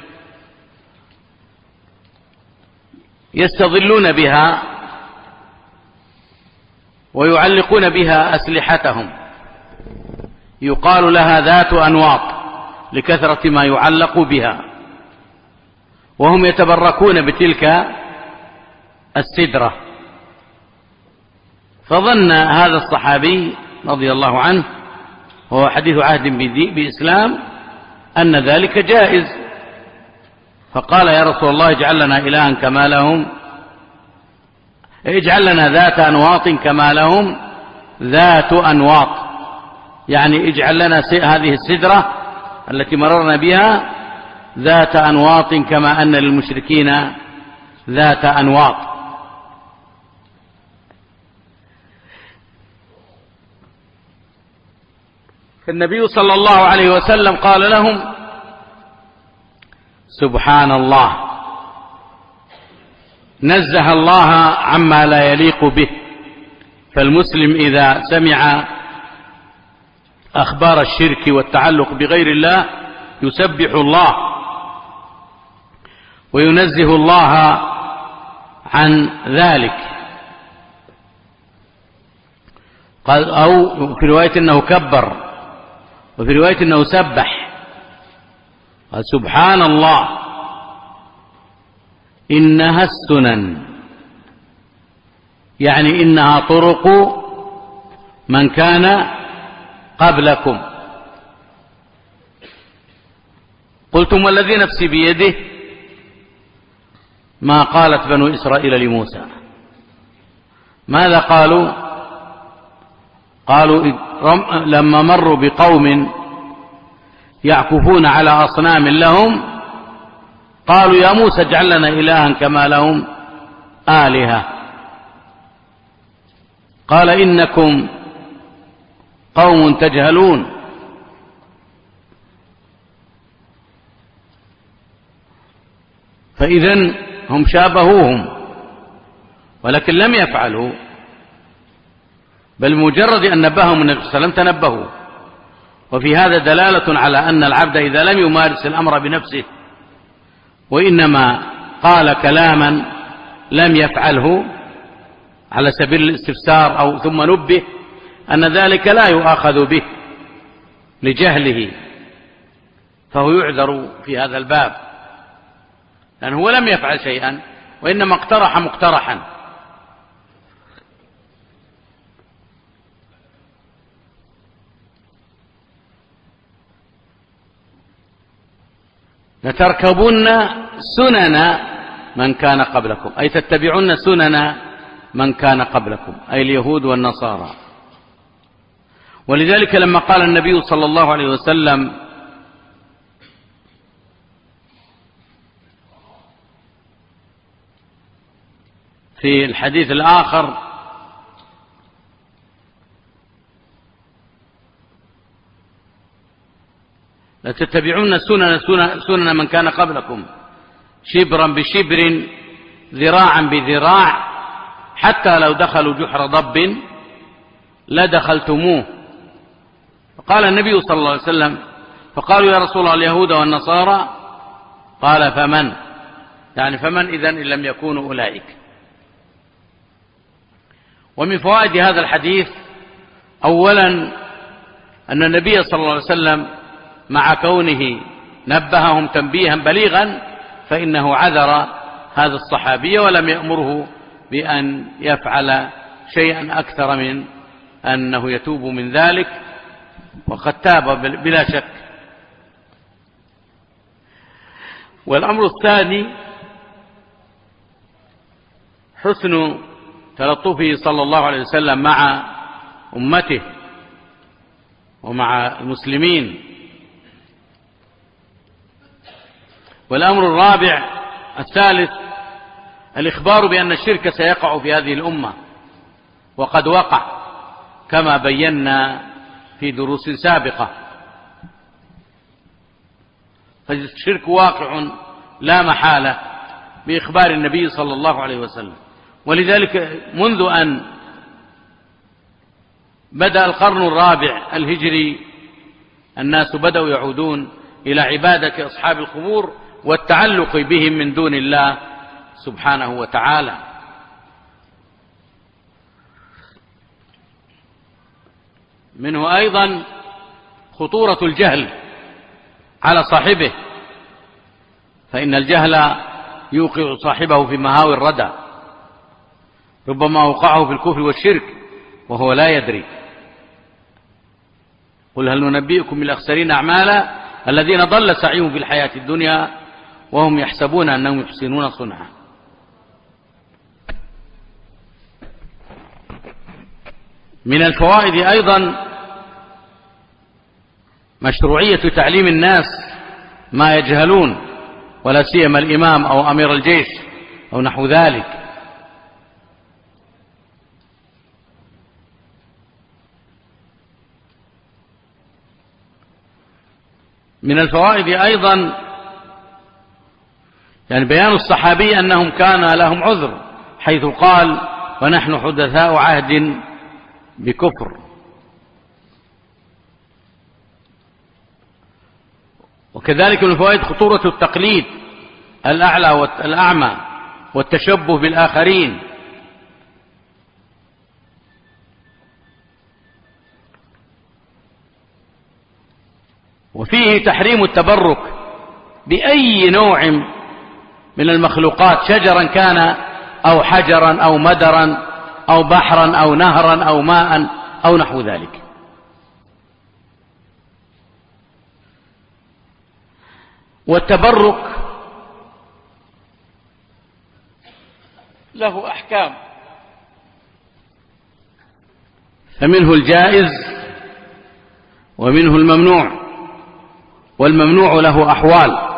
[SPEAKER 1] يستظلون بها ويعلقون بها أسلحتهم، يقال لها ذات أنواط لكثرة ما يعلق بها، وهم يتبركون بتلك السدرة. فظن هذا الصحابي رضي الله عنه وهو حديث عهد بإسلام أن ذلك جائز، فقال يا رسول الله اجعل لنا إلها كما لهم، اجعل لنا ذات أنواط كما لهم ذات أنواط، يعني اجعل لنا هذه السدرة التي مررنا بها ذات أنواط كما أن للمشركين ذات أنواط. فالنبي صلى الله عليه وسلم قال لهم سبحان الله، نزه الله عما لا يليق به، فالمسلم إذا سمع أخبار الشرك والتعلق بغير الله يسبح الله وينزه الله عن ذلك. قال أو في رواية أنه كبر، وفي رواية أنه سبح، قال سبحان الله إنها السنن، يعني إنها طرق من كان قبلكم. قلتم والذي نفسي بيده ما قالت بنو إسرائيل لموسى، ماذا قالوا؟ قالوا لما مروا بقوم يعكفون على أصنام لهم قالوا يا موسى اجعل لنا إلها كما لهم آلهة. قال إنكم قوم تجهلون، فإذن هم شابهوهم ولكن لم يفعلوا، بل مجرد أن نبههم النبي صلى الله عليه وسلم تنبهوا. وفي هذا دلالة على أن العبد إذا لم يمارس الأمر بنفسه وإنما قال كلاما لم يفعله على سبيل الاستفسار أو ثم نبه أن ذلك لا يؤاخذ به لجهله، فهو يعذر في هذا الباب، لأنه هو لم يفعل شيئا وإنما اقترح مقترحا. لتركبن سنن من كان قبلكم، أي تتبعون سنن من كان قبلكم، أي اليهود والنصارى. ولذلك لما قال النبي صلى الله عليه وسلم في الحديث الآخر لتتبعون سنن, سنن, سنن من كان قبلكم شبرا بشبر ذراعا بذراع حتى لو دخلوا جحر ضب لدخلتموه. فقال النبي صلى الله عليه وسلم فقالوا يا رسول الله اليهود والنصارى، قال فمن، يعني فمن إذن إن لم يكونوا أولئك. ومن فوائد هذا الحديث أولا أن النبي صلى الله عليه وسلم مع كونه نبههم تنبيها بليغا فإنه عذر هذا الصحابي ولم يأمره بأن يفعل شيئا أكثر من أنه يتوب من ذلك، وقد تاب بلا شك. والأمر الثاني حسن تلطفه صلى الله عليه وسلم مع أمته ومع المسلمين. والأمر الرابع الثالث الإخبار بأن الشرك سيقع في هذه الأمة، وقد وقع كما بينا في دروس سابقة. فالشرك واقع لا محالة بإخبار النبي صلى الله عليه وسلم. ولذلك منذ أن بدأ القرن الرابع الهجري الناس بدأوا يعودون إلى عبادة أصحاب القبور والتعلق بهم من دون الله سبحانه وتعالى. منه أيضا خطورة الجهل على صاحبه، فإن الجهل يوقع صاحبه في مهاوي الردى، ربما أوقعه في الكفر والشرك وهو لا يدري. قل هل ننبئكم بالأخسرين أعمالا الذين ضل سعيهم في الحياة الدنيا وهم يحسبون أنهم يحسنون صنعا. من الفوائد أيضا مشروعية تعليم الناس ما يجهلون، ولا سيما الإمام أو أمير الجيش أو نحو ذلك. من الفوائد أيضا يعني بيان الصحابي أنهم كان لهم عذر، حيث قال ونحن حدثاء عهد بكفر. وكذلك من الفوائد خطورة التقليد الأعلى والأعمى والتشبه بالآخرين. وفيه تحريم التبرك بأي نوع من المخلوقات، شجرا كان أو حجرا أو مدرا أو بحرا أو نهرا أو ماء أو نحو ذلك. والتبرك له أحكام، فمنه الجائز ومنه الممنوع، والممنوع له أحوال.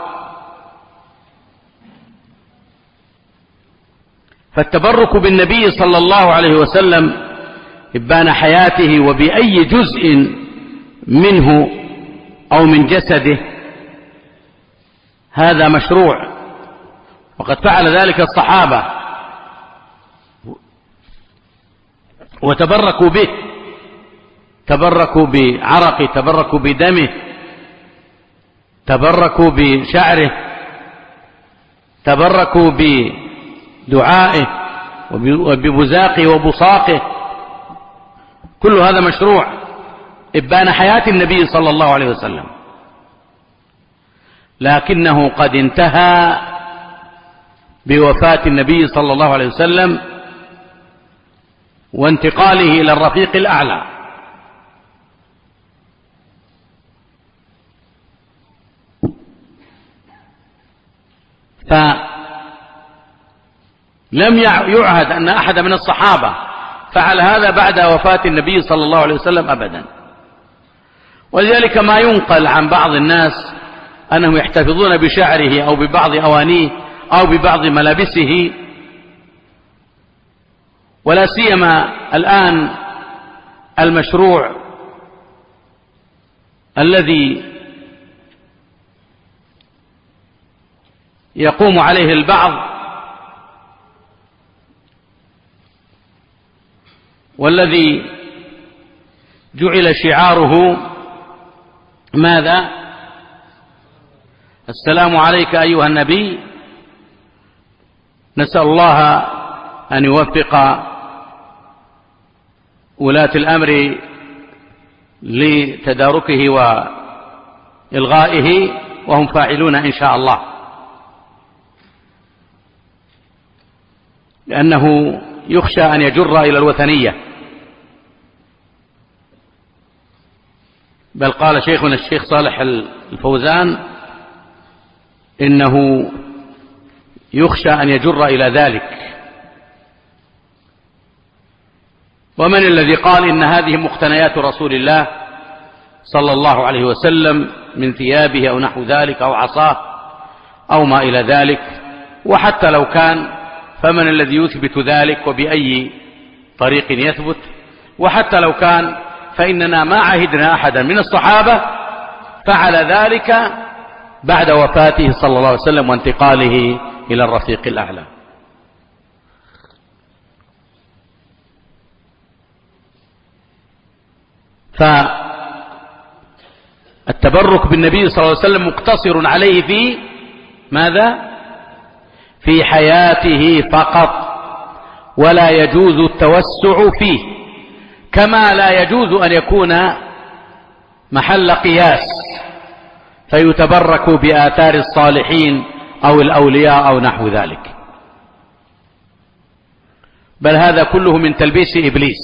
[SPEAKER 1] فالتبرك بالنبي صلى الله عليه وسلم إبان حياته وبأي جزء منه أو من جسده هذا مشروع، وقد فعل ذلك الصحابة وتبركوا به، تبركوا بعرقه، تبركوا بدمه، تبركوا بشعره، تبركوا بدعائه وببزاقه وبصاقه. كل هذا مشروع إبان حياة النبي صلى الله عليه وسلم، لكنه قد انتهى بوفاة النبي صلى الله عليه وسلم وانتقاله إلى الرفيق الأعلى. فلم يعهد أن أحد من الصحابة فعل هذا بعد وفاة النبي صلى الله عليه وسلم أبدا. ولذلك ما ينقل عن بعض الناس أنهم يحتفظون بشعره أو ببعض أوانيه أو ببعض ملابسه، ولا سيما الآن المشروع الذي يقوم عليه البعض والذي جعل شعاره ماذا؟ السلام عليك أيها النبي. نسأل الله أن يوفق ولاة الأمر لتداركه وإلغائه، وهم فاعلون إن شاء الله، لأنه يخشى أن يجر إلى الوثنية. بل قال شيخنا الشيخ صالح الفوزان إنه يخشى أن يجر إلى ذلك، ومن الذي قال إن هذه مقتنيات رسول الله صلى الله عليه وسلم من ثيابه أو نحو ذلك أو عصاه أو ما إلى ذلك؟ وحتى لو كان فمن الذي يثبت ذلك وبأي طريق يثبت؟ وحتى لو كان فإننا ما عهدنا أحدا من الصحابة فعل ذلك بعد وفاته صلى الله عليه وسلم وانتقاله إلى الرفيق الأعلى. فالتبرك بالنبي صلى الله عليه وسلم مقتصر عليه في ماذا؟ في حياته فقط، ولا يجوز التوسع فيه، كما لا يجوز أن يكون محل قياس فيتبرك بآثار الصالحين أو الأولياء أو نحو ذلك، بل هذا كله من تلبيس إبليس،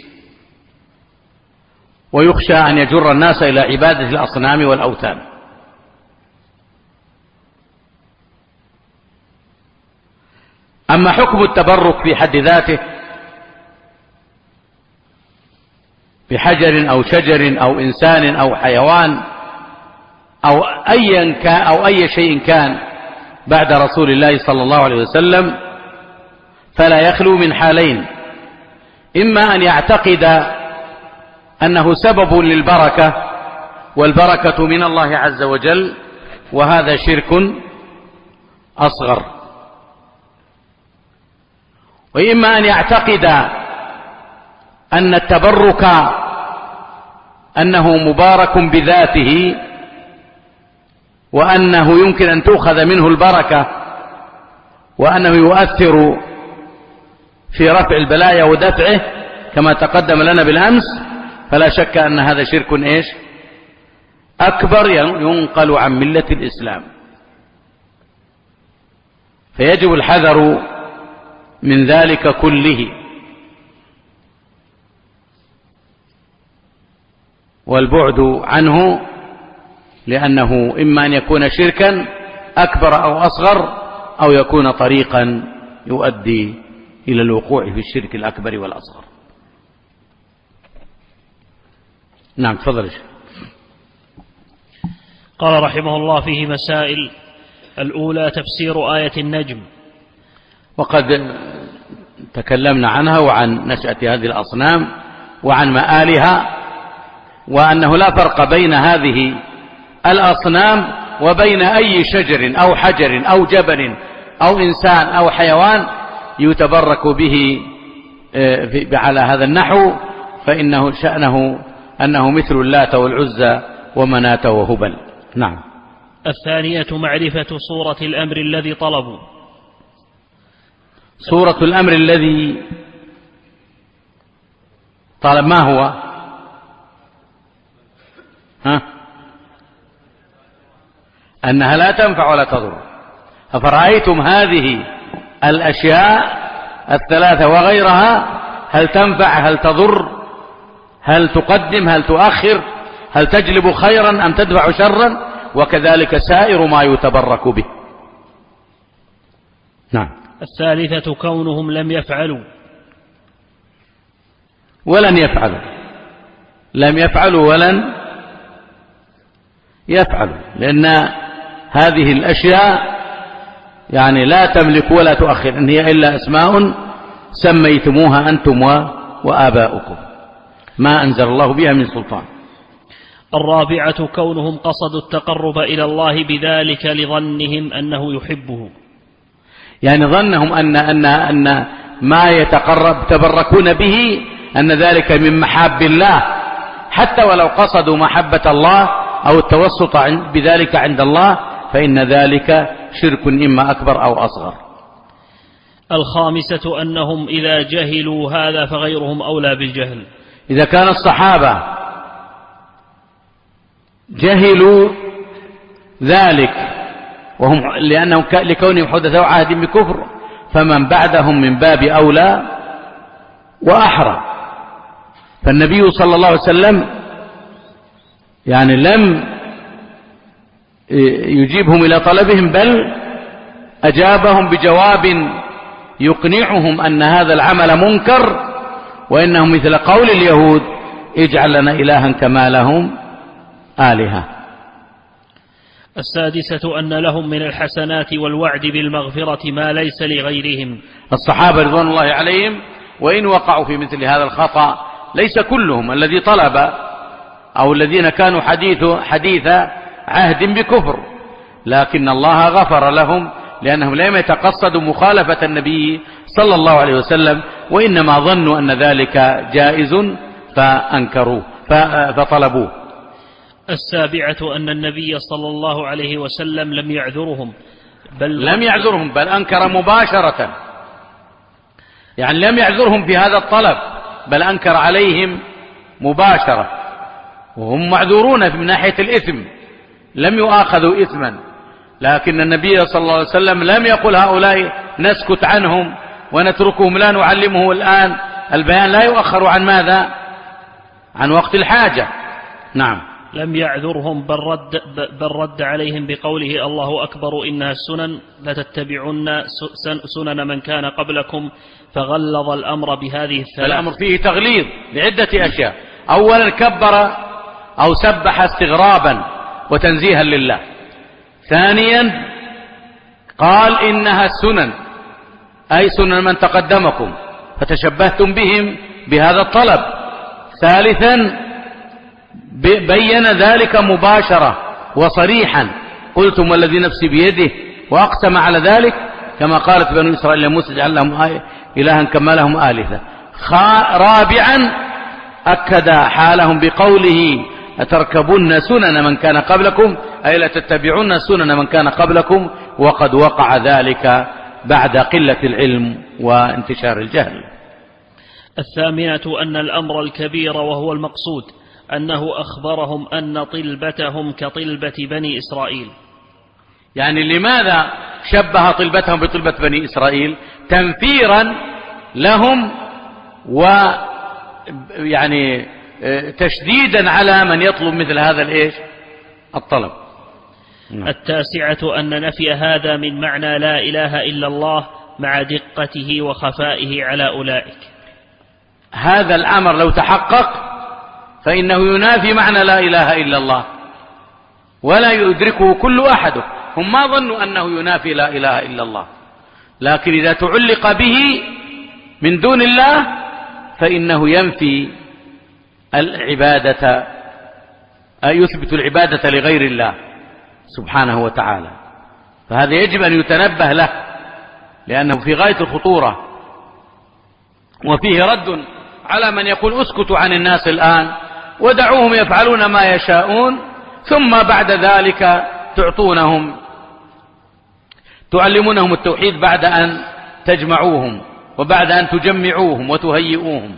[SPEAKER 1] ويخشى أن يجر الناس إلى عبادة الأصنام والأوثان. أما حكم التبرك في حد ذاته بحجر أو شجر أو إنسان أو حيوان أو أيا كان أو أي شيء كان بعد رسول الله صلى الله عليه وسلم فلا يخلو من حالين: إما أن يعتقد أنه سبب للبركة والبركة من الله عز وجل، وهذا شرك أصغر، وإما أن يعتقد أن التبرك أنه مبارك بذاته وأنه يمكن أن تؤخذ منه البركة وأنه يؤثر في رفع البلايا ودفعه كما تقدم لنا بالأمس، فلا شك أن هذا شرك إيش؟ أكبر ينقل عن ملة الإسلام. فيجب الحذر من ذلك كله، والبعد عنه، لأنه إما أن يكون شركا أكبر أو أصغر، أو يكون طريقا يؤدي إلى الوقوع في الشرك الأكبر والأصغر. نعم، تفضل.
[SPEAKER 2] قال رحمه الله: فيه مسائل. الأولى تفسير آية النجم،
[SPEAKER 1] وقد تكلمنا عنها وعن نشأة هذه الأصنام وعن مآلها، وأنه لا فرق بين هذه الأصنام وبين أي شجر أو حجر أو جبل أو إنسان أو حيوان يتبرك به على هذا النحو، فإنه شأنه أنه مثل اللات والعزى ومناة وهبل. نعم.
[SPEAKER 2] الثانية معرفة صورة الأمر الذي طلبوا.
[SPEAKER 1] صورة الأمر الذي طلب ما هو؟ ها؟ أنها لا تنفع ولا تضر. أفرأيتم هذه الأشياء الثلاثة وغيرها، هل تنفع هل تضر، هل تقدم هل تؤخر، هل تجلب خيرا أم تدفع شرا، وكذلك سائر ما يتبرك به. نعم.
[SPEAKER 2] الثالثة كونهم لم يفعلوا
[SPEAKER 1] ولن يفعلوا، لم يفعلوا ولن يفعلوا، لأن هذه الأشياء يعني لا تملك ولا تؤخر، إن هي إلا أسماء سميتموها أنتم وآباؤكم ما أنزل الله بها من سلطان.
[SPEAKER 2] الرابعة كونهم قصدوا التقرب إلى الله بذلك لظنهم أنه يحبه،
[SPEAKER 1] يعني ظنهم أن, أن, أن ما يتقرب تبركون به أن ذلك من محاب الله، حتى ولو قصدوا محبة الله أو التوسط بذلك عند الله فإن ذلك شرك إما أكبر أو أصغر.
[SPEAKER 2] الخامسة أنهم إذا جهلوا هذا فغيرهم أولى بالجهل.
[SPEAKER 1] إذا كان الصحابة جهلوا ذلك وهم لأنهم لكونهم حدثوا عهد بكفر، فمن بعدهم من باب أولى وأحرى. فالنبي صلى الله عليه وسلم يعني لم يجيبهم إلى طلبهم، بل أجابهم بجواب يقنعهم أن هذا العمل منكر، وإنهم مثل قول اليهود اجعل لنا إلها كما لهم آلهة.
[SPEAKER 2] السادسة أن لهم من الحسنات والوعد بالمغفرة ما ليس لغيرهم.
[SPEAKER 1] الصحابة رضوان الله عليهم وإن وقعوا في مثل هذا الخطأ ليس كلهم الذي طلب أو الذين كانوا حديث حديث عهد بكفر، لكن الله غفر لهم لأنهم لم يتقصدوا مخالفة النبي صلى الله عليه وسلم، وإنما ظنوا أن ذلك جائز فأنكروه فطلبوه.
[SPEAKER 2] السابعة أن النبي صلى الله عليه وسلم لم يعذرهم
[SPEAKER 1] بل لم يعذرهم بل أنكر مباشرة، يعني لم يعذرهم في هذا الطلب بل أنكر عليهم مباشرة، وهم معذورون من ناحية الإثم، لم يؤاخذوا إثما، لكن النبي صلى الله عليه وسلم لم يقل هؤلاء نسكت عنهم ونتركهم لا نعلمه الآن، البيان لا يؤخر عن ماذا؟ عن وقت الحاجة. نعم.
[SPEAKER 2] لم يعذرهم بل رد, بل رد عليهم بقوله الله أكبر إنها السنن لتتبعن سنن من كان قبلكم، فغلظ الأمر بهذه الثلاث.
[SPEAKER 1] الأمر فيه تغليظ بعدة أشياء. أولا كبر أو سبح استغرابا وتنزيها لله. ثانيا قال إنها السنن أي سنن من تقدمكم فتشبهتم بهم بهذا الطلب. ثالثا بين ذلك مباشرة وصريحا، قلتم والذي نفسي بيده، وأقسم على ذلك كما قالت بنو إسرائيل موسى اجعل لهم إلها كما لهم آلهة. رابعا أكد حالهم بقوله أتركبن سنن من كان قبلكم أي لتتبعن سنن من كان قبلكم، وقد وقع ذلك بعد قلة العلم وانتشار الجهل.
[SPEAKER 2] الثامنة أن الأمر الكبير وهو المقصود أنه أخبرهم أن طلبتهم كطلبة بني إسرائيل.
[SPEAKER 1] يعني لماذا شبه طلبتهم بطلبة بني إسرائيل؟ تنفيرا لهم ويعني تشديدا على من يطلب مثل هذا الإيش الطلب.
[SPEAKER 2] التاسعة أن نفي هذا من معنى لا إله إلا الله مع دقته وخفائه على أولئك.
[SPEAKER 1] هذا الأمر لو تحقق فإنه ينافي معنى لا إله إلا الله ولا يدركه كل أحد. هم ما ظنوا أنه ينافي لا إله إلا الله، لكن إذا تعلق به من دون الله فإنه ينفي العبادة، يثبت العبادة لغير الله سبحانه وتعالى. فهذا يجب أن يتنبه له لأنه في غاية الخطورة، وفيه رد على من يقول اسكتوا عن الناس الآن ودعوهم يفعلون ما يشاءون، ثم بعد ذلك تعطونهم تعلمونهم التوحيد بعد أن تجمعوهم وبعد أن تجمعوهم وتهيئوهم.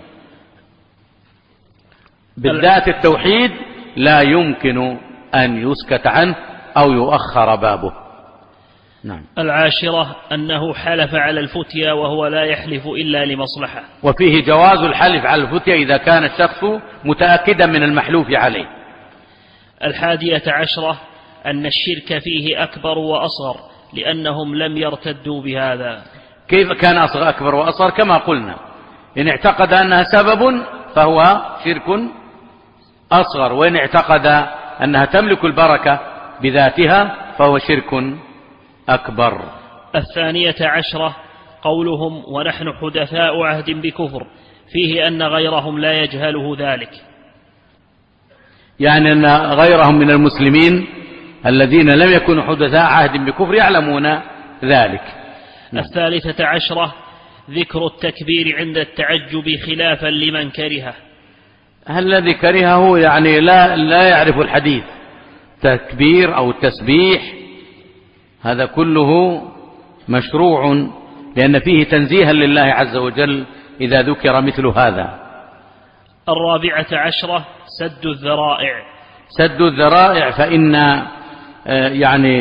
[SPEAKER 1] بالذات التوحيد لا يمكن أن يسكت عنه أو يؤخر بابه. نعم.
[SPEAKER 2] العاشرة أنه حلف على الفتيا وهو لا يحلف إلا لمصلحة.
[SPEAKER 1] وفيه جواز الحلف على الفتيا إذا كان الشخص متأكدا من المحلوف عليه.
[SPEAKER 2] الحادية عشرة أن الشرك فيه أكبر وأصغر لأنهم لم يرتدوا بهذا.
[SPEAKER 1] كيف كان أصغر أكبر وأصغر؟ كما قلنا إن اعتقد أنها سبب فهو شرك أصغر، وإن اعتقد أنها تملك البركة بذاتها فهو شرك أكبر.
[SPEAKER 2] الثانية عشرة قولهم ونحن حدثاء عهد بكفر، فيه أن غيرهم لا يجهله ذلك،
[SPEAKER 1] يعني أن غيرهم من المسلمين الذين لم يكونوا حدثاء عهد بكفر يعلمون ذلك.
[SPEAKER 2] الثالثة عشرة ذكر التكبير عند التعجب خلافا لمن كرهه.
[SPEAKER 1] هل الذي كرهه يعني لا, لا يعرف الحديث، تكبير أو التسبيح هذا كله مشروع لأن فيه تنزيها لله عز وجل إذا ذكر مثل هذا.
[SPEAKER 2] الرابعة عشرة سد الذرائع.
[SPEAKER 1] سد الذرائع فإن يعني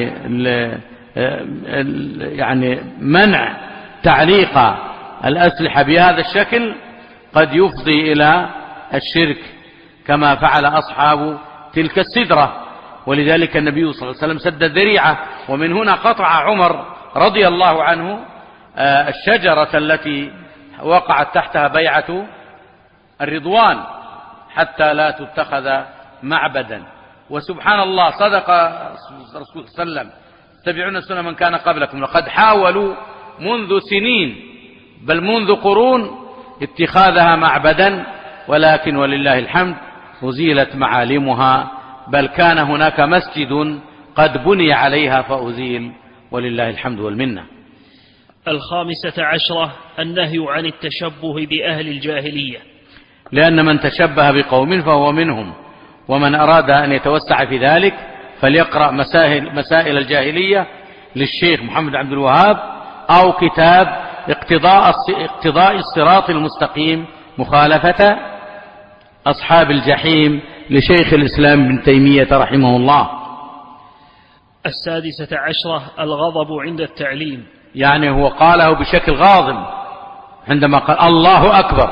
[SPEAKER 1] يعني منع تعليق الأسلحة بهذا الشكل قد يفضي إلى الشرك كما فعل أصحاب تلك السدرة، ولذلك النبي صلى الله عليه وسلم سد الذريعة. ومن هنا قطع عمر رضي الله عنه الشجرة التي وقعت تحتها بيعة الرضوان حتى لا تتخذ معبدا. وسبحان الله صدق الرسول صلى الله عليه وسلم تتبعون سنة من كان قبلكم لقد حاولوا منذ سنين بل منذ قرون اتخاذها معبدا ولكن ولله الحمد أزيلت معالمها، بل كان هناك مسجد قد بني عليها فأزيل ولله الحمد والمنة.
[SPEAKER 2] الخامسة عشرة النهي عن التشبه بأهل الجاهلية،
[SPEAKER 1] لأن من تشبه بقوم فهو منهم، ومن أراد أن يتوسع في ذلك فليقرأ مسائل, مسائل الجاهلية للشيخ محمد عبد الوهاب، أو كتاب اقتضاء, اقتضاء الصراط المستقيم مخالفة أصحاب الجحيم لشيخ الإسلام ابن تيمية رحمه الله.
[SPEAKER 2] السادسة عشرة الغضب عند التعليم،
[SPEAKER 1] يعني هو قاله بشكل غاضب عندما قال الله أكبر،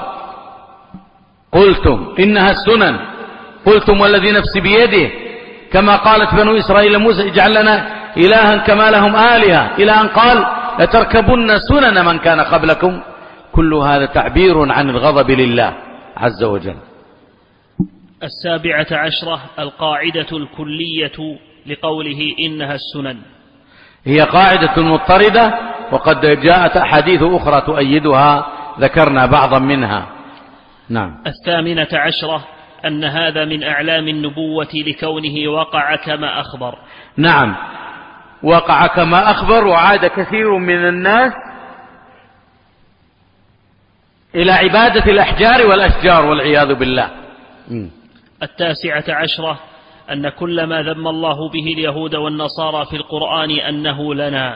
[SPEAKER 1] قلتم إنها السنن، قلتم والذي نفسي بيده، كما قالت بنو إسرائيل موسى اجعل لنا إلها كما لهم آلهة، إلى أن قال لتركبن سنن من كان قبلكم. كل هذا تعبير عن الغضب لله عز وجل.
[SPEAKER 2] السابعة عشرة القاعدة الكلية لقوله إنها السنن،
[SPEAKER 1] هي قاعدة مضطردة وقد جاءت أحاديث أخرى تؤيدها ذكرنا بعضا منها. نعم.
[SPEAKER 2] الثامنة عشرة أن هذا من أعلام النبوة لكونه وقع كما أخبر.
[SPEAKER 1] نعم وقع كما أخبر، وعاد كثير من الناس إلى عبادة الأحجار والأشجار والعياذ بالله. م.
[SPEAKER 2] التاسعة عشرة أن كل ما ذم الله به اليهود والنصارى في القرآن أنه لنا،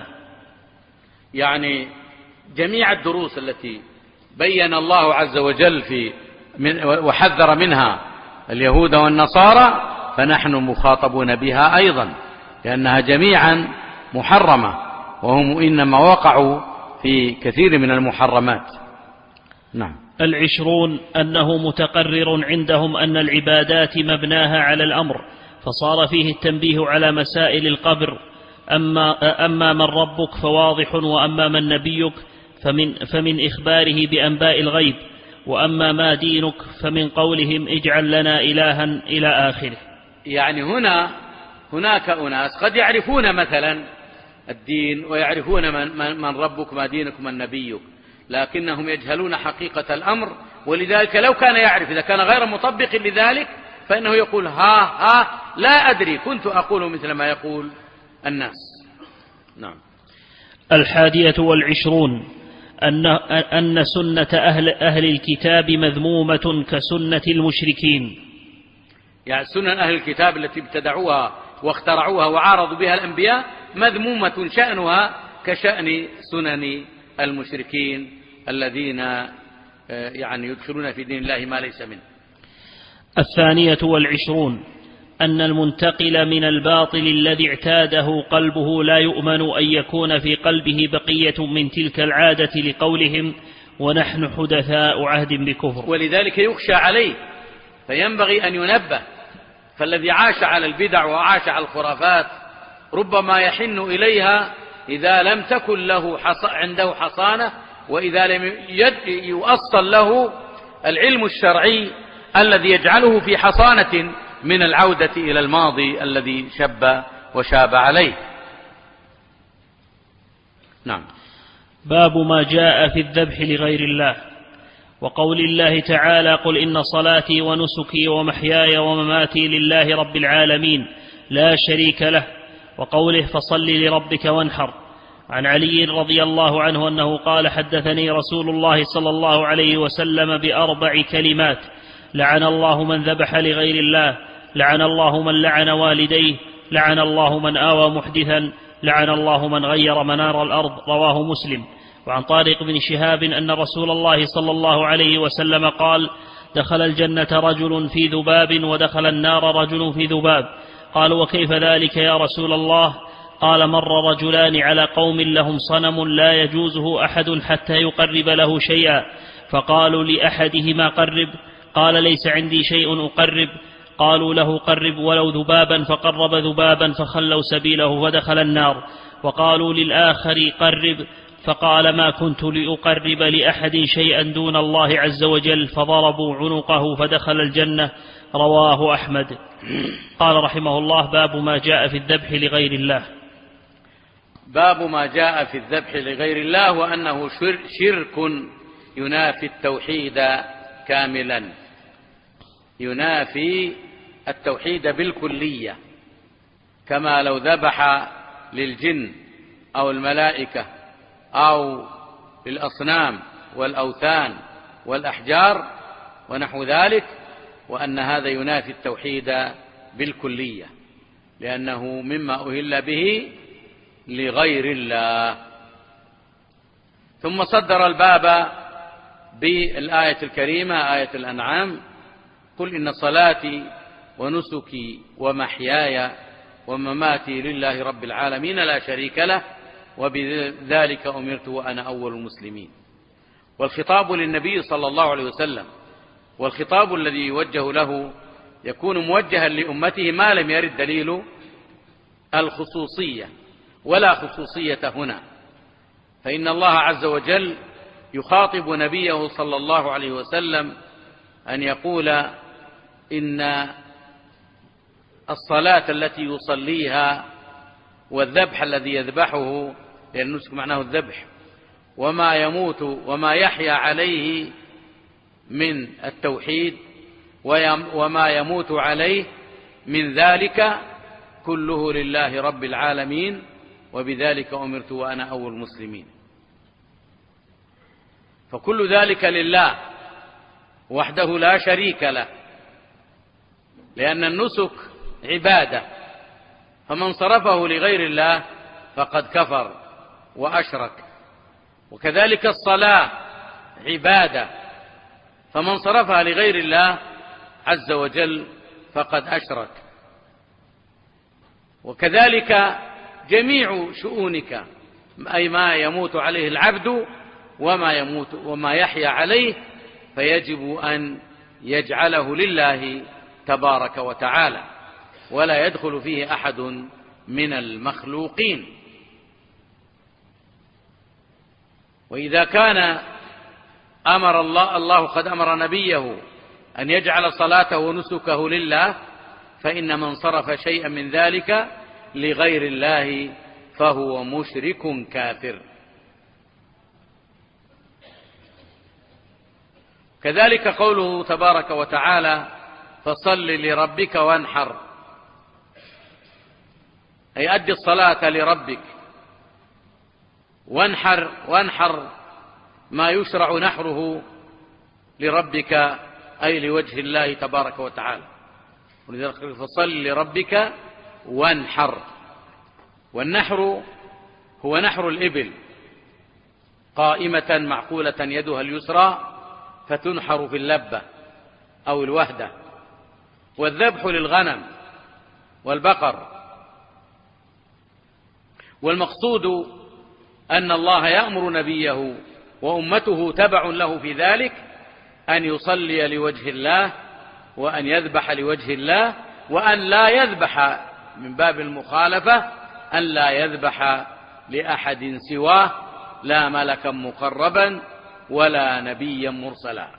[SPEAKER 1] يعني جميع الدروس التي بين الله عز وجل في من وحذر منها اليهود والنصارى فنحن مخاطبون بها أيضا، لأنها جميعا محرمة، وهم إنما وقعوا في كثير من المحرمات. نعم.
[SPEAKER 2] العشرون أنه متقرر عندهم أن العبادات مبناها على الأمر، فصار فيه التنبيه على مسائل القبر، أما, أما من ربك فواضح، وأما من نبيك فمن, فمن إخباره بأنباء الغيب، وأما ما دينك فمن قولهم اجعل لنا إلها إلى آخره.
[SPEAKER 1] يعني هنا هناك أناس قد يعرفون مثلا الدين ويعرفون من, من ربك ما دينك من نبيك، لكنهم يجهلون حقيقة الأمر، ولذلك لو كان يعرف إذا كان غير مطبق لذلك فإنه يقول ها ها لا أدري كنت أقول مثل ما يقول الناس. نعم.
[SPEAKER 2] الحادية والعشرون أن, أن سنة أهل, أهل الكتاب مذمومة كسنة المشركين،
[SPEAKER 1] يعني سنن أهل الكتاب التي ابتدعوها واخترعوها وعارضوا بها الأنبياء مذمومة شأنها كشأن سنن المشركين الذين يعني يدخلون في دين الله ما ليس منه.
[SPEAKER 2] الثانية والعشرون أن المنتقل من الباطل الذي اعتاده قلبه لا يؤمن أن يكون في قلبه بقية من تلك العادة، لقولهم ونحن حدثاء عهد بكفر،
[SPEAKER 1] ولذلك يخشى عليه فينبغي أن ينبه. فالذي عاش على البدع وعاش على الخرافات ربما يحن إليها إذا لم تكن له حص... عنده حصانة، وإذا لم يد... يؤصل له العلم الشرعي الذي يجعله في حصانة من العودة إلى الماضي الذي شب وشاب عليه. نعم.
[SPEAKER 2] باب ما جاء في الذبح لغير الله، وقول الله تعالى قل إن صلاتي ونسكي ومحياي ومماتي لله رب العالمين لا شريك له، وقوله فصل لربك وانحر. عن علي رضي الله عنه أنه قال حدثني رسول الله صلى الله عليه وسلم بأربع كلمات: لعن الله من ذبح لغير الله، لعن الله من لعن والديه، لعن الله من آوى محدثا، لعن الله من غير منار الأرض. رواه مسلم. وعن طارق بن شهاب أن رسول الله صلى الله عليه وسلم قال: دخل الجنة رجل في ذباب ودخل النار رجل في ذباب. قالوا: وكيف ذلك يا رسول الله؟ قال: مر رجلان على قوم لهم صنم لا يجوزه أحد حتى يقرب له شيئا، فقالوا لأحدهما قرب، قال: ليس عندي شيء أقرب. قالوا له: قرب ولو ذبابا، فقرب ذبابا فخلوا سبيله فدخل النار. وقالوا للآخر: قرب، فقال ما كنت لأقرب لأحد شيئا دون الله عز وجل فضربوا عنقه فدخل الجنة. رواه أحمد. قال رحمه الله: باب ما جاء في الذبح لغير الله.
[SPEAKER 1] باب ما جاء في الذبح لغير الله وأنه شرك ينافي التوحيد كاملا، ينافي التوحيد بالكلية، كما لو ذبح للجن أو الملائكة أو للأصنام والأوثان والأحجار ونحو ذلك، وأن هذا ينافي التوحيد بالكلية لأنه مما أهل به لغير الله. ثم صدر الباب بالآية الكريمة آية الأنعام: قل إن صلاتي ونسكي ومحياي ومماتي لله رب العالمين لا شريك له وبذلك أمرت وأنا أول المسلمين. والخطاب للنبي صلى الله عليه وسلم، والخطاب الذي يوجه له يكون موجها لأمته ما لم يرد دليل الخصوصية ولا خصوصية هنا، فإن الله عز وجل يخاطب نبيه صلى الله عليه وسلم أن يقول إن الصلاة التي يصليها والذبح الذي يذبحه، لأن النسك معناه الذبح، وما يموت وما يحيا عليه من التوحيد وما يموت عليه من ذلك كله لله رب العالمين وبذلك أمرت وأنا أول المسلمين. فكل ذلك لله وحده لا شريك له، لأن النسك عبادة، فمن صرفه لغير الله فقد كفر وأشرك. وكذلك الصلاة عبادة، فمن صرفها لغير الله عز وجل فقد أشرك. وكذلك جميع شؤونك، أي ما يموت عليه العبد وما يموت وما يحيا عليه، فيجب أن يجعله لله تبارك وتعالى، ولا يدخل فيه أحد من المخلوقين. وإذا كان أمر الله الله قد أمر نبيه أن يجعل صلاته ونسكه لله، فإن من صرف شيئا من ذلك لغير الله فهو مشرك كافر. كذلك قوله تبارك وتعالى: فصل لربك وانحر، أي أدي الصلاة لربك، وانحر وانحر ما يشرع نحره لربك أي لوجه الله تبارك وتعالى. ولذلك فصل لربك وانحر. والنحر هو نحر الإبل قائمة معقولة يدها اليسرى فتنحر في اللبة أو الوهدة. والذبح للغنم والبقر. والمقصود أن الله يأمر نبيه وأمته تبع له في ذلك أن يصلي لوجه الله، وأن يذبح لوجه الله، وأن لا يذبح من باب المخالفة، أن لا يذبح لأحد سواه، لا ملكا مقربا ولا نبيا مرسلا.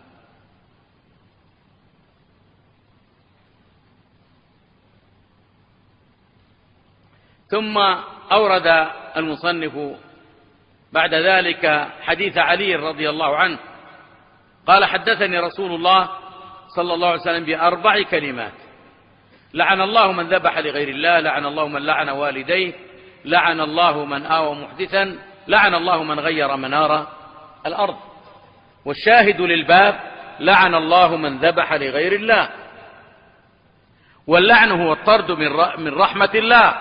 [SPEAKER 1] ثم أورد المصنف بعد ذلك حديث علي رضي الله عنه قال: حدثني رسول الله صلى الله عليه وسلم بأربع كلمات: لعن الله من ذبح لغير الله، لعن الله من لعن والديه، لعن الله من آوى محدثا، لعن الله من غير منار الأرض. والشاهد للباب: لعن الله من ذبح لغير الله. واللعن هو الطرد من رحمة الله.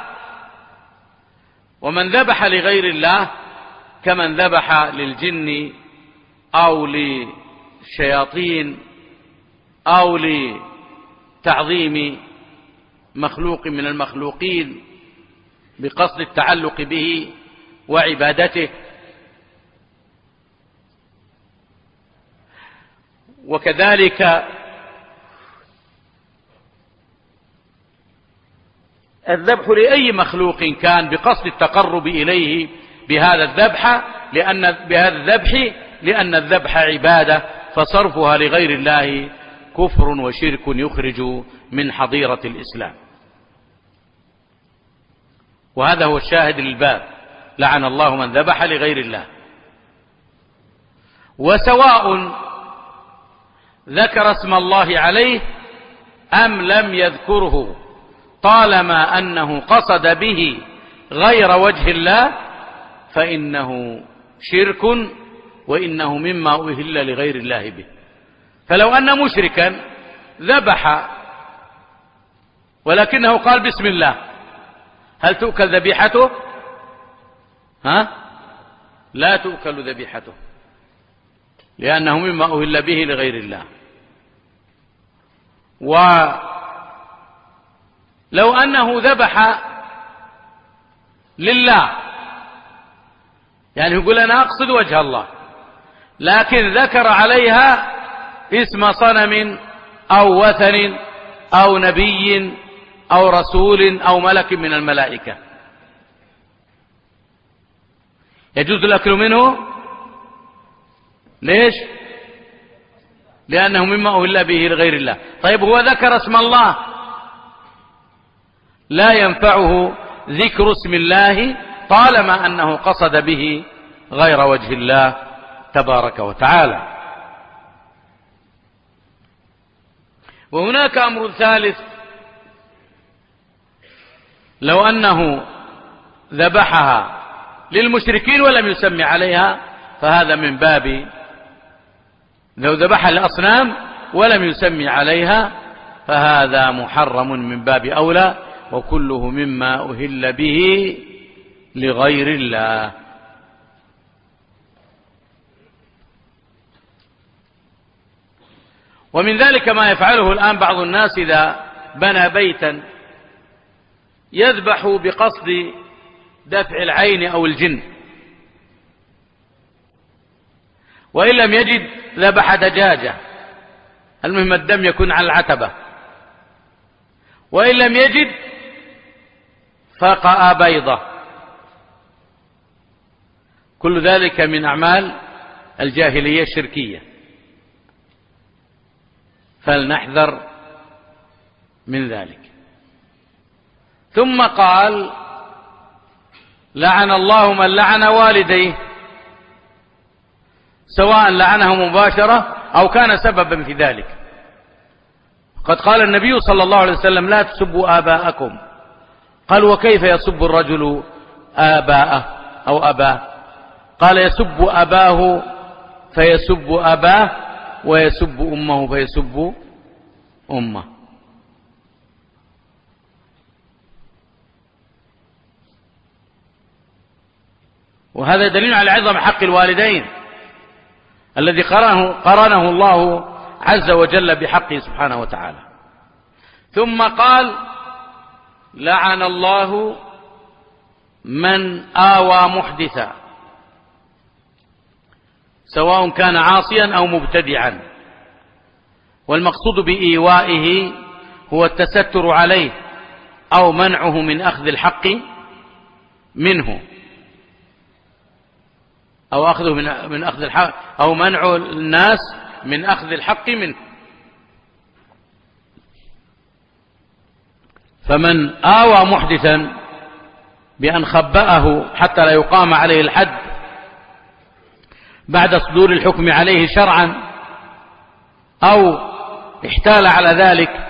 [SPEAKER 1] ومن ذبح لغير الله كمن ذبح للجن أو للشياطين أو لتعظيم مخلوق من المخلوقين بقصد التعلق به وعبادته. وكذلك الذبح لأي مخلوق كان بقصد التقرب إليه بهذا الذبح لأن بهذا الذبح لأن الذبح عبادة، فصرفها لغير الله كفر وشرك يخرج من حظيرة الإسلام. وهذا هو الشاهد للباب: لعن الله من ذبح لغير الله. وسواء ذكر اسم الله عليه أم لم يذكره، طالما أنه قصد به غير وجه الله فإنه شرك، وإنه مما أهل لغير الله به. فلو أن مشركا ذبح ولكنه قال بسم الله، هل تؤكل ذبيحته؟ ها؟ لا تؤكل ذبيحته، لأنه مما أهل به لغير الله. ولو أنه ذبح لله، يعني يقول أنا أقصد وجه الله، لكن ذكر عليها اسم صنم أو وثن أو نبي أو رسول أو ملك من الملائكة، يجوز الأكل منه. ليش؟ لأنه مما أهل به لغير الله. طيب هو ذكر اسم الله، لا ينفعه ذكر اسم الله طالما أنه قصد به غير وجه الله تبارك وتعالى. وهناك أمر ثالث: لو أنه ذبحها للمشركين ولم يسمي عليها، فهذا من باب، لو ذبحها للأصنام ولم يسمي عليها فهذا محرم من باب أولى، وكله مما أهل به لغير الله. ومن ذلك ما يفعله الآن بعض الناس: إذا بنى بيتا يذبح بقصد دفع العين أو الجن، وإن لم يجد ذبح دجاجة، المهم الدم يكون على العتبة، وإن لم يجد فقأ بيضة. كل ذلك من أعمال الجاهلية الشركية، فلنحذر من ذلك. ثم قال: لعن الله من لعن والديه، سواء لعنه مباشرة أو كان سببا في ذلك. قد قال النبي صلى الله عليه وسلم: لا تسبوا آباءكم. قال: وكيف يسب الرجل آباءه أو أباه؟ قال: يسب أباه فيسب أباه، ويسب أمه فيسب أمه. وهذا دليل على عظم حق الوالدين الذي قرنه, قرنه الله عز وجل بحقه سبحانه وتعالى. ثم قال: لعن الله من آوى محدثا، سواء كان عاصيا أو مبتدعا. والمقصود بإيوائه هو التستر عليه أو منعه من أخذ الحق منه، أو أخذه من من أخذ الحق، أو منع الناس من أخذ الحق منه. فمن آوى محدثا بأن خبأه حتى لا يقام عليه الحد بعد صدور الحكم عليه شرعا، أو احتال على ذلك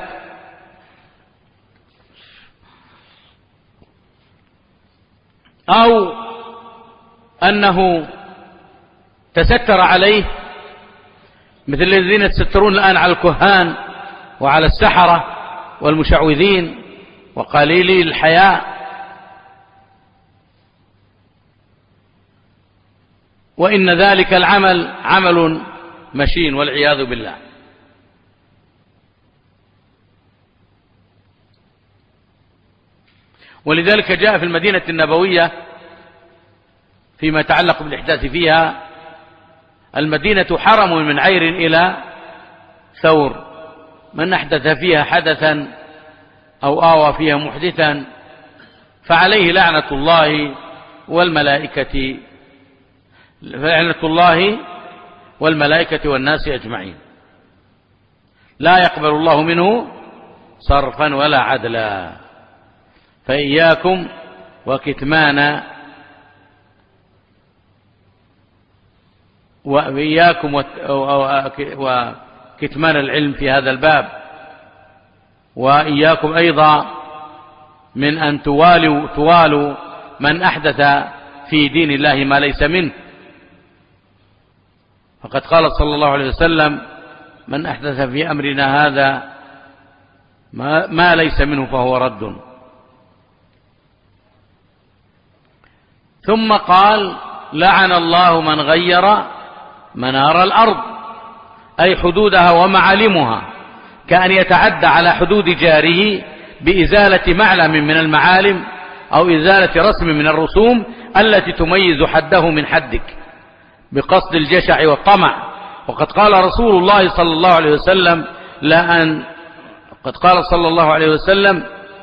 [SPEAKER 1] أو أنه تستر عليه، مثل الذين يتسترون الآن على الكهان وعلى السحرة والمشعوذين وقليلي الحياء. وإن ذلك العمل عمل مشين والعياذ بالله. ولذلك جاء في المدينة النبوية فيما يتعلق بالإحداث فيها: المدينة حرم من عير إلى ثور، من أحدث فيها حدثا أو آوى فيها محدثا فعليه لعنة الله والملائكة فلعنة الله والملائكة والناس أجمعين، لا يقبل الله منه صرفا ولا عدلا. فإياكم وكتمان وإياكم وكتمان العلم في هذا الباب، وإياكم أيضا من أن توالوا, توالوا من أحدث في دين الله ما ليس منه، فقد قال صلى الله عليه وسلم: من أحدث في أمرنا هذا ما, ما ليس منه فهو رد. ثم قال: لعن الله من غير منار الأرض، أي حدودها ومعالمها، كأن يتعدى على حدود جاره بإزالة معلم من المعالم أو إزالة رسم من الرسوم التي تميز حده من حدك بقصد الجشع والطمع. وقد قال رسول الله صلى الله عليه وسلم: لأن قد قال صلى الله عليه وسلم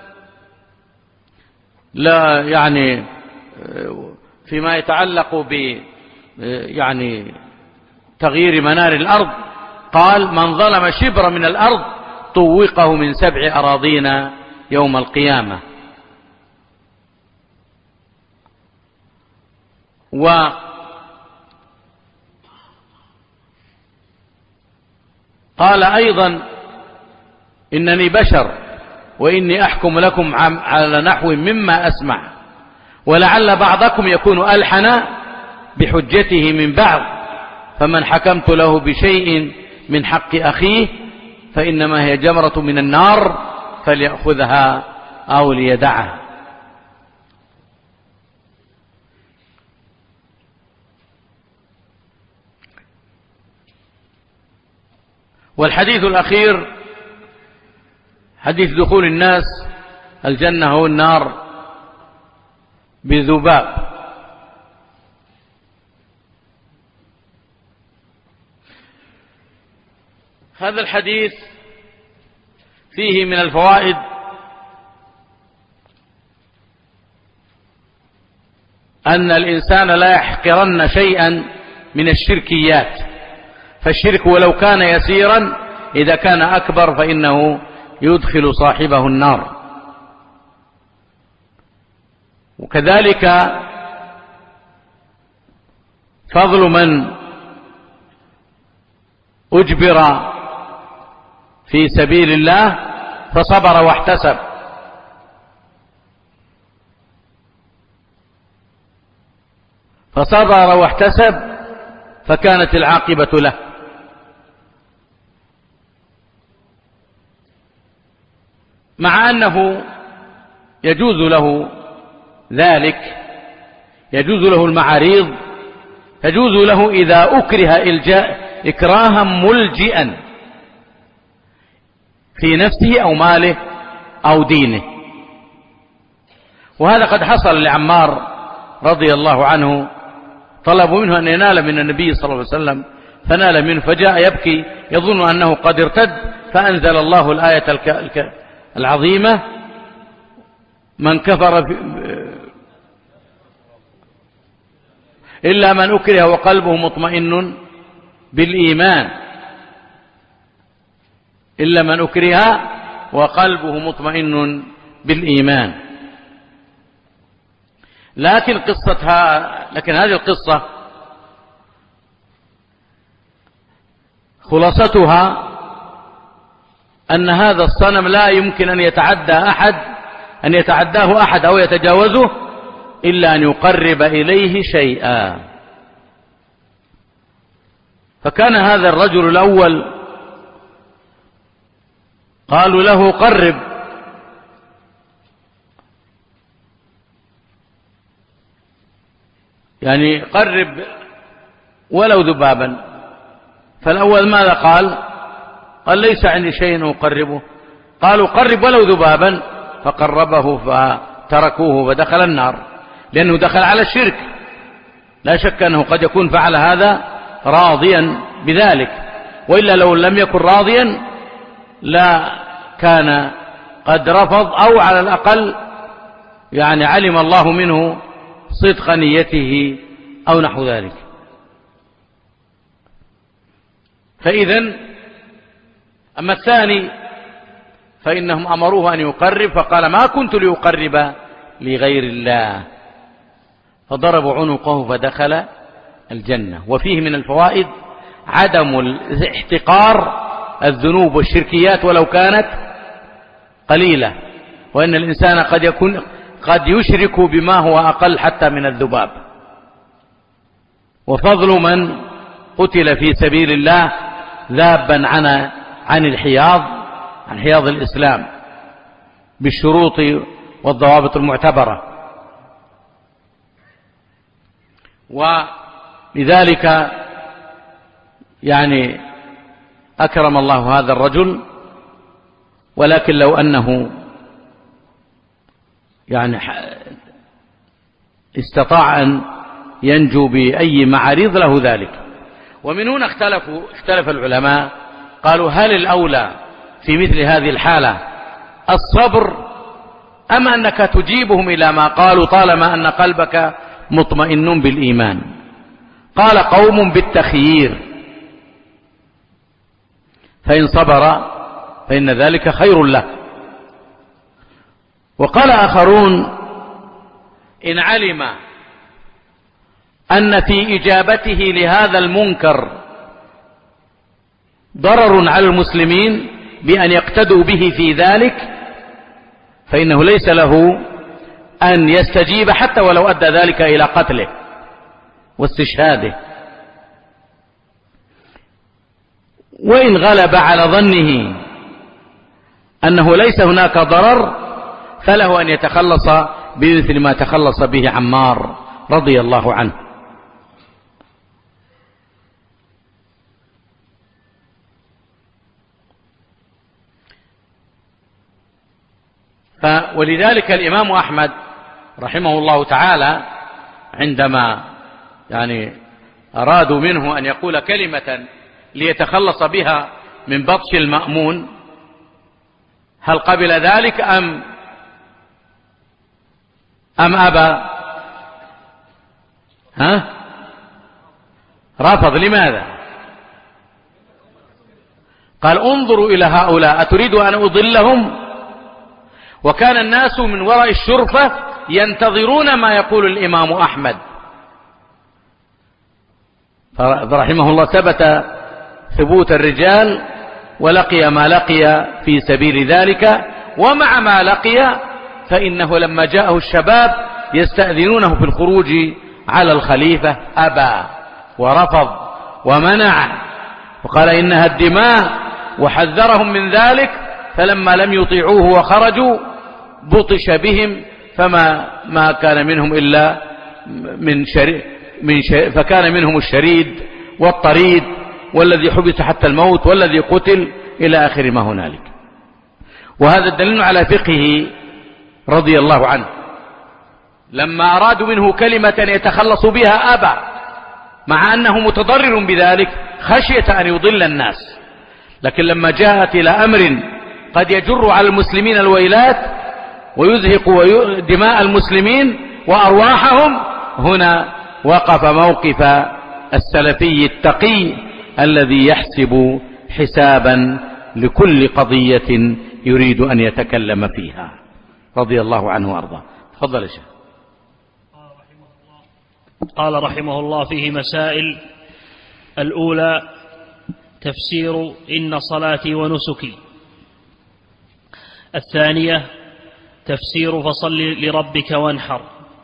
[SPEAKER 1] لا يعني فيما يتعلق ب يعني تغيير منار الأرض، قال: من ظلم شبر من الأرض طوقه من سبع أراضين يوم القيامة. وقال أيضا: إنني بشر وإني أحكم لكم على نحو مما أسمع، ولعل بعضكم يكون ألحن بحجته من بعض، فمن حكمت له بشيء من حق أخيه فإنما هي جمرة من النار فليأخذها أو ليدعها. والحديث الأخير حديث دخول الناس الجنة والنار بذباب. هذا الحديث فيه من الفوائد أن الإنسان لا يحقرن شيئا من الشركيات، فالشرك ولو كان يسيرا إذا كان أكبر فإنه يدخل صاحبه النار. وكذلك فضل من أجبر في سبيل الله فصبر واحتسب، فصبر واحتسب فكانت العاقبة له. مع أنه يجوز له ذلك، يجوز له المعاريض، يجوز له إذا أكره إلجاء إكراها ملجئا في نفسه أو ماله أو دينه. وهذا قد حصل لعمار رضي الله عنه، طلبوا منه أن ينال من النبي صلى الله عليه وسلم فنال منه، فجاء يبكي يظن أنه قد ارتد، فأنزل الله الآية العظيمة: من كفر إلا من أكره وقلبه مطمئن بالإيمان، إلا من أكره وقلبه مطمئن بالإيمان. لكن قصتها لكن هذه القصة خلاصتها أن هذا الصنم لا يمكن أن يتعدى أحد أن يتعداه أحد أو يتجاوزه إلا أن يقرب إليه شيئا. فكان هذا الرجل الأول قالوا له: قرب، يعني قرب ولو ذبابا. فالأول ماذا قال؟ قال: ليس عندي شيء أقربه. قالوا: قرب ولو ذبابا، فقربه فتركوه فدخل النار، لأنه دخل على الشرك. لا شك أنه قد يكون فعل هذا راضيا بذلك، وإلا لو لم يكن راضيا لا كان قد رفض، أو على الأقل يعني علم الله منه صدق نيته أو نحو ذلك. فإذن أما الثاني فإنهم أمروه أن يقرب، فقال ما كنت لأقرب لغير الله، فضربوا عنقه فدخل الجنة. وفيه من الفوائد عدم احتقار الذنوب والشركيات ولو كانت قليلة، وأن الإنسان قد يكون قد يشرك بما هو أقل حتى من الذباب. وفضل من قتل في سبيل الله ذابا عن عن الحياض عن حياض الإسلام بالشروط والضوابط المعتبرة. ولذلك يعني أكرم الله هذا الرجل، ولكن لو أنه يعني استطاع أن ينجو بأي معارض له ذلك. ومن هنا اختلفوا اختلف العلماء، قالوا هل الأولى في مثل هذه الحالة الصبر أم أنك تجيبهم إلى ما قالوا طالما أن قلبك مطمئن بالإيمان؟ قال قوم بالتخيير، فإن صبر فإن ذلك خير له. وقال آخرون إن علم أن في إجابته لهذا المنكر ضرر على المسلمين بأن يقتدوا به في ذلك فإنه ليس له أن يستجيب حتى ولو أدى ذلك إلى قتله واستشهاده. وإن غلب على ظنه أنه ليس هناك ضرر فله أن يتخلص بمثل ما تخلص به عمار رضي الله عنه. ولذلك الإمام أحمد رحمه الله تعالى عندما يعني أرادوا منه أن يقول كلمة ليتخلص بها من بطش المأمون، هل قبل ذلك أم أم أبى؟ ها؟ رفض. لماذا؟ قال انظروا إلى هؤلاء أتريد أن أضلهم؟ وكان الناس من وراء الشرفة ينتظرون ما يقول الإمام أحمد فرحمه الله. ثبت ثبوت الرجال ولقي ما لقي في سبيل ذلك، ومع ما لقي فإنه لما جاءه الشباب يستأذنونه في الخروج على الخليفة أبى ورفض ومنع وقال إنها الدماء وحذرهم من ذلك، فلما لم يطيعوه وخرجوا بطش بهم فما ما كان منهم إلا من شريد من شريد فكان منهم الشريد والطريد والذي حبس حتى الموت والذي قتل إلى آخر ما هنالك. وهذا الدليل على فقهه رضي الله عنه. لما أرادوا منه كلمة يتخلص بها أبى، مع أنه متضرر بذلك خشية أن يضل الناس. لكن لما جاءت إلى أمر قد يجر على المسلمين الويلات ويزهق دماء المسلمين وأرواحهم، هنا وقف موقف السلفي التقي الذي يحسب حسابا لكل قضية يريد أن يتكلم فيها رضي الله عنه وأرضاه. تفضل يا شيخ.
[SPEAKER 2] قال رحمه الله فيه مسائل. الأولى تفسير إن صلاتي ونسكي. الثانية تفسير فصل لربك وانحر.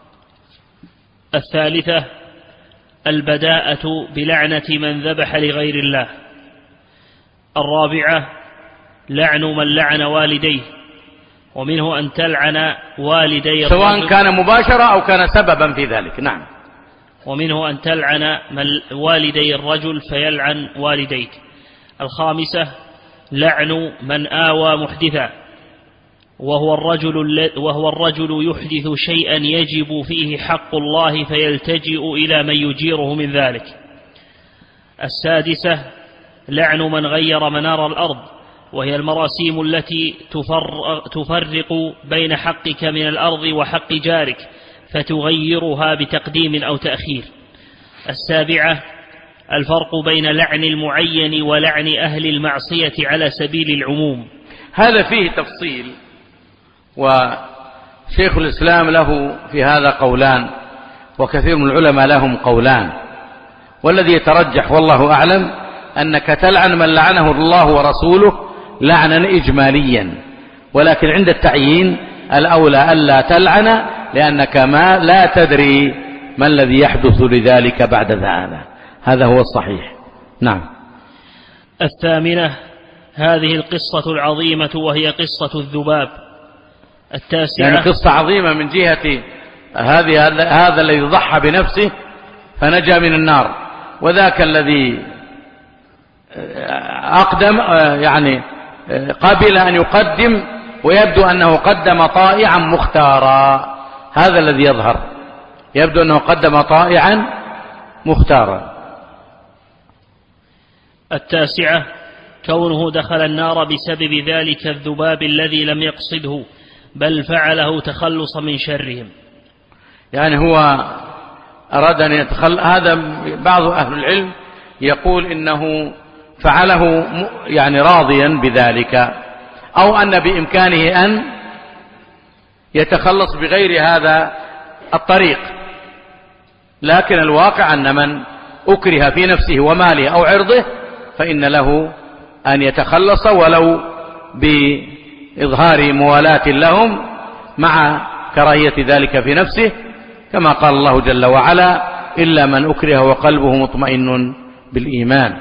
[SPEAKER 2] الثالثة البداءة بلعنة من ذبح لغير الله. الرابعة لعن من لعن والديه، ومنه أن تلعن والدي
[SPEAKER 1] سواء كان مباشرة أو كان سببا في ذلك. نعم.
[SPEAKER 2] ومنه أن تلعن والدي الرجل فيلعن والديك. الخامسة لعن من آوى محدثا، وهو الرجل, وهو الرجل يحدث شيئا يجب فيه حق الله فيلتجئ إلى من يجيره من ذلك. السادسة لعن من غير منار الأرض، وهي المراسيم التي تفرق بين حقك من الأرض وحق جارك فتغيرها بتقديم أو تأخير. السابعة الفرق بين لعن المعين ولعن أهل المعصية على سبيل العموم.
[SPEAKER 1] هذا فيه تفصيل، وشيخ الإسلام له في هذا قولان، وكثير من العلماء لهم قولان، والذي يترجح والله أعلم أنك تلعن من لعنه الله ورسوله لعنا إجماليا، ولكن عند التعيين الأولى ألا تلعن، لأنك ما لا تدري ما الذي يحدث لذلك بعد ذلك. هذا هو الصحيح. نعم.
[SPEAKER 2] الثامنة هذه القصة العظيمة وهي قصة الذباب. التاسعة
[SPEAKER 1] يعني قصة عظيمة من جهة هذه هذا الذي ضحى بنفسه فنجا من النار، وذاك الذي أقدم يعني قبل أن يقدم، ويبدو أنه قدم طائعا مختارا. هذا الذي يظهر، يبدو أنه قدم طائعا مختارا.
[SPEAKER 2] التاسعة كونه دخل النار بسبب ذلك الذباب الذي لم يقصده، بل فعله تخلص من شرهم.
[SPEAKER 1] يعني هو أراد أن يتخلص. هذا بعض أهل العلم يقول إنه فعله يعني راضيا بذلك، أو أن بإمكانه أن يتخلص بغير هذا الطريق، لكن الواقع أن من أكره في نفسه وماله أو عرضه فإن له أن يتخلص ولو بإظهار موالاة لهم مع كراهية ذلك في نفسه، كما قال الله جل وعلا: إلا من أكره وقلبه مطمئن بالإيمان.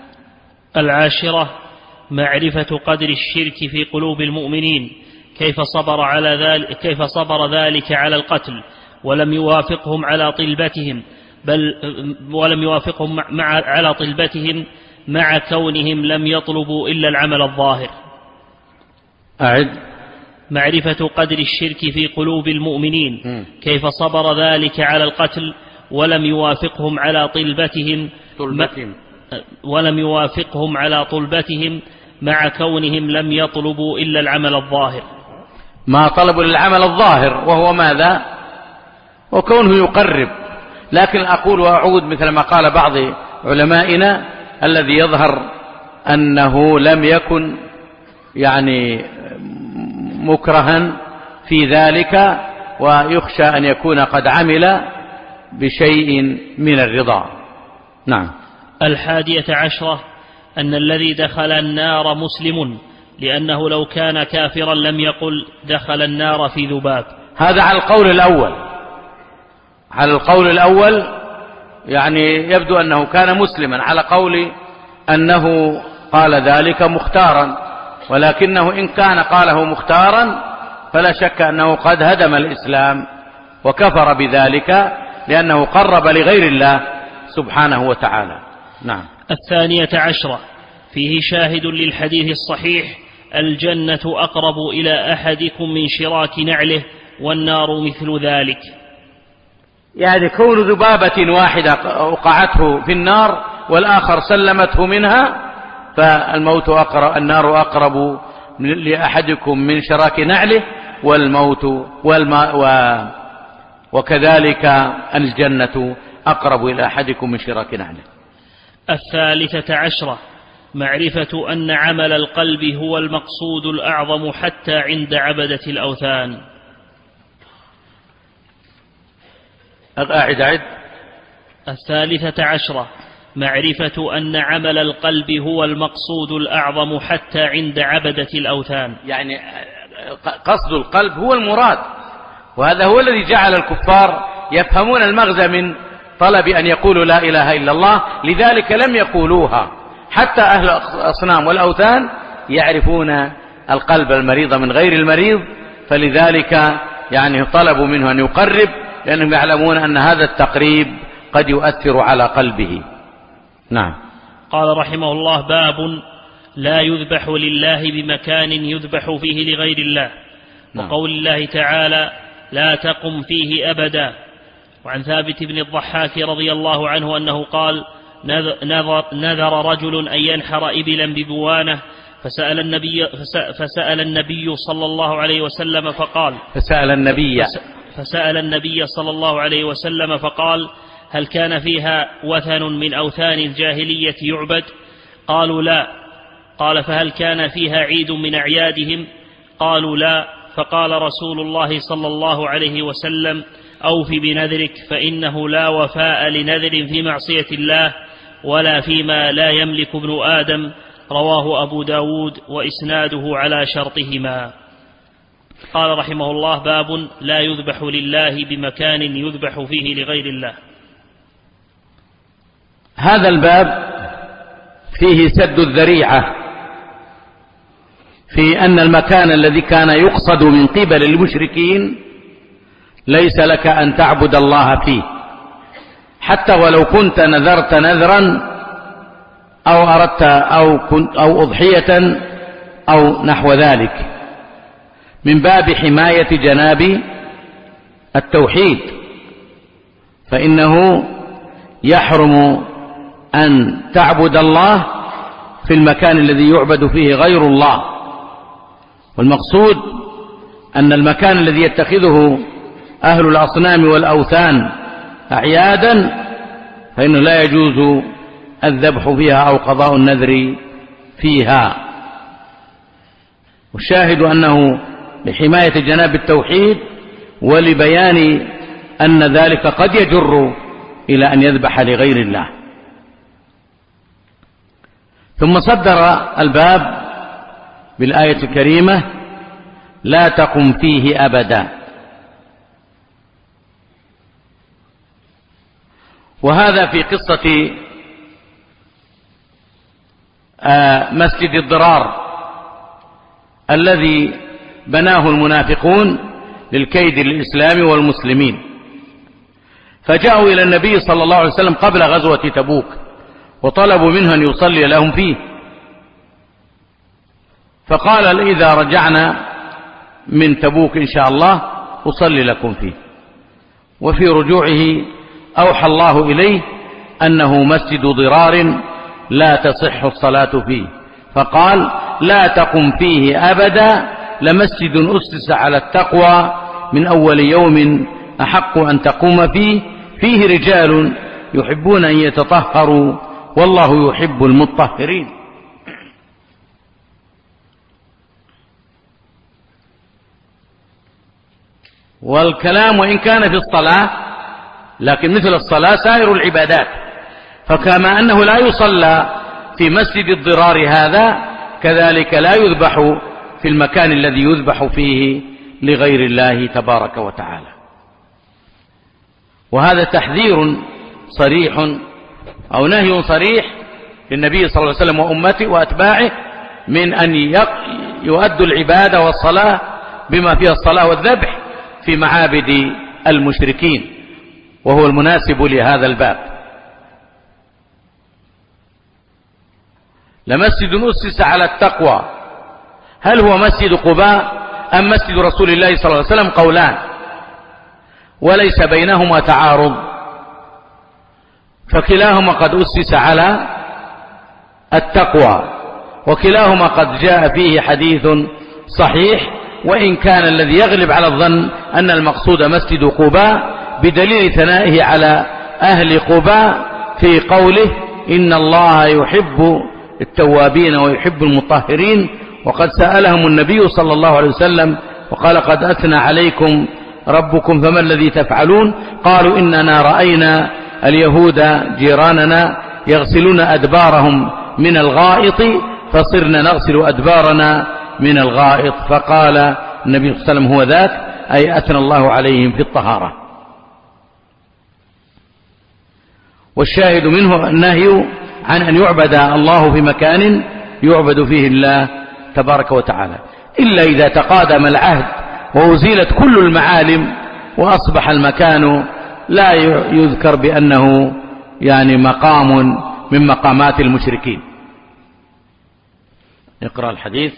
[SPEAKER 2] العاشرة معرفة قدر الشرك في قلوب المؤمنين، كيف صبر على ذلك كيف صبر ذلك على القتل ولم يوافقهم على طلبتهم، بل ولم يوافقهم مع على طلبتهم مع كونهم لم يطلبوا إلا العمل الظاهر.
[SPEAKER 1] أعد.
[SPEAKER 2] معرفة قدر الشرك في قلوب المؤمنين م. كيف صبر ذلك على القتل ولم يوافقهم على طلبتهم
[SPEAKER 1] طلبتهم
[SPEAKER 2] ولم يوافقهم على طلبتهم مع كونهم لم يطلبوا إلا العمل الظاهر.
[SPEAKER 1] ما طلبوا للعمل الظاهر وهو ماذا؟ وكونه يقرب. لكن أقول وأعود مثل ما قال بعض علمائنا: الذي يظهر أنه لم يكن يعني مكرها في ذلك، ويخشى أن يكون قد عمل بشيء من الرضا. نعم.
[SPEAKER 2] الحادية عشرة أن الذي دخل النار مسلم، لأنه لو كان كافرا لم يقل دخل النار في ذباب.
[SPEAKER 1] هذا على القول الأول. على القول الأول يعني يبدو أنه كان مسلما، على قول أنه قال ذلك مختارا، ولكنه إن كان قاله مختارا فلا شك أنه قد هدم الإسلام وكفر بذلك، لأنه قرب لغير الله سبحانه وتعالى. نعم.
[SPEAKER 2] الثانية عشرة فيه شاهد للحديث الصحيح: الجنة أقرب إلى أحدكم من شراك نعله والنار مثل ذلك.
[SPEAKER 1] يعني كون ذبابة واحدة وقعته في النار والآخر سلمته منها، فالموت أقرب، النار أقرب لأحدكم من شراك نعله، والموت والماء و وكذلك الجنة أقرب إلى أحدكم من شراك نعله.
[SPEAKER 2] الثالثة عشرة معرفة أن عمل القلب هو المقصود الأعظم حتى عند عبدة الأوثان.
[SPEAKER 1] أعد أعد.
[SPEAKER 2] الثالثة عشرة معرفة أن عمل القلب هو المقصود الأعظم حتى عند عبدة الأوثان.
[SPEAKER 1] يعني قصد القلب هو المراد، وهذا هو الذي جعل الكفار يفهمون المغزى من طلب أن يقولوا لا إله إلا الله، لذلك لم يقولوها. حتى أهل الأصنام والأوثان يعرفون القلب المريض من غير المريض، فلذلك يعني طلبوا منه أن يقرب، لأنهم يعلمون أن هذا التقريب قد يؤثر على قلبه. نعم.
[SPEAKER 2] قال رحمه الله: باب لا يذبح لله بمكان يذبح فيه لغير الله. نعم. وقول الله تعالى: لا تقم فيه أبدا. وعن ثابت بن الضحاك رضي الله عنه أنه قال: نذر, نذر رجل أن ينحر إبلا ببوانة، فسأل النبي, فسأل النبي صلى الله عليه وسلم فقال
[SPEAKER 1] فسأل النبي
[SPEAKER 2] فسأل النبي صلى الله عليه وسلم فقال: هل كان فيها وثن من أوثان الجاهلية يعبد؟ قالوا لا. قال فهل كان فيها عيد من أعيادهم؟ قالوا لا. فقال رسول الله صلى الله عليه وسلم: أوف بنذرك، فإنه لا وفاء لنذر في معصية الله ولا فيما لا يملك ابن آدم. رواه أبو داود وإسناده على شرطهما. قال رحمه الله: باب لا يذبح لله بمكان يذبح فيه لغير الله.
[SPEAKER 1] هذا الباب فيه سد الذريعة في أن المكان الذي كان يقصد من قبل المشركين ليس لك أن تعبد الله فيه، حتى ولو كنت نذرت نذرا أو أردت أو, كنت أو أضحية أو نحو ذلك، من باب حماية جناب التوحيد، فإنه يحرم أن تعبد الله في المكان الذي يعبد فيه غير الله. والمقصود أن المكان الذي يتخذه أهل الأصنام والأوثان أعيادا فإنه لا يجوز الذبح فيها أو قضاء النذر فيها. والشاهد أنه لحماية جناب التوحيد ولبيان أن ذلك قد يجر إلى أن يذبح لغير الله. ثم صدر الباب بالآية الكريمة: لا تقم فيه أبدا. وهذا في قصة مسجد الضرار الذي بناه المنافقون للكيد للإسلام والمسلمين، فجاءوا إلى النبي صلى الله عليه وسلم قبل غزوة تبوك وطلبوا منه أن يصلي لهم فيه، فقال: إذا رجعنا من تبوك إن شاء الله أصلي لكم فيه. وفي رجوعه أوحى الله إليه أنه مسجد ضرار لا تصح الصلاة فيه، فقال: لا تقم فيه أبدا، لمسجد أسس على التقوى من أول يوم أحق أن تقوم فيه، فيه رجال يحبون أن يتطهروا والله يحب المطهرين. والكلام وإن كان في الصلاة، لكن مثل الصلاة سائر العبادات، فكما أنه لا يصلى في مسجد الضرار هذا كذلك لا يذبح في المكان الذي يذبح فيه لغير الله تبارك وتعالى. وهذا تحذير صريح أو نهي صريح للنبي صلى الله عليه وسلم وأمته وأتباعه من أن يؤدوا العبادة والصلاة بما فيها الصلاة والذبح في معابد المشركين، وهو المناسب لهذا الباب. لمسجد أسس على التقوى، هل هو مسجد قباء أم مسجد رسول الله صلى الله عليه وسلم؟ قولان، وليس بينهما تعارض، فكلاهما قد أسس على التقوى، وكلاهما قد جاء فيه حديث صحيح، وإن كان الذي يغلب على الظن أن المقصود مسجد قباء بدليل ثنائه على أهل قباء في قوله: إن الله يحب التوابين ويحب المطهرين. وقد سألهم النبي صلى الله عليه وسلم وقال: قد أثنى عليكم ربكم فما الذي تفعلون؟ قالوا: إننا رأينا اليهود جيراننا يغسلون أدبارهم من الغائط فصرنا نغسل أدبارنا من الغائط. فقال النبي صلى الله عليه وسلم: هو ذاك، أي أثنى الله عليهم في الطهارة. والشاهد منه النهي عن أن يعبد الله في مكان يعبد فيه الله تبارك وتعالى، إلا إذا تقادم العهد وأزيلت كل المعالم وأصبح المكان لا يذكر بأنه يعني مقام من مقامات المشركين. اقرأ الحديث.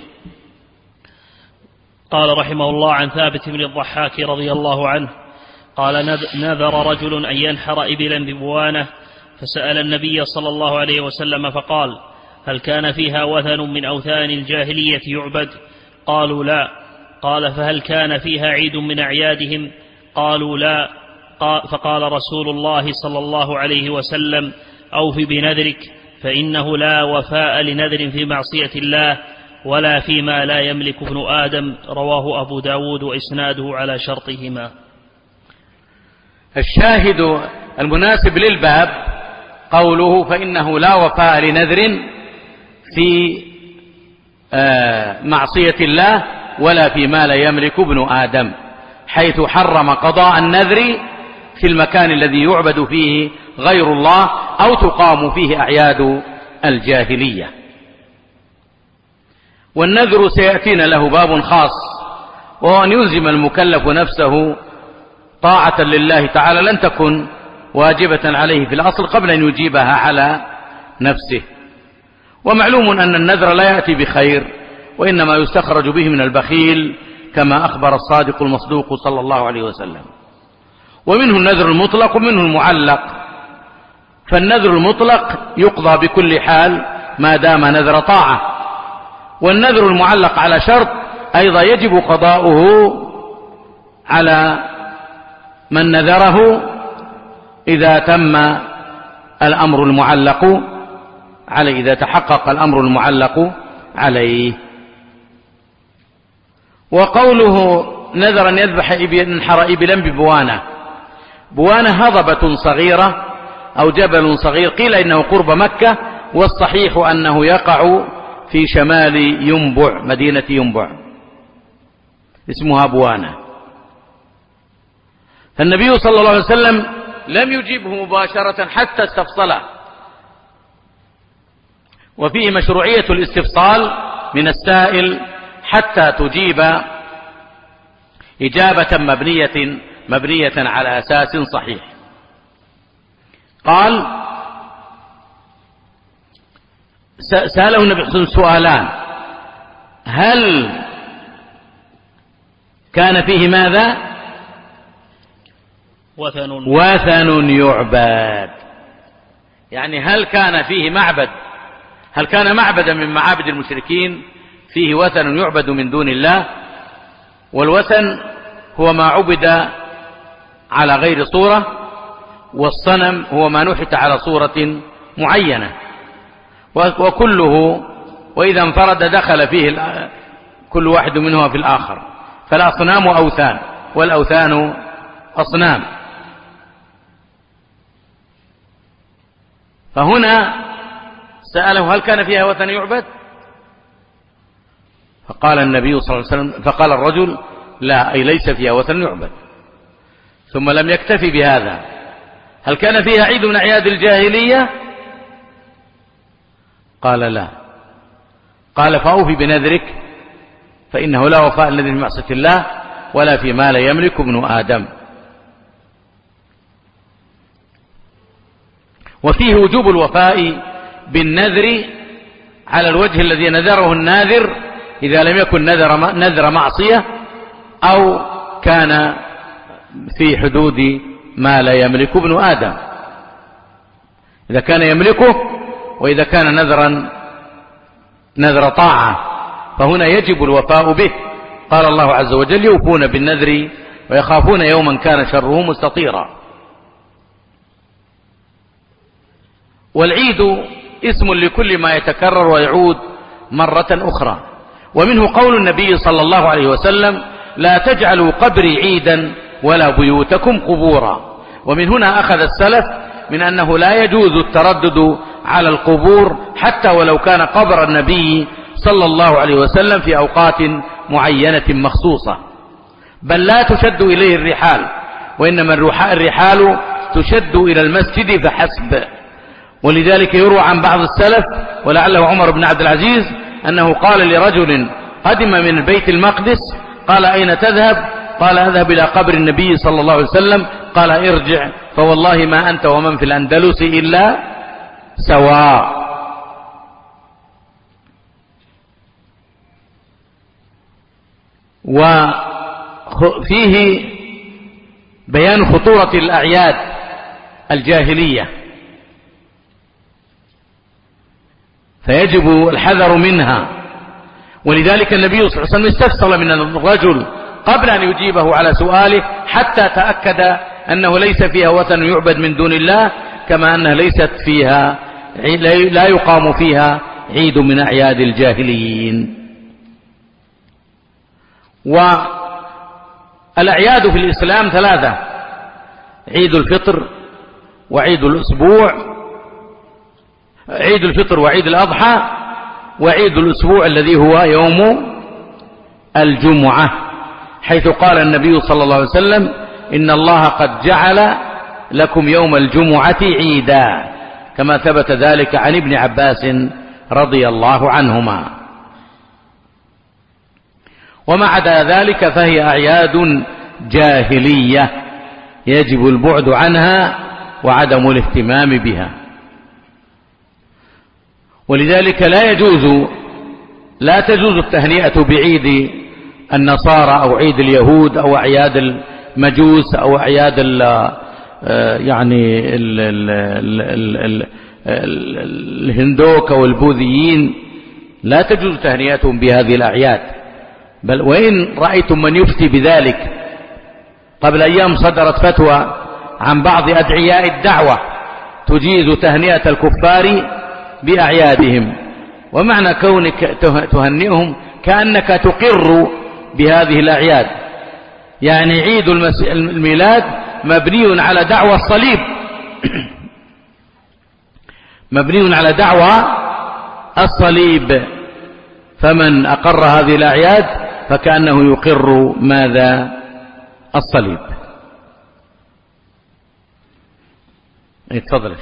[SPEAKER 2] قال رحمه الله: عن ثابت بن الضحاك رضي الله عنه قال: نذر رجل أن ينحر إبلا ببوانة، فسأل النبي صلى الله عليه وسلم فقال: هل كان فيها وثن من أوثان الجاهلية يعبد؟ قالوا لا. قال: فهل كان فيها عيد من أعيادهم؟ قالوا لا. فقال, فقال رسول الله صلى الله عليه وسلم: أوف بنذرك، فإنه لا وفاء لنذر في معصية الله ولا فيما لا يملك ابن آدم. رواه أبو داود وإسناده على شرطهما.
[SPEAKER 1] الشاهد المناسب للباب قوله: فإنه لا وفاء لنذر في معصية الله ولا فيما لا يملك ابن آدم، حيث حرم قضاء النذر في المكان الذي يعبد فيه غير الله أو تقام فيه أعياد الجاهلية. والنذر سيأتينا له باب خاص، وهو أن يلزم المكلف نفسه طاعة لله تعالى لن تكن واجبة عليه في الأصل قبل أن يجيبها على نفسه. ومعلوم أن النذر لا يأتي بخير، وإنما يستخرج به من البخيل كما أخبر الصادق المصدوق صلى الله عليه وسلم. ومنه النذر المطلق ومنه المعلق. فالنذر المطلق يقضى بكل حال ما دام نذر طاعة، والنذر المعلق على شرط أيضا يجب قضاؤه على من نذره إذا تم الأمر المعلق عليه، إذا تحقق الأمر المعلق عليه. وقوله نذر أن يذبح ينحر إبلا ببوانة، بوانة هضبة صغيرة أو جبل صغير، قيل إنه قرب مكة، والصحيح أنه يقع في شمال ينبع، مدينة ينبع اسمها بوانة. فالنبي صلى الله عليه وسلم لم يجيبه مباشرة حتى استفصله، وفيه مشروعية الاستفصال من السائل حتى تجيب إجابة مبنية مبنية على أساس صحيح. قال: سأله النبي صلى الله عليه وسلم سؤالان: هل كان فيه ماذا؟
[SPEAKER 2] وثن
[SPEAKER 1] وثن يعبد، يعني هل كان فيه معبد، هل كان معبدا من معابد المشركين فيه وثن يعبد من دون الله؟ والوثن هو ما عبد على غير صورة، والصنم هو ما نحت على صورة معينة، وكله وإذا انفرد دخل فيه كل واحد منهما في الآخر. فالأصنام أوثان والأوثان أصنام. فهنا سأله: هل كان فيها وثن يعبد؟ فقال النبي صلى الله عليه وسلم، فقال الرجل: لا، أي ليس فيها وثن يعبد. ثم لم يكتفي بهذا: هل كان فيها عيد من أعياد الجاهلية؟ قال: لا. قال: فأوفي بنذرك، فإنه لا وفاء الذي في معصية الله ولا فيما لا يملك ابن آدم. وفيه وجوب الوفاء بالنذر على الوجه الذي نذره الناذر إذا لم يكن نذر نذر معصية أو كان في حدود ما لا يملك ابن آدم، إذا كان يملكه، وإذا كان نذرا نذر طاعة فهنا يجب الوفاء به. قال الله عز وجل: يوفون بالنذر ويخافون يوما كان شره مستطيرا. والعيد اسم لكل ما يتكرر ويعود مرة أخرى. ومنه قول النبي صلى الله عليه وسلم: لا تجعلوا قبري عيدا ولا بيوتكم قبورا. ومن هنا أخذ السلف من أنه لا يجوز التردد على القبور حتى ولو كان قبر النبي صلى الله عليه وسلم في أوقات معينة مخصوصة، بل لا تشد إليه الرحال، وإنما الرحال تشد إلى المسجد فحسب. ولذلك يروى عن بعض السلف ولعله عمر بن عبد العزيز أنه قال لرجل قدم من بيت المقدس: قال: أين تذهب؟ قال: أذهب إلى قبر النبي صلى الله عليه وسلم. قال: ارجع فوالله ما أنت ومن في الأندلس إلا سواء. وفيه بيان خطورة الأعياد الجاهلية، فيجب الحذر منها. ولذلك النبي صلى الله عليه وسلم استفصل من الرجل قبل أن يجيبه على سؤاله حتى تأكد أنه ليس فيها وثن يعبد من دون الله، كما أنها ليست فيها لا يقام فيها عيد من أعياد الجاهليين. والأعياد في الإسلام ثلاثة: عيد الفطر وعيد الأسبوع عيد الفطر وعيد الأضحى وعيد الأسبوع الذي هو يوم الجمعة، حيث قال النبي صلى الله عليه وسلم: إن الله قد جعل لكم يوم الجمعة عيدا، كما ثبت ذلك عن ابن عباس رضي الله عنهما. وما عدا ذلك فهي أعياد جاهلية يجب البعد عنها وعدم الاهتمام بها. ولذلك لا يجوز لا تجوز التهنئة بعيد النصارى أو عيد اليهود أو أعياد المجوس أو أعياد ال يعني ال ال ال ال الهندوك والبوذيين، لا تجوز تهنئتهم بهذه الأعياد. بل وإن رأيتم من يفتي بذلك، قبل أيام صدرت فتوى عن بعض أدعياء الدعوة تجيز تهنئة الكفار بأعيادهم، ومعنى كونك تهنئهم كأنك تقر بهذه الأعياد. يعني عيد الميلاد مبني على دعوى الصليب مبني على دعوى الصليب، فمن أقر هذه الأعياد فكأنه يقر ماذا؟ الصليب. اتفضل.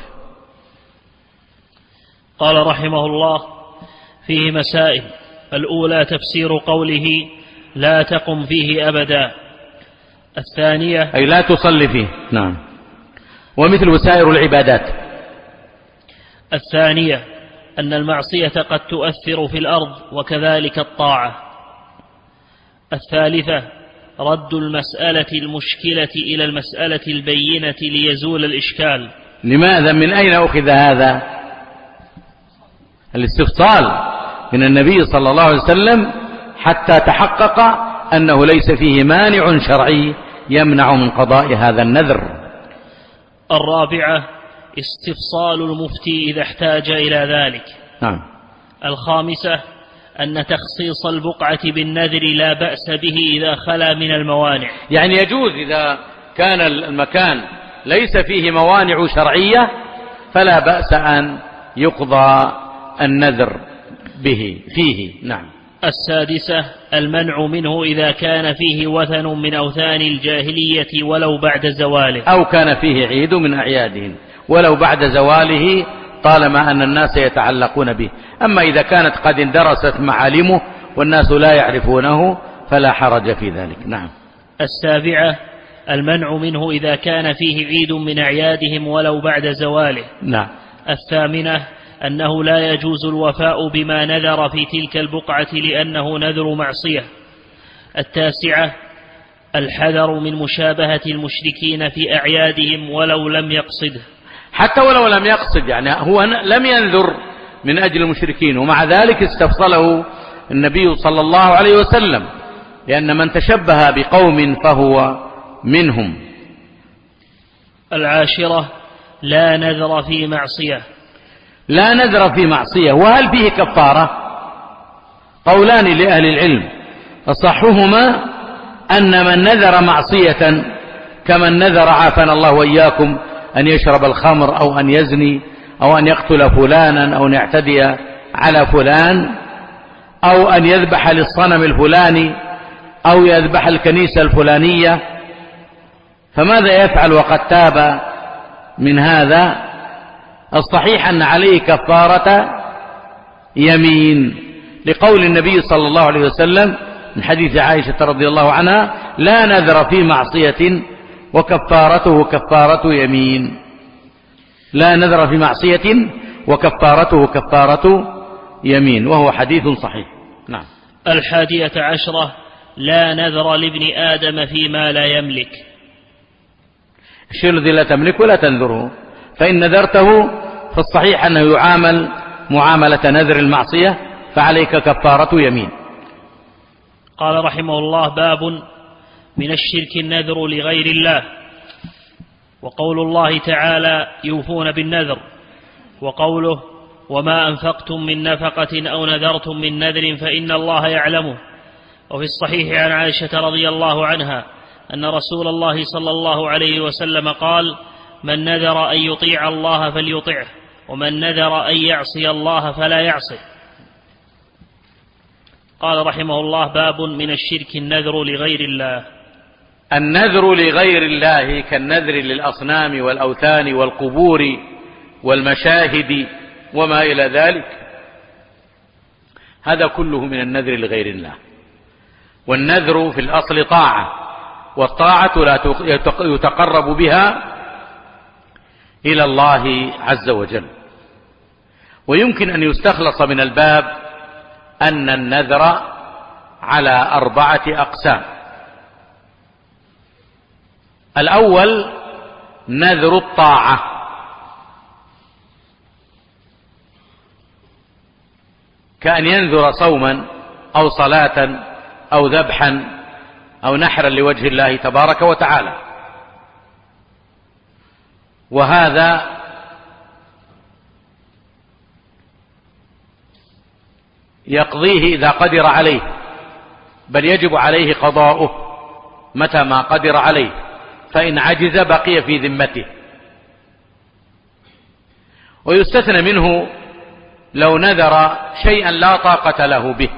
[SPEAKER 2] قال رحمه الله: فيه مسائل. الأولى تفسير قوله لا تقم فيه أبدا. الثانية
[SPEAKER 1] أي لا تصلي فيه. نعم. ومثل سائر العبادات.
[SPEAKER 2] الثانية أن المعصية قد تؤثر في الأرض وكذلك الطاعة. الثالثة رد المسألة المشكلة إلى المسألة البينة ليزول الإشكال.
[SPEAKER 1] لماذا؟ من أين أخذ هذا الاستفصال من النبي صلى الله عليه وسلم حتى تحقق أنه ليس فيه مانع شرعي يمنع من قضاء هذا النذر.
[SPEAKER 2] الرابعة استفصال المفتي إذا احتاج إلى ذلك.
[SPEAKER 1] نعم.
[SPEAKER 2] الخامسة أن تخصيص البقعة بالنذر لا بأس به إذا خلا من الموانع.
[SPEAKER 1] يعني يجوز إذا كان المكان ليس فيه موانع شرعية فلا بأس أن يقضى النذر به فيه. نعم.
[SPEAKER 2] السادسة المنع منه إذا كان فيه وثن من أوثان الجاهلية ولو بعد زواله،
[SPEAKER 1] أو كان فيه عيد من أعيادهم ولو بعد زواله طالما أن الناس يتعلقون به. أما إذا كانت قد اندرست معالمه والناس لا يعرفونه فلا حرج في ذلك. نعم.
[SPEAKER 2] السابعة المنع منه إذا كان فيه عيد من أعيادهم ولو بعد زواله.
[SPEAKER 1] نعم.
[SPEAKER 2] الثامنة أنه لا يجوز الوفاء بما نذر في تلك البقعة لأنه نذر معصية. التاسعة الحذر من مشابهة المشركين في أعيادهم ولو لم يقصده.
[SPEAKER 1] حتى ولو لم يقصد، يعني هو لم ينذر من أجل المشركين ومع ذلك استفصله النبي صلى الله عليه وسلم، لأن من تشبه بقوم فهو منهم.
[SPEAKER 2] العاشرة لا نذر في معصية.
[SPEAKER 1] لا نذر في معصية. وهل فيه كفارة؟ قولان لأهل العلم، أصحهما أن من نذر معصية كمن نذر عافنا الله وإياكم أن يشرب الخمر أو أن يزني أو أن يقتل فلانا أو أن يعتدي على فلان أو أن يذبح للصنم الفلاني أو يذبح الكنيسة الفلانية، فماذا يفعل وقد تاب من هذا؟ الصحيح أن عليه كفارة يمين، لقول النبي صلى الله عليه وسلم من حديث عائشة رضي الله عنها: لا نذر في معصية وكفارته كفارة يمين. لا نذر في معصية وكفارته كفارة يمين، وهو حديث صحيح. نعم.
[SPEAKER 2] الحادية عشرة لا نذر لابن آدم فيما لا يملك.
[SPEAKER 1] الشيء الذي لا تملك ولا تنذره، فإن نذرته فالصحيح أنه يعامل معاملة نذر المعصية فعليك كفارة يمين.
[SPEAKER 2] قال رحمه الله: باب من الشرك النذر لغير الله. وقول الله تعالى يوفون بالنذر، وقوله وما أنفقتم من نفقة أو نذرتم من نذر فإن الله يعلمه. وفي الصحيح عن عائشة رضي الله عنها أن رسول الله صلى الله عليه وسلم قال من نذر أن يطيع الله فليطعه، ومن نذر أن يعصي الله فلا يعصي. قال رحمه الله باب من الشرك النذر لغير الله.
[SPEAKER 1] النذر لغير الله كالنذر للأصنام والأوثان والقبور والمشاهد وما إلى ذلك، هذا كله من النذر لغير الله. والنذر في الأصل طاعة، والطاعة لا يتقرب بها إلى الله عز وجل. ويمكن أن يستخلص من الباب أن النذر على أربعة أقسام. الأول نذر الطاعة، كأن ينذر صوما أو صلاة أو ذبحا أو نحرا لوجه الله تبارك وتعالى، وهذا يقضيه إذا قدر عليه، بل يجب عليه قضاؤه متى ما قدر عليه، فإن عجز بقي في ذمته. ويستثنى منه لو نذر شيئا لا طاقة له به،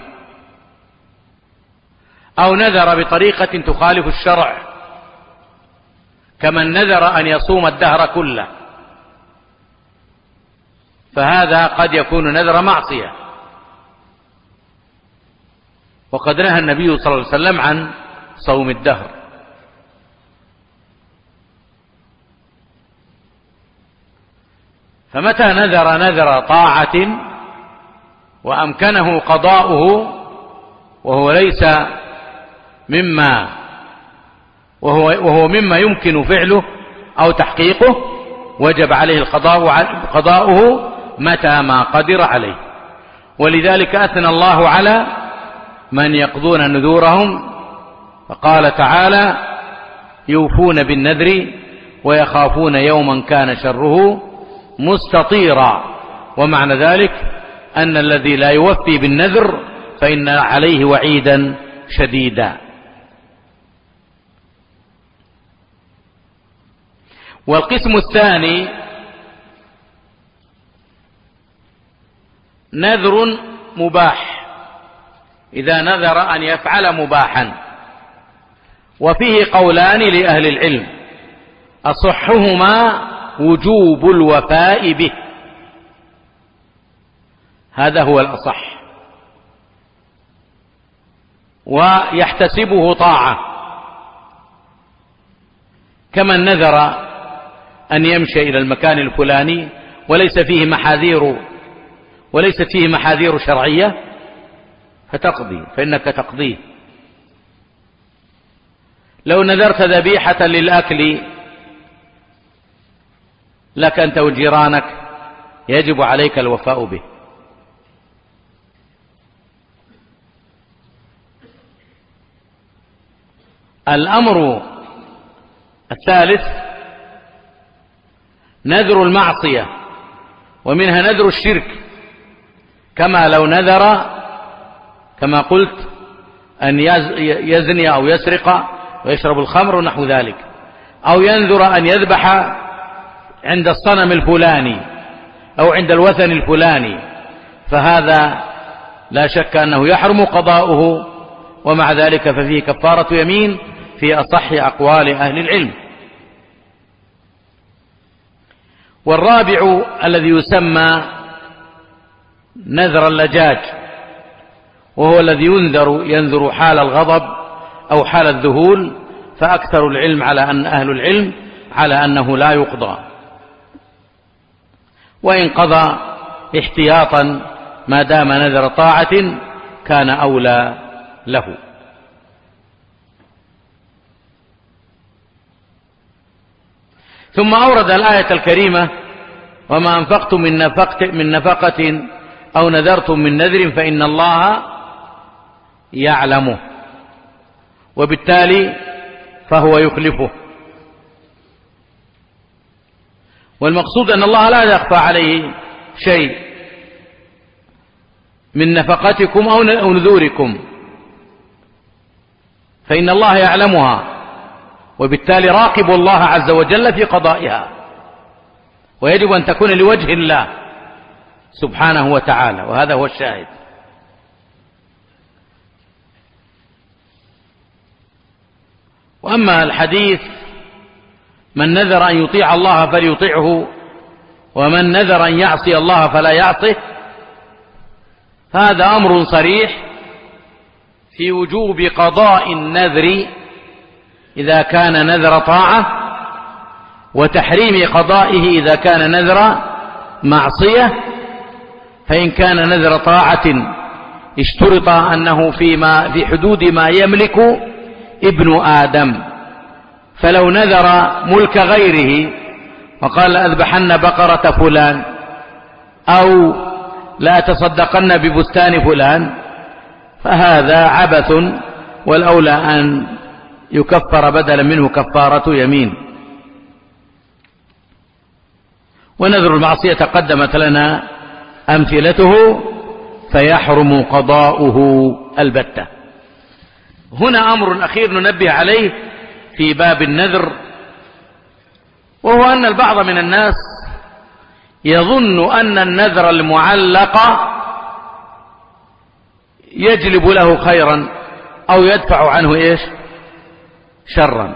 [SPEAKER 1] أو نذر بطريقة تخالف الشرع، كمن نذر أن يصوم الدهر كله، فهذا قد يكون نذر معصية، وقد نهى النبي صلى الله عليه وسلم عن صوم الدهر. فمتى نذر نذر طاعة وأمكنه قضاؤه وهو ليس مما وهو, وهو مما يمكن فعله أو تحقيقه، وجب عليه القضاء قضاؤه متى ما قدر عليه. ولذلك أثنى الله على من يقضون نذورهم، فقال تعالى يوفون بالنذر ويخافون يوما كان شره مستطيرا. ومعنى ذلك أن الذي لا يوفي بالنذر فإن عليه وعيدا شديدا. والقسم الثاني نذر مباح، إذا نذر أن يفعل مباحا، وفيه قولان لأهل العلم، أصحهما وجوب الوفاء به، هذا هو الأصح، ويحتسبه طاعة، كمن نذر أن يمشي إلى المكان الفلاني وليس فيه محاذير وليست فيه محاذير شرعية فتقضي، فإنك تقضيه. لو نذرت ذبيحة للأكل لك أنت وجيرانك يجب عليك الوفاء به. الأمر الثالث نذر المعصية، ومنها نذر الشرك، كما لو نذر كما قلت أن يزني أو يسرق ويشرب الخمر ونحو ذلك، أو ينذر أن يذبح عند الصنم الفلاني أو عند الوثن الفلاني، فهذا لا شك أنه يحرم قضاؤه، ومع ذلك ففيه كفارة يمين في أصح أقوال أهل العلم. والرابع الذي يسمى نذر اللجاج، وهو الذي ينذر ينذر حال الغضب أو حال الذهول، فأكثر العلم على أن أهل العلم على أنه لا يقضى، وإن قضى احتياطا ما دام نذر طاعة كان أولى له. ثم أورد الآية الكريمة وما أنفقتم من نفقة, من نفقة أو نذرتم من نذر فإن الله يعلمه، وبالتالي فهو يخلفه. والمقصود أن الله لا يخفى عليه شيء من نفقتكم أو نذوركم، فإن الله يعلمها، وبالتالي راقبوا الله عز وجل في قضائها، ويجب أن تكون لوجه الله سبحانه وتعالى، وهذا هو الشاهد. وأما الحديث من نذر أن يطيع الله فليطيعه ومن نذر أن يعصي الله فلا يعصه، هذا أمر صريح في وجوب قضاء النذر إذا كان نذر طاعة، وتحريم قضائه إذا كان نذر معصية. فإن كان نذر طاعة اشترط أنه فيما في حدود ما يملك ابن آدم، فلو نذر ملك غيره وقال لأذبحن بقرة فلان أو لا تصدقن ببستان فلان فهذا عبث، والأولى أن يكفر بدلا منه كفارة يمين. ونذر المعصية قدمت لنا أمثلته فيحرم قضاؤه البتة. هنا أمر أخير ننبه عليه في باب النذر، وهو أن البعض من الناس يظن أن النذر المعلق يجلب له خيرا أو يدفع عنه إيش شرا،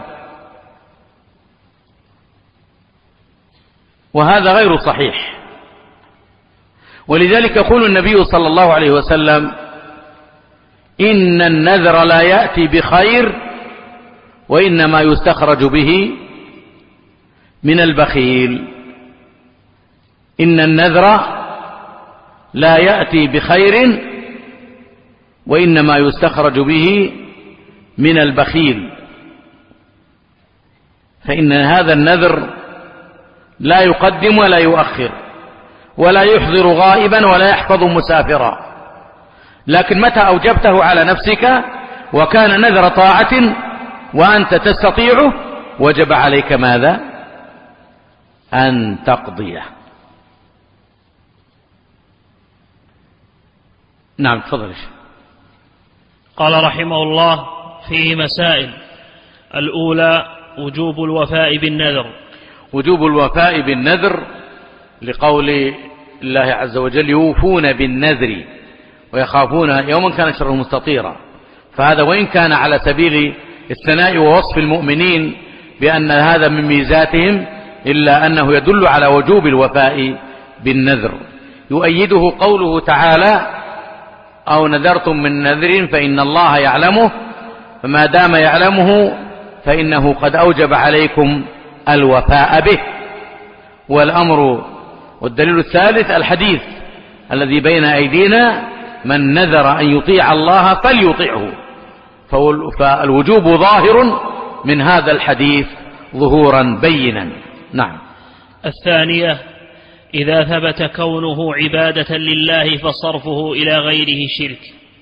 [SPEAKER 1] وهذا غير صحيح. ولذلك يقول النبي صلى الله عليه وسلم: إن النذر لا يأتي بخير وإنما يستخرج به من البخيل. إن النذر لا يأتي بخير وإنما يستخرج به من البخيل، فإن هذا النذر لا يقدم ولا يؤخر ولا يحضر غائبا ولا يحفظ مسافرا، لكن متى أوجبته على نفسك وكان نذر طاعة وأنت تستطيعه وجب عليك ماذا؟ أن تقضيه. نعم تفضل.
[SPEAKER 2] قال رحمه الله: فيه مسائل. الأولى وجوب الوفاء بالنذر.
[SPEAKER 1] وجوب الوفاء بالنذر لقول الله عز وجل: يوفون بالنذر ويخافون يوما كان شره مستطيرا. فهذا وإن كان على سبيل الثناء ووصف المؤمنين بأن هذا من ميزاتهم، إلا أنه يدل على وجوب الوفاء بالنذر. يؤيده قوله تعالى: أو نذرتم من نذر فإن الله يعلمه، فما دام يعلمه فإنه قد أوجب عليكم الوفاء به. والأمر والدليل الثالث الحديث الذي بين أيدينا: من نذر أن يطيع الله فليطيعه. فالوجوب ظاهر من هذا الحديث ظهورا بينا. نعم.
[SPEAKER 2] الثانية: إذا ثبت كونه عبادة لله فصرفه إلى غيره شرك.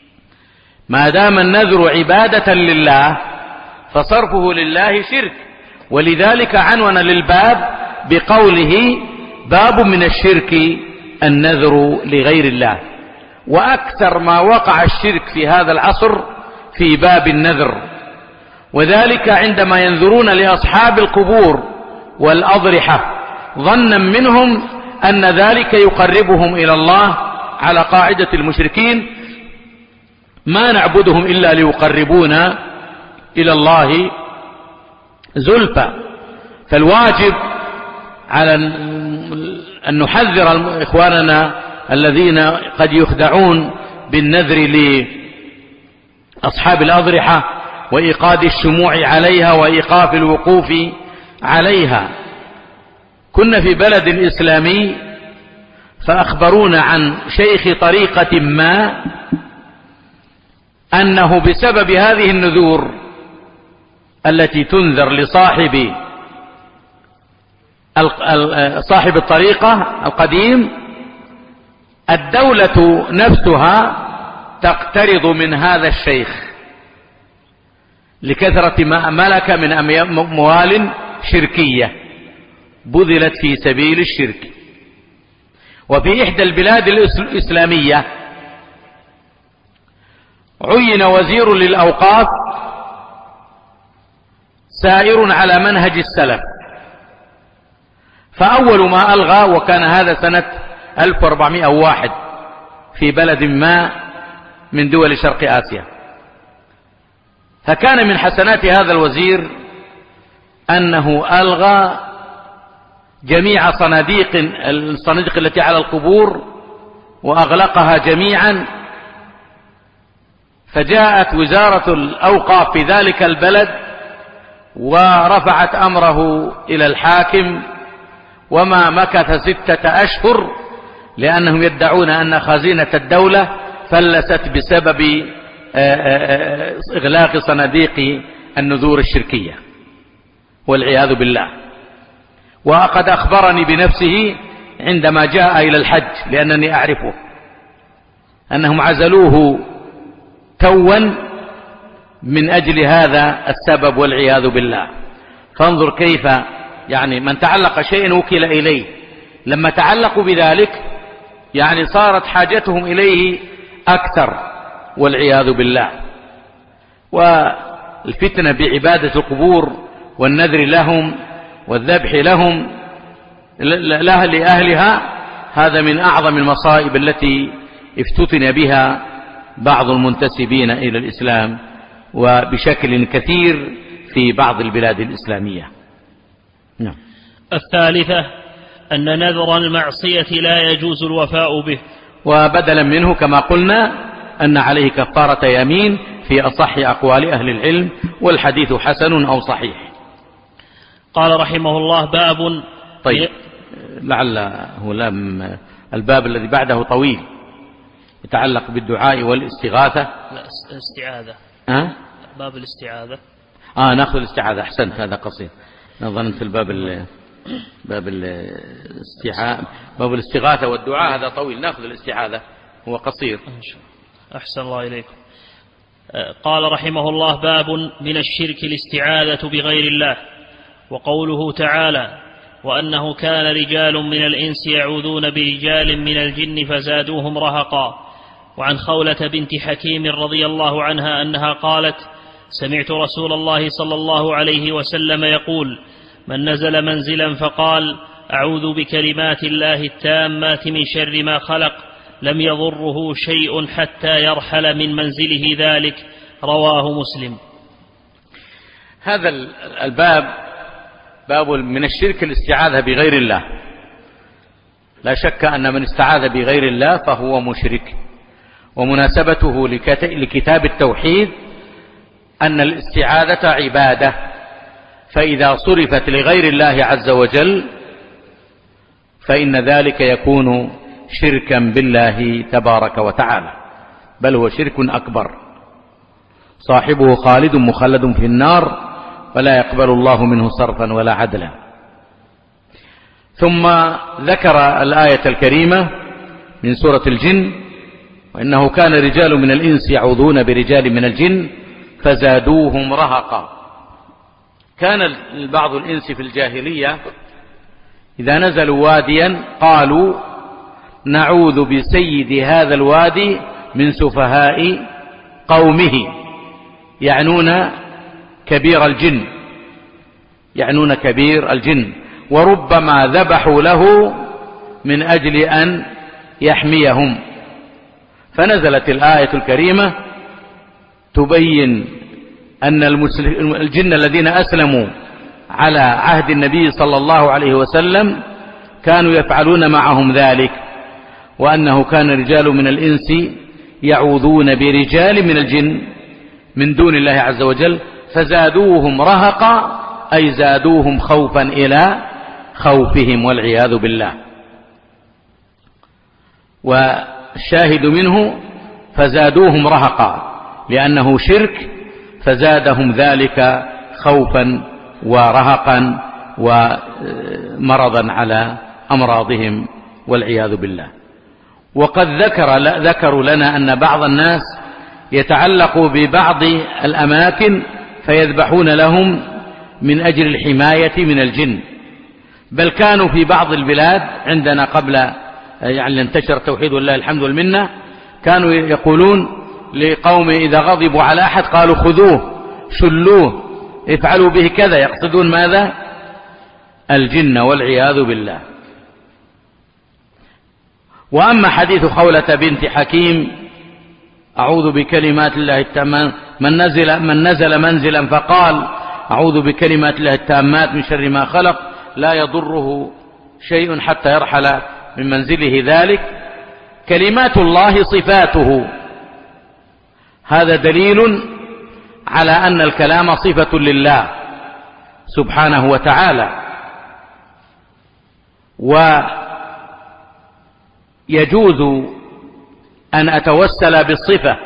[SPEAKER 1] ما دام النذر عبادة لله فصرفه لله شرك، ولذلك عنون للباب بقوله: باب من الشرك النذر لغير الله. وأكثر ما وقع الشرك في هذا العصر في باب النذر، وذلك عندما ينذرون لأصحاب القبور والأضرحة ظنا منهم أن ذلك يقربهم إلى الله، على قاعدة المشركين: ما نعبدهم إلا ليقربونا إلى الله زلفى. فالواجب على أن نحذر إخواننا الذين قد يخدعون بالنذر لأصحاب الأضرحة وإيقاد الشموع عليها وإيقاف الوقوف عليها. كنا في بلد إسلامي فأخبرونا عن شيخ طريقة ما أنه بسبب هذه النذور التي تنذر لصاحب صاحب الطريقة القديم، الدولة نفسها تقترض من هذا الشيخ لكثرة ما ملك من أموال شركية، بذلت في سبيل الشرك. وفي إحدى البلاد الإسلامية عين وزير للأوقاف سائر على منهج السلف، فأول ما ألغى، وكان هذا سنة ألف وأربعمائة وواحد في بلد ما من دول شرق آسيا، فكان من حسنات هذا الوزير أنه ألغى جميع صناديق الصناديق التي على القبور وأغلقها جميعا. فجاءت وزارة الأوقاف في ذلك البلد ورفعت أمره إلى الحاكم، وما مكث ستة أشهر، لأنهم يدعون أن خزينة الدولة فلست بسبب إغلاق صناديق النذور الشركية والعياذ بالله. وقد أخبرني بنفسه عندما جاء إلى الحج، لأنني أعرفه، أنهم عزلوه توا من أجل هذا السبب والعياذ بالله. فانظر كيف يعني من تعلق شيء وكل إليه، لما تعلقوا بذلك يعني صارت حاجتهم إليه أكثر والعياذ بالله. والفتنة بعبادة القبور والنذر لهم والذبح لهم لأهلها، هذا من أعظم المصائب التي افتتن بها بعض المنتسبين إلى الإسلام وبشكل كثير في بعض البلاد الإسلامية. نعم.
[SPEAKER 2] الثالثة أن نذر المعصية لا يجوز الوفاء به،
[SPEAKER 1] وبدلا منه كما قلنا أن عليه كفارة يمين في أصح أقوال أهل العلم، والحديث حسن أو صحيح.
[SPEAKER 2] قال رحمه الله: باب.
[SPEAKER 1] طيب، لعل هو لم الباب الذي بعده طويل يتعلق بالدعاء والاستغاثة.
[SPEAKER 2] لا، استعاذة.
[SPEAKER 1] أه؟
[SPEAKER 2] باب الاستعاذة.
[SPEAKER 1] آه نأخذ الاستعاذة، أحسنت، هذا قصير. أنا ظننت الباب ال باب الاستعاذة باب الاستغاثة والدعاء هذا طويل، نأخذ الاستعاذة هو قصير.
[SPEAKER 2] أحسن الله إليكم. قال رحمه الله: باب من الشرك الاستعاذة بغير الله. وقوله تعالى: وأنه كان رجال من الإنس يعوذون برجال من الجن فزادوهم رهقا. وعن خولة بنت حكيم رضي الله عنها أنها قالت: سمعت رسول الله صلى الله عليه وسلم يقول: من نزل منزلا فقال: أعوذ بكلمات الله التامات من شر ما خلق، لم يضره شيء حتى يرحل من منزله ذلك. رواه مسلم.
[SPEAKER 1] هذا الباب باب من الشرك الاستعاذة بغير الله. لا شك أن من استعاذ بغير الله فهو مشرك، ومناسبته لكتاب التوحيد أن الاستعاذة عبادة، فإذا صرفت لغير الله عز وجل فإن ذلك يكون شركا بالله تبارك وتعالى، بل هو شرك أكبر، صاحبه خالد مخلد في النار ولا يقبل الله منه صرفا ولا عدلا. ثم ذكر الآية الكريمة من سورة الجن: وإنه كان رجال من الإنس يعوذون برجال من الجن فزادوهم رهقا. كان بعض الإنس في الجاهلية إذا نزلوا واديا قالوا: نعوذ بسيد هذا الوادي من سفهاء قومه، يعنون كبير الجن يعنون كبير الجن وربما ذبحوا له من أجل أن يحميهم. فنزلت الآية الكريمة تبين أن الجن الذين أسلموا على عهد النبي صلى الله عليه وسلم كانوا يفعلون معهم ذلك، وأنه كان رجال من الإنس يعوذون برجال من الجن من دون الله عز وجل فزادوهم رهقا، أي زادوهم خوفا إلى خوفهم والعياذ بالله. والشاهد منه فزادوهم رهقا لأنه شرك، فزادهم ذلك خوفا ورهقا ومرضا على أمراضهم والعياذ بالله. وقد ذكر ذكروا لنا أن بعض الناس يتعلق ببعض الأماكن فيذبحون لهم من أجل الحماية من الجن، بل كانوا في بعض البلاد عندنا قبل يعني انتشر التوحيد ولله الحمد والمنة، كانوا يقولون لقوم إذا غضبوا على أحد قالوا خذوه شلوه افعلوا به كذا، يقصدون ماذا؟ الجن والعياذ بالله. وأما حديث خولة بنت حكيم أعوذ بكلمات الله التامات من نزل, من نزل منزلا فقال أعوذ بكلمات الله التامات من شر ما خلق لا يضره شيء حتى يرحل من منزله ذلك، كلمات الله صفاته، هذا دليل على أن الكلام صفة لله سبحانه وتعالى، ويجوز أن أتوسل بالصفة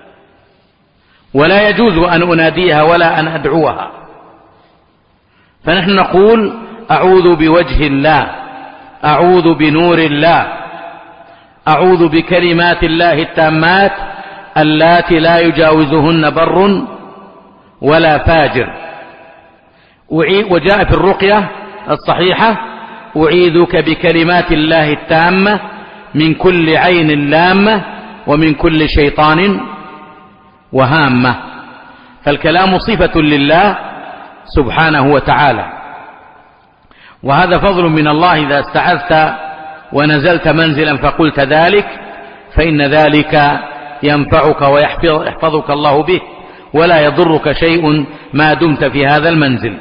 [SPEAKER 1] ولا يجوز أن أناديها ولا أن أدعوها. فنحن نقول أعوذ بوجه الله، أعوذ بنور الله، أعوذ بكلمات الله التامات اللاتي لا يجاوزهن بر ولا فاجر. وجاء في الرقية الصحيحة أعيذك بكلمات الله التامة من كل عين لامة ومن كل شيطان وهامة. فالكلام صفة لله سبحانه وتعالى، وهذا فضل من الله. إذا استعذت ونزلت منزلا فقلت ذلك فإن ذلك ينفعك ويحفظك الله به ولا يضرك شيء ما دمت في هذا المنزل.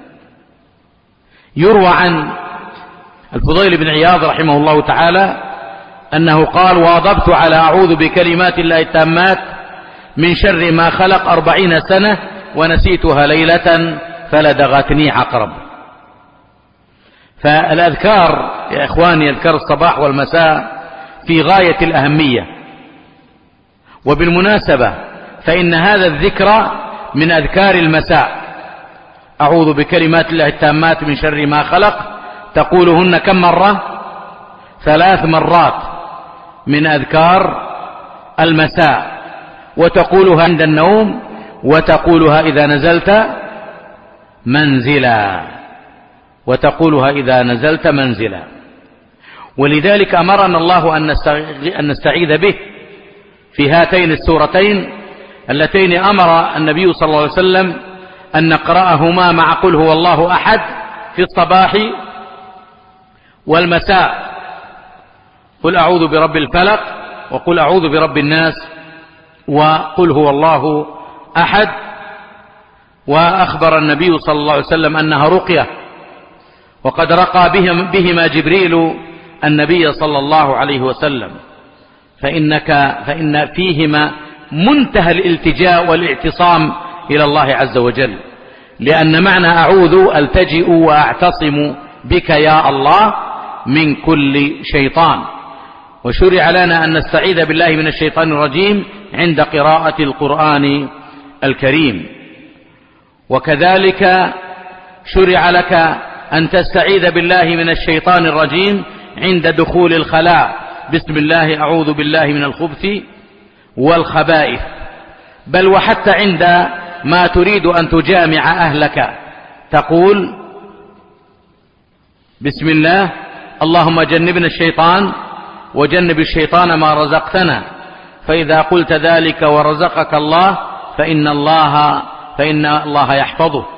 [SPEAKER 1] يروى عن الفضيل بن عياض رحمه الله تعالى أنه قال واظبت على أعوذ بكلمات الله التامات من شر ما خلق أربعين سنة ونسيتها ليلة فلدغتني عقرب. فالأذكار يا إخواني، أذكار الصباح والمساء في غاية الأهمية. وبالمناسبة فإن هذا الذكر من أذكار المساء، أعوذ بكلمات الله التامات من شر ما خلق، تقولهن كم مرة؟ ثلاث مرات من أذكار المساء، وتقولها عند النوم، وتقولها إذا نزلت منزلا، وتقولها إذا نزلت منزلا. ولذلك أمرنا الله أن نستعيذ به في هاتين السورتين اللتين أمر النبي صلى الله عليه وسلم أن نقرأهما مع قل هو الله أحد في الصباح والمساء، قل أعوذ برب الفلق وقل أعوذ برب الناس وقل هو الله أحد. وأخبر النبي صلى الله عليه وسلم أنها رقية، وقد رقى بهم بهما جبريل النبي صلى الله عليه وسلم، فإنك فإن فيهما منتهى الالتجاء والاعتصام إلى الله عز وجل، لأن معنى أعوذ ألتجئ وأعتصم بك يا الله من كل شيطان. وشرع لنا أن نستعيذ بالله من الشيطان الرجيم عند قراءة القرآن الكريم، وكذلك شرع لك أن تستعيذ بالله من الشيطان الرجيم عند دخول الخلاء، بسم الله أعوذ بالله من الخبث والخبائث. بل وحتى عند ما تريد أن تجامع أهلك تقول بسم الله اللهم جنبنا الشيطان وجنب الشيطان ما رزقتنا، فإذا قلت ذلك ورزقك الله فإن الله فإن الله يحفظه.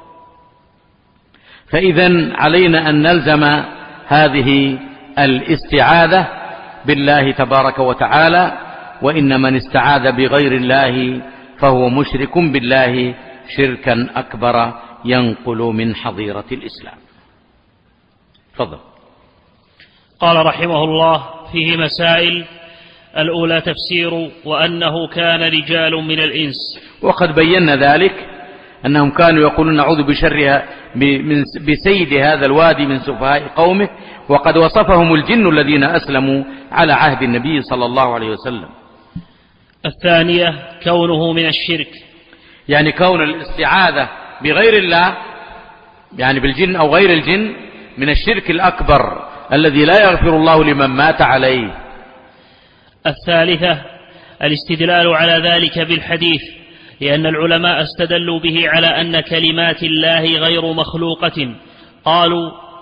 [SPEAKER 1] فإذن علينا أن نلزم هذه الاستعاذة بالله تبارك وتعالى، وإن من استعاذ بغير الله فهو مشرك بالله شركا أكبر ينقل من حظيرة الإسلام. تفضل.
[SPEAKER 2] قال رحمه الله فيه مسائل. الأولى تفسير وأنه كان رجال من الإنس،
[SPEAKER 1] وقد بينا ذلك أنهم كانوا يقولون نعوذ بشرها بسيد هذا الوادي من سفهاء قومه، وقد وصفهم الجن الذين أسلموا على عهد النبي صلى الله عليه وسلم.
[SPEAKER 2] الثانية كونه من الشرك،
[SPEAKER 1] يعني كون الاستعاذة بغير الله يعني بالجن أو غير الجن من الشرك الأكبر الذي لا يغفر الله لمن مات عليه.
[SPEAKER 2] الثالثة الاستدلال على ذلك بالحديث، لأن العلماء استدلوا به على أن كلمات الله غير مخلوقة. قالوا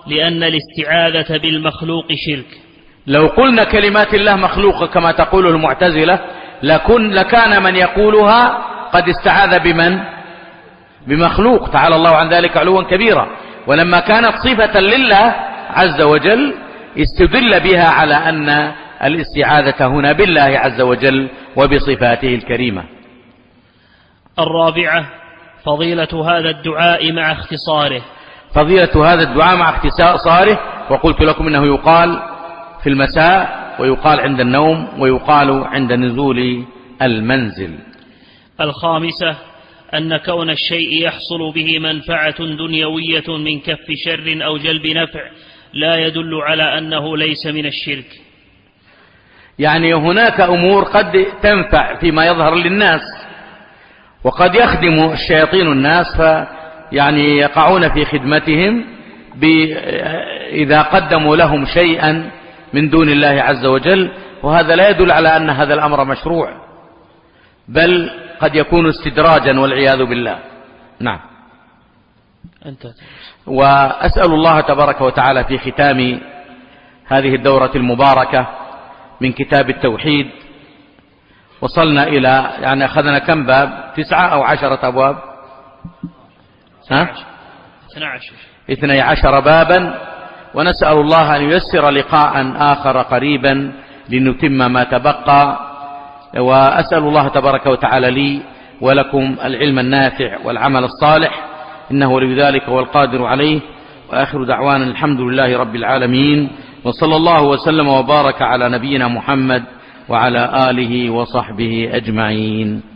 [SPEAKER 2] لأن الاستعاذة بالمخلوق شرك.
[SPEAKER 1] لو قلنا كلمات الله مخلوقة كما تقوله المعتزلة لكن لكان من يقولها قد استعاذ بمن؟ بمخلوق، تعالى الله عن ذلك علوا كبيرا. ولما كانت صفة لله عز وجل استدل بها على أن الاستعاذة هنا بالله عز وجل وبصفاته الكريمة.
[SPEAKER 2] الرابعة فضيلة هذا الدعاء مع اختصاره.
[SPEAKER 1] فضيلة هذا الدعاء مع اختصاره، وقلت لكم إنه يقال في المساء ويقال عند النوم ويقال عند نزول المنزل.
[SPEAKER 2] الخامسة أن كون الشيء يحصل به منفعة دنيوية من كف شر أو جلب نفع لا يدل على أنه ليس من الشرك.
[SPEAKER 1] يعني هناك أمور قد تنفع فيما يظهر للناس، وقد يخدم الشياطين الناس فيعني يقعون في خدمتهم إذا قدموا لهم شيئا من دون الله عز وجل، وهذا لا يدل على أن هذا الأمر مشروع، بل قد يكون استدراجا والعياذ بالله. نعم.
[SPEAKER 2] أنت.
[SPEAKER 1] وأسأل الله تبارك وتعالى في ختام هذه الدورة المباركة من كتاب التوحيد، وصلنا إلى يعني أخذنا كم باب؟ تسعة أو عشرة أبواب؟ ها؟ اثني عشر بابا، ونسأل الله أن ييسر لقاء آخر قريبا لنتم ما تبقى. وأسأل الله تبارك وتعالى لي ولكم العلم النافع والعمل الصالح، إنه ولي ذلك والقادر عليه. وآخر دعوانا الحمد لله رب العالمين، وصلى الله وسلم وبارك على نبينا محمد وعلى آله وصحبه أجمعين.